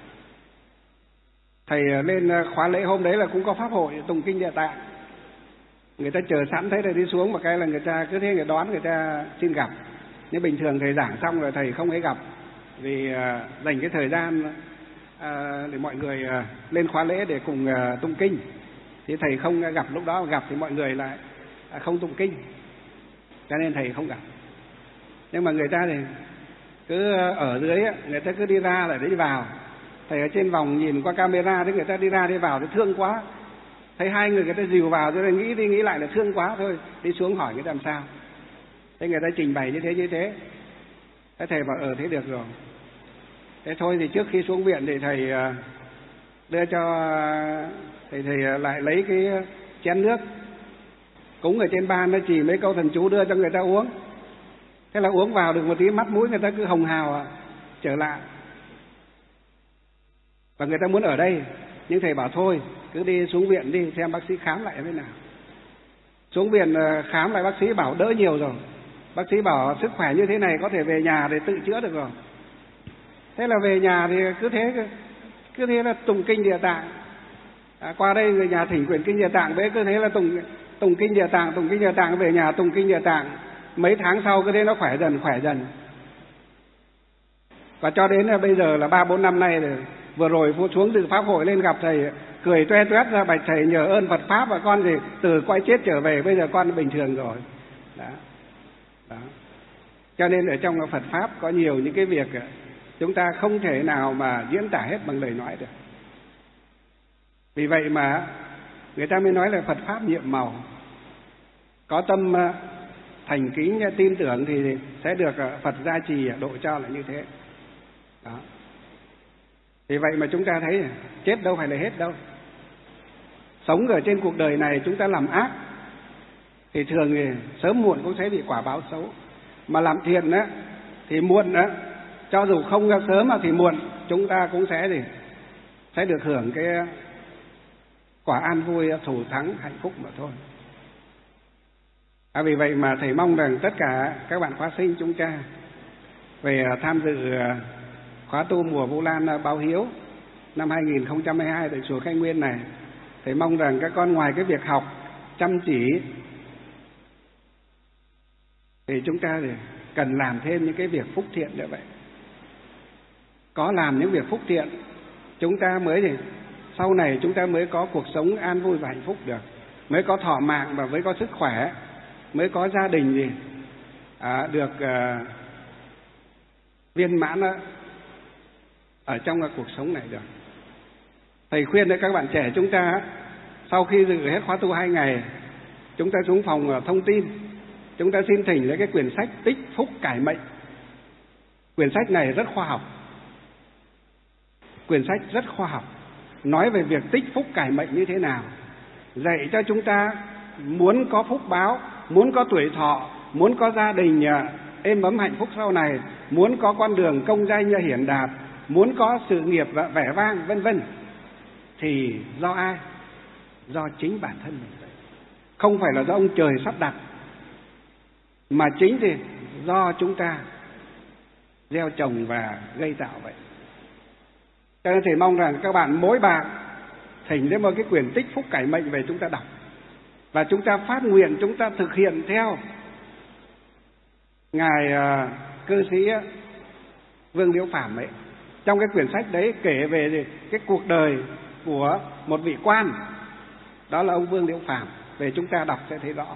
Thầy lên khóa lễ hôm đấy là cũng có pháp hội tụng kinh Địa Tạng. Người ta chờ sẵn thấy thầy đi xuống một cái là người ta cứ thế người đón, người ta xin gặp. Nhưng bình thường thầy giảng xong rồi thầy không ấy gặp, vì uh, dành cái thời gian uh, để mọi người uh, lên khóa lễ để cùng uh, tụng kinh. Thì thầy không gặp, lúc đó gặp thì mọi người lại uh, không tụng kinh, cho nên thầy không gặp. Nhưng mà người ta thì cứ ở dưới, người ta cứ đi ra lại đi vào. Thầy ở trên vòng nhìn qua camera, thì người ta đi ra đi vào thì thương quá. Thấy hai người người ta dìu vào, cho nên nghĩ đi nghĩ lại là thương quá thôi. Đi xuống hỏi người ta làm sao. Thế người ta trình bày như thế như thế. Thế thầy bảo ờ thế được rồi. Thế thôi thì trước khi xuống viện thì thầy đưa cho thầy thầy lại lấy cái chén nước cúng ở trên ban, nó chỉ mấy câu thần chú đưa cho người ta uống. Thế là uống vào được một tí, mắt mũi người ta cứ hồng hào à, trở lại. Và người ta muốn ở đây, nhưng thầy bảo thôi, cứ đi xuống viện đi, xem bác sĩ khám lại thế nào. Xuống viện khám lại bác sĩ bảo đỡ nhiều rồi. Bác sĩ bảo sức khỏe như thế này có thể về nhà để tự chữa được rồi. Thế là về nhà thì cứ thế, cứ thế là tụng kinh Địa Tạng. À, qua đây người nhà thỉnh quyển kinh Địa Tạng, với cứ thế là tụng tụng kinh Địa Tạng, tụng kinh Địa Tạng, về nhà tụng kinh Địa Tạng. Mấy tháng sau cứ thế nó khỏe dần, khỏe dần. Và cho đến là bây giờ là ba bốn năm nay rồi. Vừa rồi vô xuống dự pháp hội lên gặp thầy, cười toe toét ra bạch thầy nhờ ơn Phật Pháp, và con thì từ quay chết trở về, bây giờ con bình thường rồi. Đó. Đó. Cho nên ở trong Phật Pháp có nhiều những cái việc chúng ta không thể nào mà diễn tả hết bằng lời nói được. Vì vậy mà người ta mới nói là Phật Pháp nhiệm màu. Có tâm thành kính tin tưởng thì sẽ được Phật gia trì độ cho là như thế. Đó. Vì vậy mà chúng ta thấy chết đâu phải là hết đâu. Sống ở trên cuộc đời này chúng ta làm ác thì thường thì sớm muộn cũng sẽ bị quả báo xấu. Mà làm thiện á thì muộn á, cho dù không ra sớm mà thì muộn chúng ta cũng sẽ thì sẽ được hưởng cái quả an vui, thủ thắng, hạnh phúc mà thôi. À, vì vậy mà thầy mong rằng tất cả các bạn khóa sinh chúng ta về tham dự khóa tu mùa Vu Lan báo hiếu năm hai nghìn không trăm hai mươi hai tại chùa Khai Nguyên này, thầy mong rằng các con ngoài cái việc học chăm chỉ thì chúng ta thì cần làm thêm những cái việc phúc thiện như vậy. Có làm những việc phúc thiện chúng ta mới thì sau này chúng ta mới có cuộc sống an vui và hạnh phúc được, mới có thọ mạng và mới có sức khỏe, mới có gia đình gì à, được à, viên mãn đó, ở trong cuộc sống này được. Thầy khuyên đấy các bạn trẻ chúng ta, sau khi dự hết khóa tu hai ngày, chúng ta xuống phòng thông tin, chúng ta xin thỉnh lấy cái quyển sách Tích Phúc Cải Mệnh. Quyển sách này rất khoa học. Quyển sách rất khoa học, nói về việc tích phúc cải mệnh như thế nào, dạy cho chúng ta muốn có phúc báo, muốn có tuổi thọ, muốn có gia đình êm ấm hạnh phúc sau này, muốn có con đường công danh hiển đạt, muốn có sự nghiệp vẻ vang vân vân, thì do ai? Do chính bản thân mình. Không phải là do ông trời sắp đặt, mà chính thì do chúng ta gieo trồng và gây tạo vậy. Cho nên thầy mong rằng các bạn mỗi bạn thỉnh đến một cái quyển Tích Phúc Cải Mệnh về chúng ta đọc, và chúng ta phát nguyện, chúng ta thực hiện theo ngài uh, cư sĩ Vương Liễu Phạm ấy. Trong cái quyển sách đấy kể về cái cuộc đời của một vị quan Đó là ông Vương Liễu Phàm. Về chúng ta đọc sẽ thấy rõ.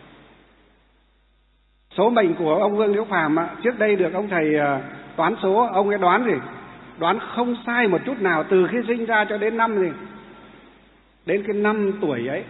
Số mệnh của ông Vương Liễu Phàm trước đây được ông thầy toán số, ông ấy đoán gì? Đoán không sai một chút nào từ khi sinh ra cho đến năm gì? Đến cái năm tuổi ấy.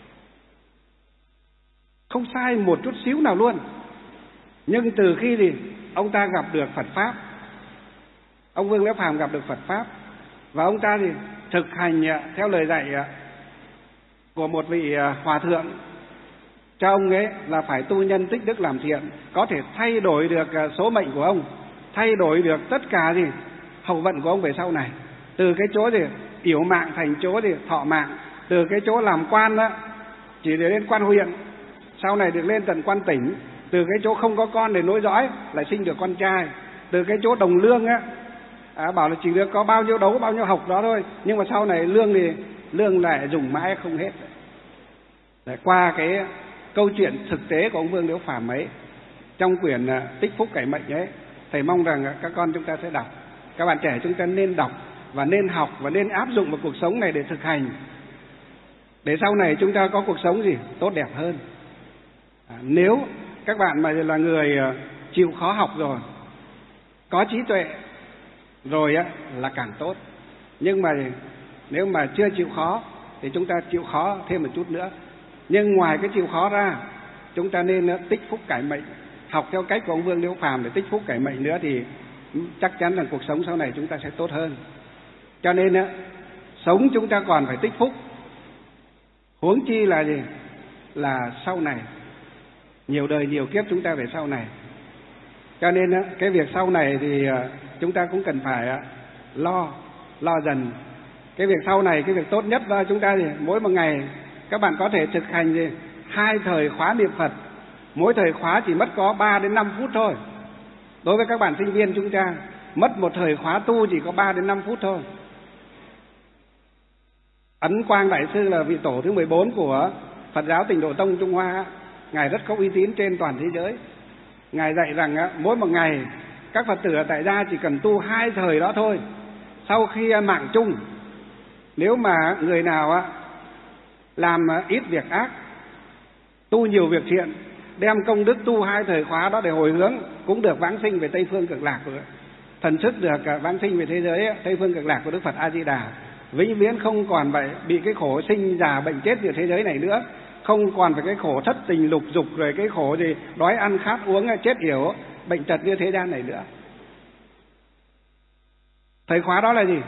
Không sai một chút xíu nào luôn. Nhưng từ khi gì? Ông ta gặp được Phật Pháp. Ông Vương Liễu Phàm gặp được Phật Pháp. Và ông ta thì thực hành theo lời dạy của một vị hòa thượng cho ông ấy là phải tu nhân tích đức làm thiện, có thể thay đổi được số mệnh của ông, thay đổi được tất cả gì hậu vận của ông về sau này. Từ cái chỗ gì yểu mạng thành chỗ gì thọ mạng, từ cái chỗ làm quan đó chỉ để lên quan huyện, sau này được lên tận quan tỉnh, từ cái chỗ không có con để nối dõi lại sinh được con trai, từ cái chỗ đồng lương á à, bảo là chỉ được có bao nhiêu đấu bao nhiêu học đó thôi, nhưng mà sau này lương thì lương lại dùng mãi không hết. Để qua cái câu chuyện thực tế của ông Vương Liễu Phàm ấy trong quyển Tích Phúc Cải Mệnh ấy, thầy mong rằng các con chúng ta sẽ đọc, các bạn trẻ chúng ta nên đọc và nên học và nên áp dụng vào cuộc sống này để thực hành, để sau này chúng ta có cuộc sống gì tốt đẹp hơn. À, nếu các bạn mà là người chịu khó học rồi, có trí tuệ rồi á là càng tốt. Nhưng mà nếu mà chưa chịu khó thì chúng ta chịu khó thêm một chút nữa. Nhưng ngoài cái chịu khó ra, chúng ta nên tích phúc cải mệnh, học theo cách của ông Vương Liễu Phàm để tích phúc cải mệnh nữa thì chắc chắn rằng cuộc sống sau này chúng ta sẽ tốt hơn. Cho nên á, sống chúng ta còn phải tích phúc, huống chi là gì? Là sau này, nhiều đời nhiều kiếp chúng ta về sau này. Cho nên á, cái việc sau này thì chúng ta cũng cần phải lo, lo dần. Cái việc sau này, cái việc tốt nhất là chúng ta thì mỗi một ngày các bạn có thể thực hành gì? Hai thời khóa niệm Phật, mỗi thời khóa chỉ mất có ba đến năm phút thôi. Đối với các bạn sinh viên chúng ta, mất một thời khóa tu chỉ có ba đến năm phút thôi. Ấn Quang Đại Sư là vị tổ thứ mười bốn của Phật giáo Tịnh Độ Tông Trung Hoa, Ngài rất có uy tín trên toàn thế giới. Ngài dạy rằng á, mỗi một ngày các Phật tử ở tại gia chỉ cần tu hai thời đó thôi. Sau khi mạng chung, nếu mà người nào á, làm ít việc ác, tu nhiều việc thiện, đem công đức tu hai thời khóa đó để hồi hướng, cũng được vãng sinh về Tây Phương Cực Lạc rồi. Thần thức được vãng sinh về thế giới Tây Phương Cực Lạc của Đức Phật A Di Đà, vĩnh viễn không còn phải bị cái khổ sinh già bệnh chết như thế giới này nữa, không còn phải cái khổ thất tình lục dục, rồi cái khổ gì đói ăn khát uống chết yểu bệnh tật như thế gian này nữa. Thời khóa đó là gì?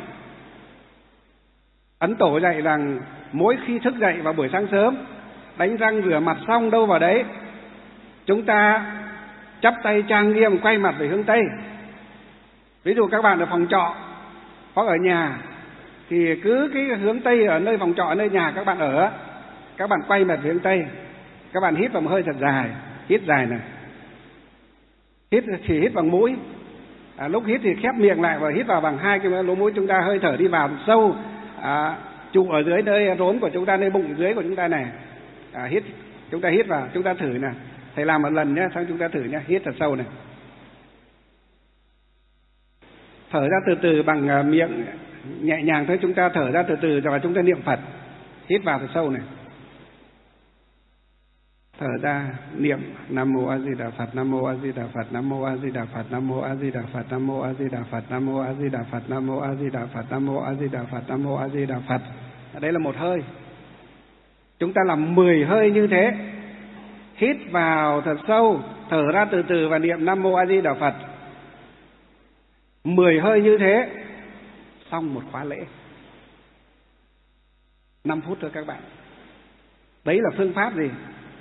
Ấn Tổ dạy rằng mỗi khi thức dậy vào buổi sáng sớm, đánh răng rửa mặt xong đâu vào đấy, chúng ta chắp tay trang nghiêm quay mặt về hướng Tây. Ví dụ các bạn ở phòng trọ hoặc ở nhà thì cứ cái hướng Tây ở nơi phòng trọ, ở nơi nhà các bạn ở, các bạn quay mặt về hướng Tây, các bạn hít vào một hơi thật dài, hít dài này, hít thì hít bằng mũi, à, lúc hít thì khép miệng lại và hít vào bằng hai cái lỗ mũi, chúng ta hơi thở đi vào sâu, à, trụ ở dưới nơi rốn của chúng ta, nơi bụng dưới của chúng ta này, à, hít, chúng ta hít vào, chúng ta thử nè, thầy làm một lần nhé, xong chúng ta thử nhé, hít thật sâu này, thở ra từ từ bằng miệng nhẹ nhàng thôi, chúng ta thở ra từ từ và chúng ta niệm Phật, hít vào thật sâu này, thở ra niệm Nam Mô A Di Đà Phật, Nam Mô A Di Đà Phật, Nam Mô A Di Đà Phật, Nam Mô A Di Đà Phật, Nam Mô A Di Đà Phật, Nam Mô A Di Đà Phật, Nam Mô A Di Đà Phật, Nam Mô A Di Đà Phật, Nam Mô A Di Đà Phật. Đây là một hơi. Chúng ta làm mười hơi như thế. Hít vào thật sâu, thở ra từ từ và niệm Nam Mô A Di Đà Phật. Mười hơi như thế, xong một khóa lễ. Năm phút thôi các bạn. Đấy là phương pháp gì?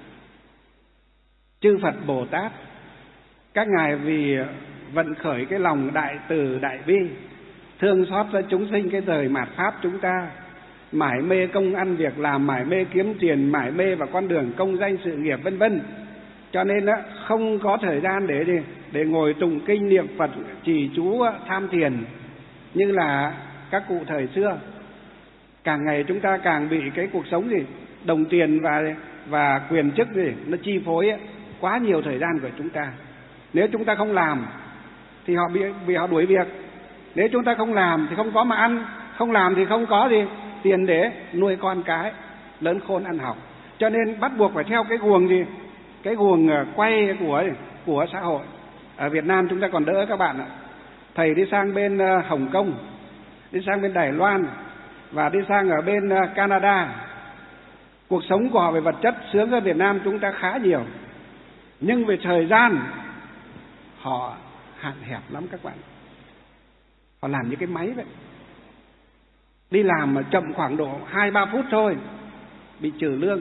Chư Phật Bồ Tát, các ngài vì vận khởi cái lòng đại từ đại bi, thương xót cho chúng sinh cái thời mạt pháp chúng ta, mải mê công ăn việc làm, mải mê kiếm tiền, mải mê vào con đường công danh sự nghiệp vân vân, cho nên á không có thời gian để gì để ngồi tụng kinh niệm Phật trì chú tham thiền như là các cụ thời xưa. Càng ngày chúng ta càng bị cái cuộc sống gì đồng tiền và và quyền chức gì nó chi phối ấy, quá nhiều thời gian của chúng ta. Nếu chúng ta không làm thì họ bị bị họ đuổi việc. Nếu chúng ta không làm thì không có mà ăn, không làm thì không có gì tiền để nuôi con cái. lớn khôn ăn học. Cho nên bắt buộc phải theo cái guồng gì? Cái guồng quay của của xã hội. Ở Việt Nam chúng ta còn đỡ các bạn ạ. Thầy đi sang bên Hồng Kông, đi sang bên Đài Loan và đi sang ở bên Canada. Cuộc sống của họ về vật chất sướng hơn Việt Nam chúng ta khá nhiều. Nhưng về thời gian họ hạn hẹp lắm các bạn. Họ làm như cái máy vậy. Đi làm mà chậm khoảng độ hai ba phút thôi bị trừ lương.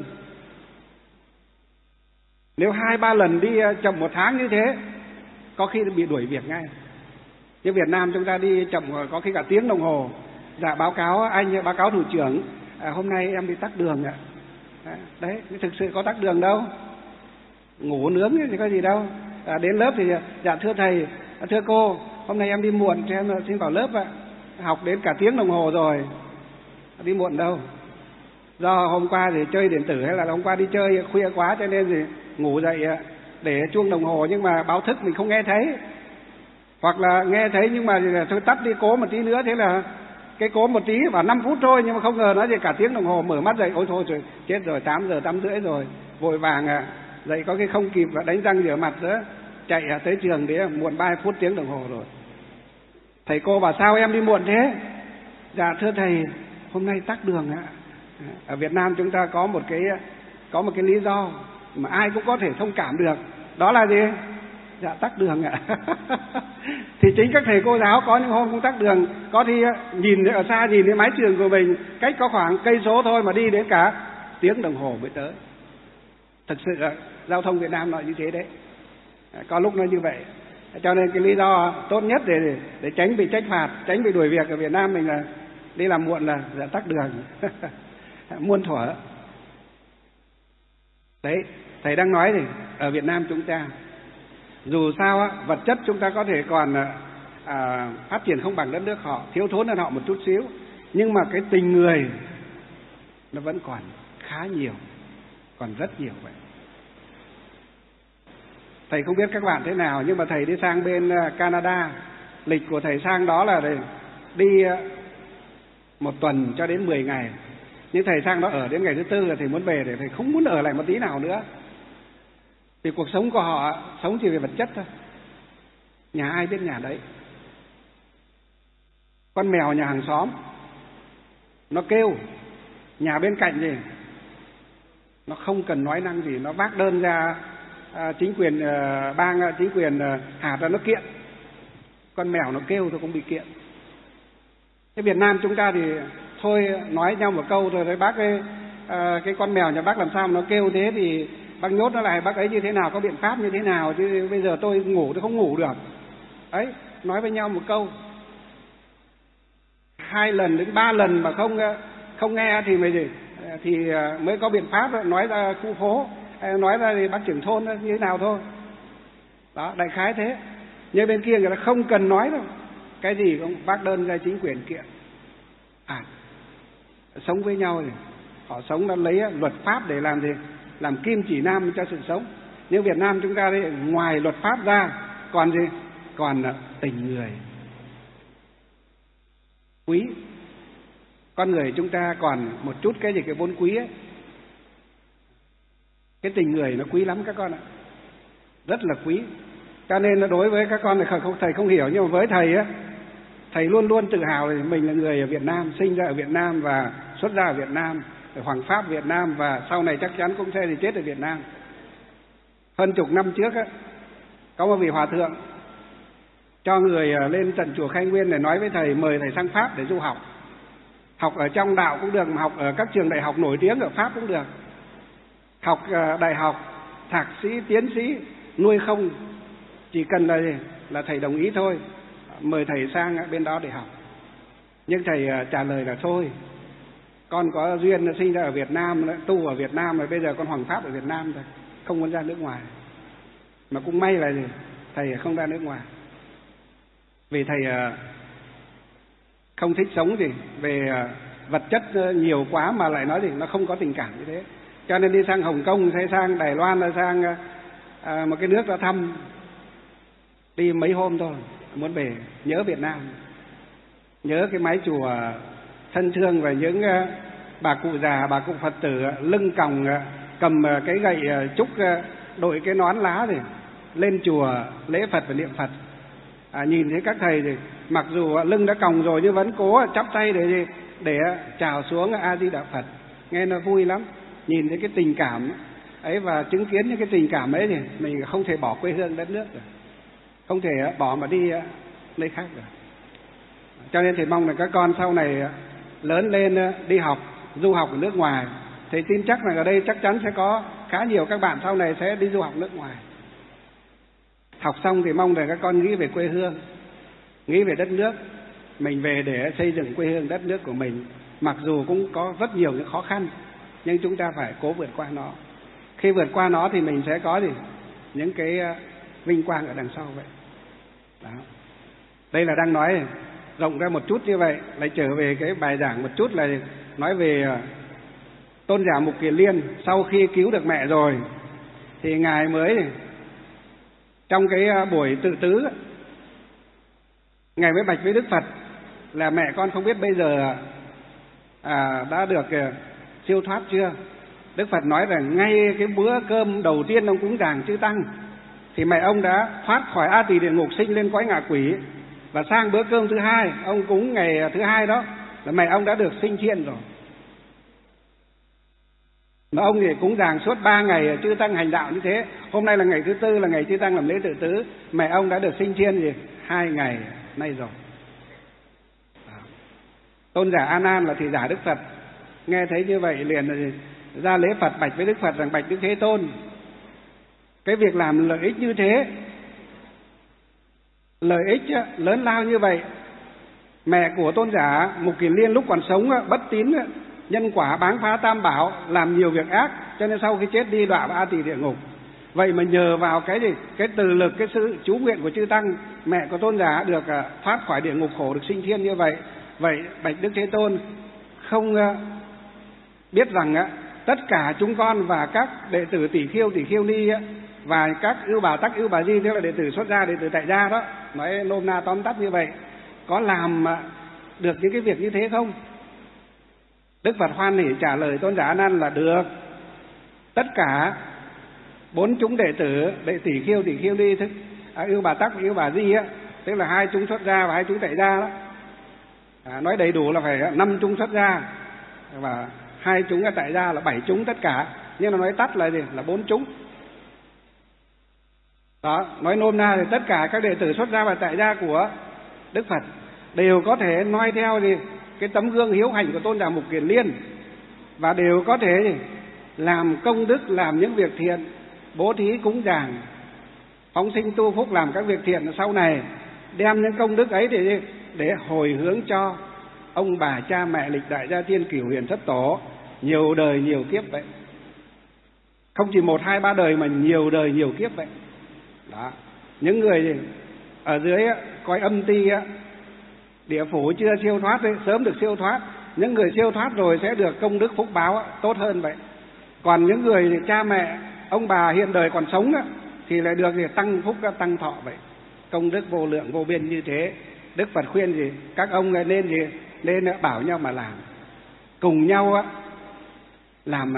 Nếu hai ba lần đi chậm một tháng như thế có khi bị đuổi việc ngay. Nhưng Việt Nam chúng ta đi chậm có khi cả tiếng đồng hồ. Dạ báo cáo anh, báo cáo thủ trưởng, à, hôm nay em bị tắc đường ạ. Đấy, thực sự có tắc đường đâu. Ngủ nướng thì có gì đâu. À, đến lớp thì dạ thưa thầy, thưa cô, hôm nay em đi muộn cho em xin vào lớp ạ. Học đến cả tiếng đồng hồ rồi. Đi muộn đâu. Do hôm qua thì chơi điện tử hay là hôm qua đi chơi khuya quá cho nên thì ngủ dậy để chuông đồng hồ nhưng mà báo thức mình không nghe thấy. Hoặc là nghe thấy nhưng mà thôi tắt đi cố một tí nữa, thế là cái cố một tí vào năm phút thôi nhưng mà không ngờ nó gì cả tiếng đồng hồ, mở mắt dậy ôi thôi rồi chết rồi, tám giờ tám rưỡi rồi, vội vàng à, dậy có cái không kịp và đánh răng rửa mặt nữa, chạy tới trường đấy muộn ba phút tiếng đồng hồ rồi. Thầy cô bảo sao em đi muộn thế? Dạ thưa thầy, hôm nay tắc đường ạ. Ở Việt Nam chúng ta có một cái có một cái lý do mà ai cũng có thể thông cảm được, đó là gì? Dạ tắc đường ạ. Thì chính các thầy cô giáo có những hôm cũng tắc đường, có khi nhìn ở xa nhìn thấy mái trường của mình cách có khoảng cây số thôi mà đi đến cả tiếng đồng hồ mới tới. Thực sự giao thông Việt Nam nó như thế đấy, có lúc nó như vậy. Cho nên cái lý do tốt nhất để để tránh bị trách phạt, tránh bị đuổi việc ở Việt Nam mình là đi làm muộn là dạ tắc đường. Muôn thuở. Đấy, thầy đang nói thì ở Việt Nam chúng ta dù sao á, vật chất chúng ta có thể còn à, phát triển không bằng đất nước họ, thiếu thốn hơn họ một chút xíu, nhưng mà cái tình người nó vẫn còn khá nhiều, còn rất nhiều vậy. Thầy không biết các bạn thế nào, nhưng mà thầy đi sang bên Canada, lịch của thầy sang đó là đi một tuần cho đến mười ngày. Nhưng thầy sang đó ở đến ngày thứ tư là thầy muốn về, để thầy không muốn ở lại một tí nào nữa. Vì cuộc sống của họ sống chỉ về vật chất thôi, nhà ai biết nhà đấy. Con mèo nhà hàng xóm nó kêu, nhà bên cạnh gì nó không cần nói năng gì, nó vác đơn ra à, chính quyền à, bang, chính quyền à, hạt ra nó kiện. Con mèo nó kêu thôi cũng bị kiện. Cái Việt Nam chúng ta thì thôi nói nhau một câu rồi đấy bác ơi, à, cái con mèo nhà bác làm sao mà nó kêu thế thì bác nhốt nó lại, bác ấy như thế nào, có biện pháp như thế nào, chứ bây giờ tôi ngủ tôi không ngủ được. Ấy, nói với nhau một câu, hai lần đến ba lần mà không không nghe thì mới gì thì mới có biện pháp nói ra khu phố, nói ra thì bác trưởng thôn như thế nào thôi. Đó, đại khái thế. Nhưng bên kia người ta không cần nói đâu, cái gì cũng bác đơn ra chính quyền kiện. À, sống với nhau thì họ sống nó lấy luật pháp để làm gì? Làm kim chỉ nam cho sự sống. Nhưng Việt Nam chúng ta thì ngoài luật pháp ra còn gì? Còn tình người. Quý. Con người chúng ta còn một chút cái gì cái vốn quý ấy. Cái tình người nó quý lắm các con ạ. Rất là quý. Cho nên đối với các con thì thầy không hiểu, nhưng mà với thầy á, thầy luôn luôn tự hào là mình là người ở Việt Nam, sinh ra ở Việt Nam và xuất ra ở Việt Nam, ở Hoàng Pháp Việt Nam, và sau này chắc chắn cũng sẽ thì chết ở Việt Nam. Hơn chục năm trước á, có một vị hòa thượng cho người lên tận chùa Khai Nguyên để nói với thầy, mời thầy sang Pháp để du học. Học ở trong đạo cũng được, mà học ở các trường đại học nổi tiếng ở Pháp cũng được. Học đại học, thạc sĩ, tiến sĩ, nuôi không, chỉ cần là gì? Là thầy đồng ý thôi, mời thầy sang bên đó để học. Nhưng thầy trả lời là thôi, con có duyên sinh ra ở Việt Nam, tu ở Việt Nam, rồi bây giờ con Hoàng Pháp ở Việt Nam rồi, không muốn ra nước ngoài. Mà cũng may là gì? Thầy không ra nước ngoài. Vì thầy không thích sống gì về vật chất nhiều quá mà lại nói gì nó không có tình cảm như thế. Cho nên đi sang Hồng Kông hay sang Đài Loan hay sang à, một cái nước ra thăm, đi mấy hôm thôi muốn về, nhớ Việt Nam, nhớ cái mái chùa thân thương và những bà cụ già, bà cụ Phật tử lưng còng cầm cái gậy trúc, đội cái nón lá thì lên chùa lễ Phật và niệm Phật. À, nhìn thấy các thầy thì mặc dù lưng đã còng rồi nhưng vẫn cố chắp tay để để chào xuống A Di Đà Phật, nghe nó vui lắm. Nhìn thấy cái tình cảm ấy và chứng kiến những cái tình cảm ấy thì mình không thể bỏ quê hương đất nước được, không thể bỏ mà đi nơi khác được. Cho nên thì mong là các con sau này lớn lên đi học, du học ở nước ngoài. Thầy tin chắc là ở đây chắc chắn sẽ có khá nhiều các bạn sau này sẽ đi du học nước ngoài. Học xong thì mong là các con nghĩ về quê hương, nghĩ về đất nước. Mình về để xây dựng quê hương đất nước của mình. Mặc dù cũng có rất nhiều những khó khăn, nhưng chúng ta phải cố vượt qua nó. Khi vượt qua nó thì mình sẽ có gì? Những cái vinh quang ở đằng sau vậy. Đó. Đây là đang nói rộng ra một chút như vậy, lại trở về cái bài giảng một chút là nói về Tôn giả Mục Kiền Liên. Sau khi cứu được mẹ rồi thì ngài mới trong cái buổi tự tứ, ngài mới bạch với Đức Phật là mẹ con không biết bây giờ à, đã được siêu thoát chưa. Đức Phật nói rằng ngay cái bữa cơm đầu tiên ông cúng dường chư tăng thì mẹ ông đã thoát khỏi A Tỳ địa ngục sinh lên cõi ngạ quỷ. Và sang bữa cơm thứ hai, ông cúng ngày thứ hai đó là mẹ ông đã được sinh thiên rồi. Mà ông thì cúng dường suốt ba ngày chư tăng hành đạo như thế. Hôm nay là ngày thứ tư, là ngày chư tăng làm lễ tự tứ. Mẹ ông đã được sinh thiên gì? Hai ngày nay rồi. Tôn giả A Nan là thị giả Đức Phật, nghe thấy như vậy liền ra lễ Phật bạch với Đức Phật rằng: bạch Đức Thế Tôn, cái việc làm lợi ích như thế, lợi ích lớn lao như vậy, mẹ của tôn giả Mục Kiền Liên lúc còn sống bất tín, nhân quả báng phá tam bảo, làm nhiều việc ác, cho nên sau khi chết đi đọa vào A Tỳ địa ngục. Vậy mà nhờ vào cái gì? Cái từ lực, cái sự chú nguyện của chư tăng, mẹ của tôn giả được thoát khỏi địa ngục khổ, được sinh thiên như vậy. Vậy bạch Đức Thế Tôn không biết rằng tất cả chúng con và các đệ tử tỷ khiêu tỷ khiêu ni và các ưu bà tắc ưu bà di, tức là đệ tử xuất gia, đệ tử tại gia đó, nói nôm na tóm tắt như vậy, có làm được những cái việc như thế không? Đức Phật hoan hỉ trả lời tôn giả A Nan là được. Tất cả bốn chúng đệ tử, đệ tỷ khiêu tỷ khiêu ni, thức à, ưu bà tắc ưu bà di á, tức là hai chúng xuất gia và hai chúng tại gia đó. À, nói đầy đủ là phải năm chúng xuất gia và hai chúng ở tại gia là bảy chúng tất cả, nhưng mà nói tắt là gì? Là bốn chúng. Đó, nói nôm na thì tất cả các đệ tử xuất gia và tại gia của Đức Phật đều có thể noi theo gì? Cái tấm gương hiếu hành của tôn giả Mục Kiền Liên, và đều có thể gì? Làm công đức, làm những việc thiện, bố thí cúng dường, phóng sinh tu phúc, làm các việc thiện sau này, đem những công đức ấy để để hồi hướng cho ông bà cha mẹ lịch đại gia tiên cửu huyền thất tổ nhiều đời nhiều kiếp vậy. Không chỉ một hai ba đời mà nhiều đời nhiều kiếp vậy. Đó. Những người ở dưới coi âm ti địa phủ chưa siêu thoát ấy, sớm được siêu thoát. Những người siêu thoát rồi sẽ được công đức phúc báo tốt hơn vậy. Còn những người cha mẹ ông bà hiện đời còn sống thì lại được tăng phúc tăng thọ vậy. Công đức vô lượng vô biên như thế. Đức Phật khuyên gì? Các ông nên gì? Nên bảo nhau mà làm, cùng nhau làm,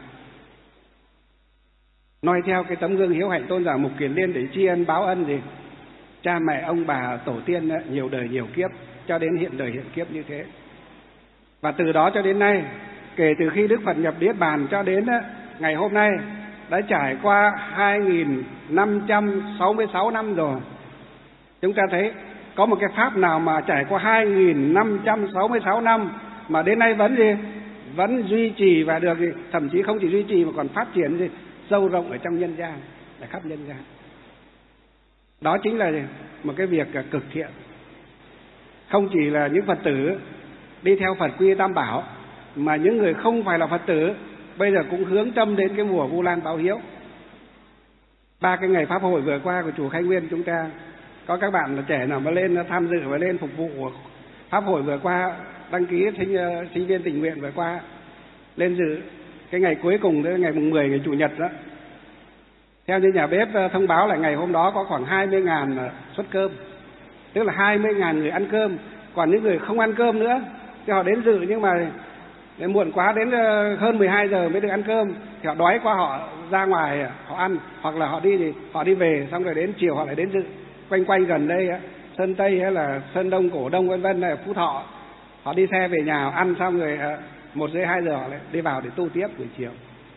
noi theo cái tấm gương hiếu hạnh tôn giả Mục Kiền Liên để tri ân báo ân gì? Cha mẹ ông bà tổ tiên nhiều đời nhiều kiếp cho đến hiện đời hiện kiếp như thế. Và từ đó cho đến nay, kể từ khi Đức Phật nhập Niết Bàn cho đến ngày hôm nay đã trải qua hai nghìn năm trăm sáu mươi sáu năm rồi. Chúng ta thấy có một cái pháp nào mà trải qua hai nghìn năm trăm sáu mươi sáu năm mà đến nay vẫn gì? Vẫn duy trì và được gì? Thậm chí không chỉ duy trì mà còn phát triển gì? Sâu rộng ở trong nhân gian, ở khắp nhân gian. Đó chính là gì? Một cái việc cực thiện. Không chỉ là những Phật tử đi theo Phật quy Tam Bảo, mà những người không phải là Phật tử bây giờ cũng hướng tâm đến cái mùa Vu Lan báo hiếu. Ba cái ngày pháp hội vừa qua của chùa Khai Nguyên, chúng ta có các bạn là trẻ nào mà lên tham dự và lên phục vụ của pháp hội vừa qua, đăng ký sinh, sinh viên tình nguyện vừa qua lên dự cái ngày cuối cùng, tới ngày mùng mười, ngày chủ nhật đó. Theo như nhà bếp thông báo là ngày hôm đó có khoảng hai mươi ngàn suất cơm, tức là hai mươi ngàn người ăn cơm. Còn những người không ăn cơm nữa thì họ đến dự, nhưng mà Đến muộn quá đến hơn mười hai giờ mới được ăn cơm thì họ đói quá họ ra ngoài họ ăn, hoặc là họ đi thì họ đi về, xong rồi đến chiều họ lại đến dự quanh quanh gần đây á, Sơn Tây hay là Sơn Đông, Cổ Đông vân vân, Phú Thọ, họ đi xe về nhà họ ăn xong rồi một rưỡi hai giờ họ lại đi vào để tu tiếp buổi chiều.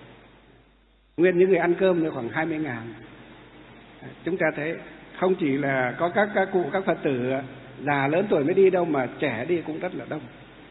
Nguyên những người ăn cơm thì khoảng hai mươi ngàn. Chúng ta thấy không chỉ là có các, các cụ các Phật tử già lớn tuổi mới đi đâu, mà trẻ đi cũng rất là đông.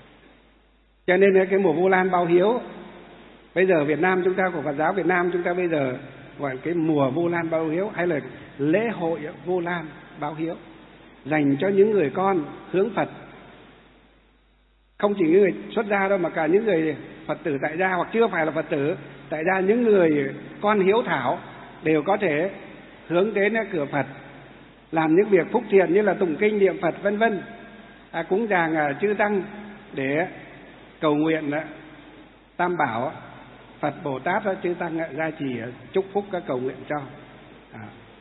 Cho nên cái mùa Vu Lan báo hiếu bây giờ Việt Nam chúng ta, của Phật giáo Việt Nam chúng ta bây giờ gọi cái mùa Vu Lan báo hiếu, hay là lễ hội Vu Lan báo hiếu, dành cho những người con hướng Phật. Không chỉ những người xuất gia đâu, mà cả những người Phật tử tại gia hoặc chưa phải là Phật tử tại gia, những người con hiếu thảo đều có thể hướng đến cửa Phật, làm những việc phúc thiện như là tụng kinh niệm Phật vân vân, à, cúng dường chư tăng để cầu nguyện Tam Bảo, Phật Bồ Tát chư tăng gia trì chúc phúc các cầu nguyện cho. À.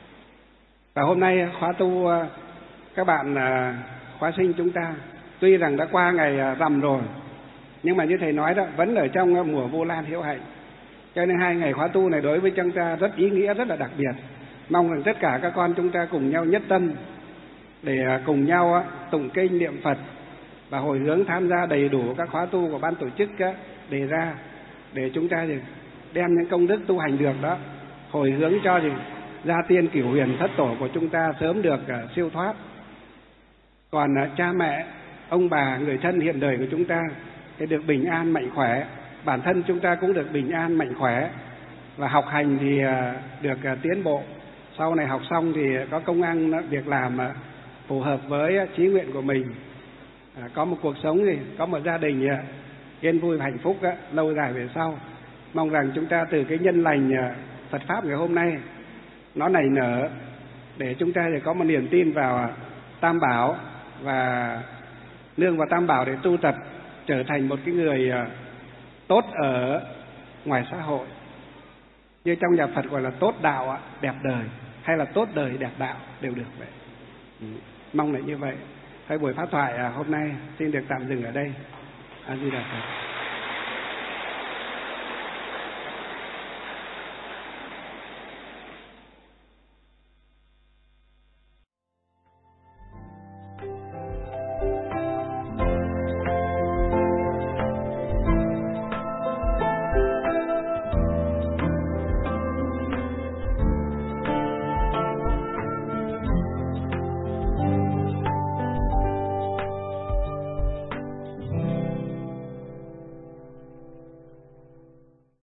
Và hôm nay khóa tu các bạn khóa sinh chúng ta tuy rằng đã qua ngày rằm rồi, nhưng mà như thầy nói đó, vẫn ở trong mùa Vu Lan hiếu hạnh. Cho nên hai ngày khóa tu này đối với chúng ta rất ý nghĩa, rất là đặc biệt. Mong rằng tất cả các con chúng ta cùng nhau nhất tâm để cùng nhau tụng kinh niệm Phật và hồi hướng tham gia đầy đủ các khóa tu của ban tổ chức đề ra, để chúng ta đem những công đức tu hành được đó hồi hướng cho gì gia tiên cửu huyền thất tổ của chúng ta sớm được siêu thoát. Còn cha mẹ, ông bà, người thân hiện đời của chúng ta thì được bình an mạnh khỏe, bản thân chúng ta cũng được bình an mạnh khỏe, và học hành thì được tiến bộ. Sau này học xong thì có công ăn việc làm phù hợp với chí nguyện của mình, có một cuộc sống gì, có một gia đình yên vui và hạnh phúc lâu dài về sau. Mong rằng chúng ta từ cái nhân lành Phật pháp ngày hôm nay nó nảy nở, để chúng ta có một niềm tin vào Tam Bảo và nương vào Tam Bảo để tu tập, trở thành một cái người tốt ở ngoài xã hội. Như trong nhà Phật gọi là tốt đạo đẹp đời, hay là tốt đời đẹp đạo đều được vậy. Ừ. Mong là như vậy. Cái buổi pháp thoại hôm nay xin được tạm dừng ở đây. A Di Đà Phật.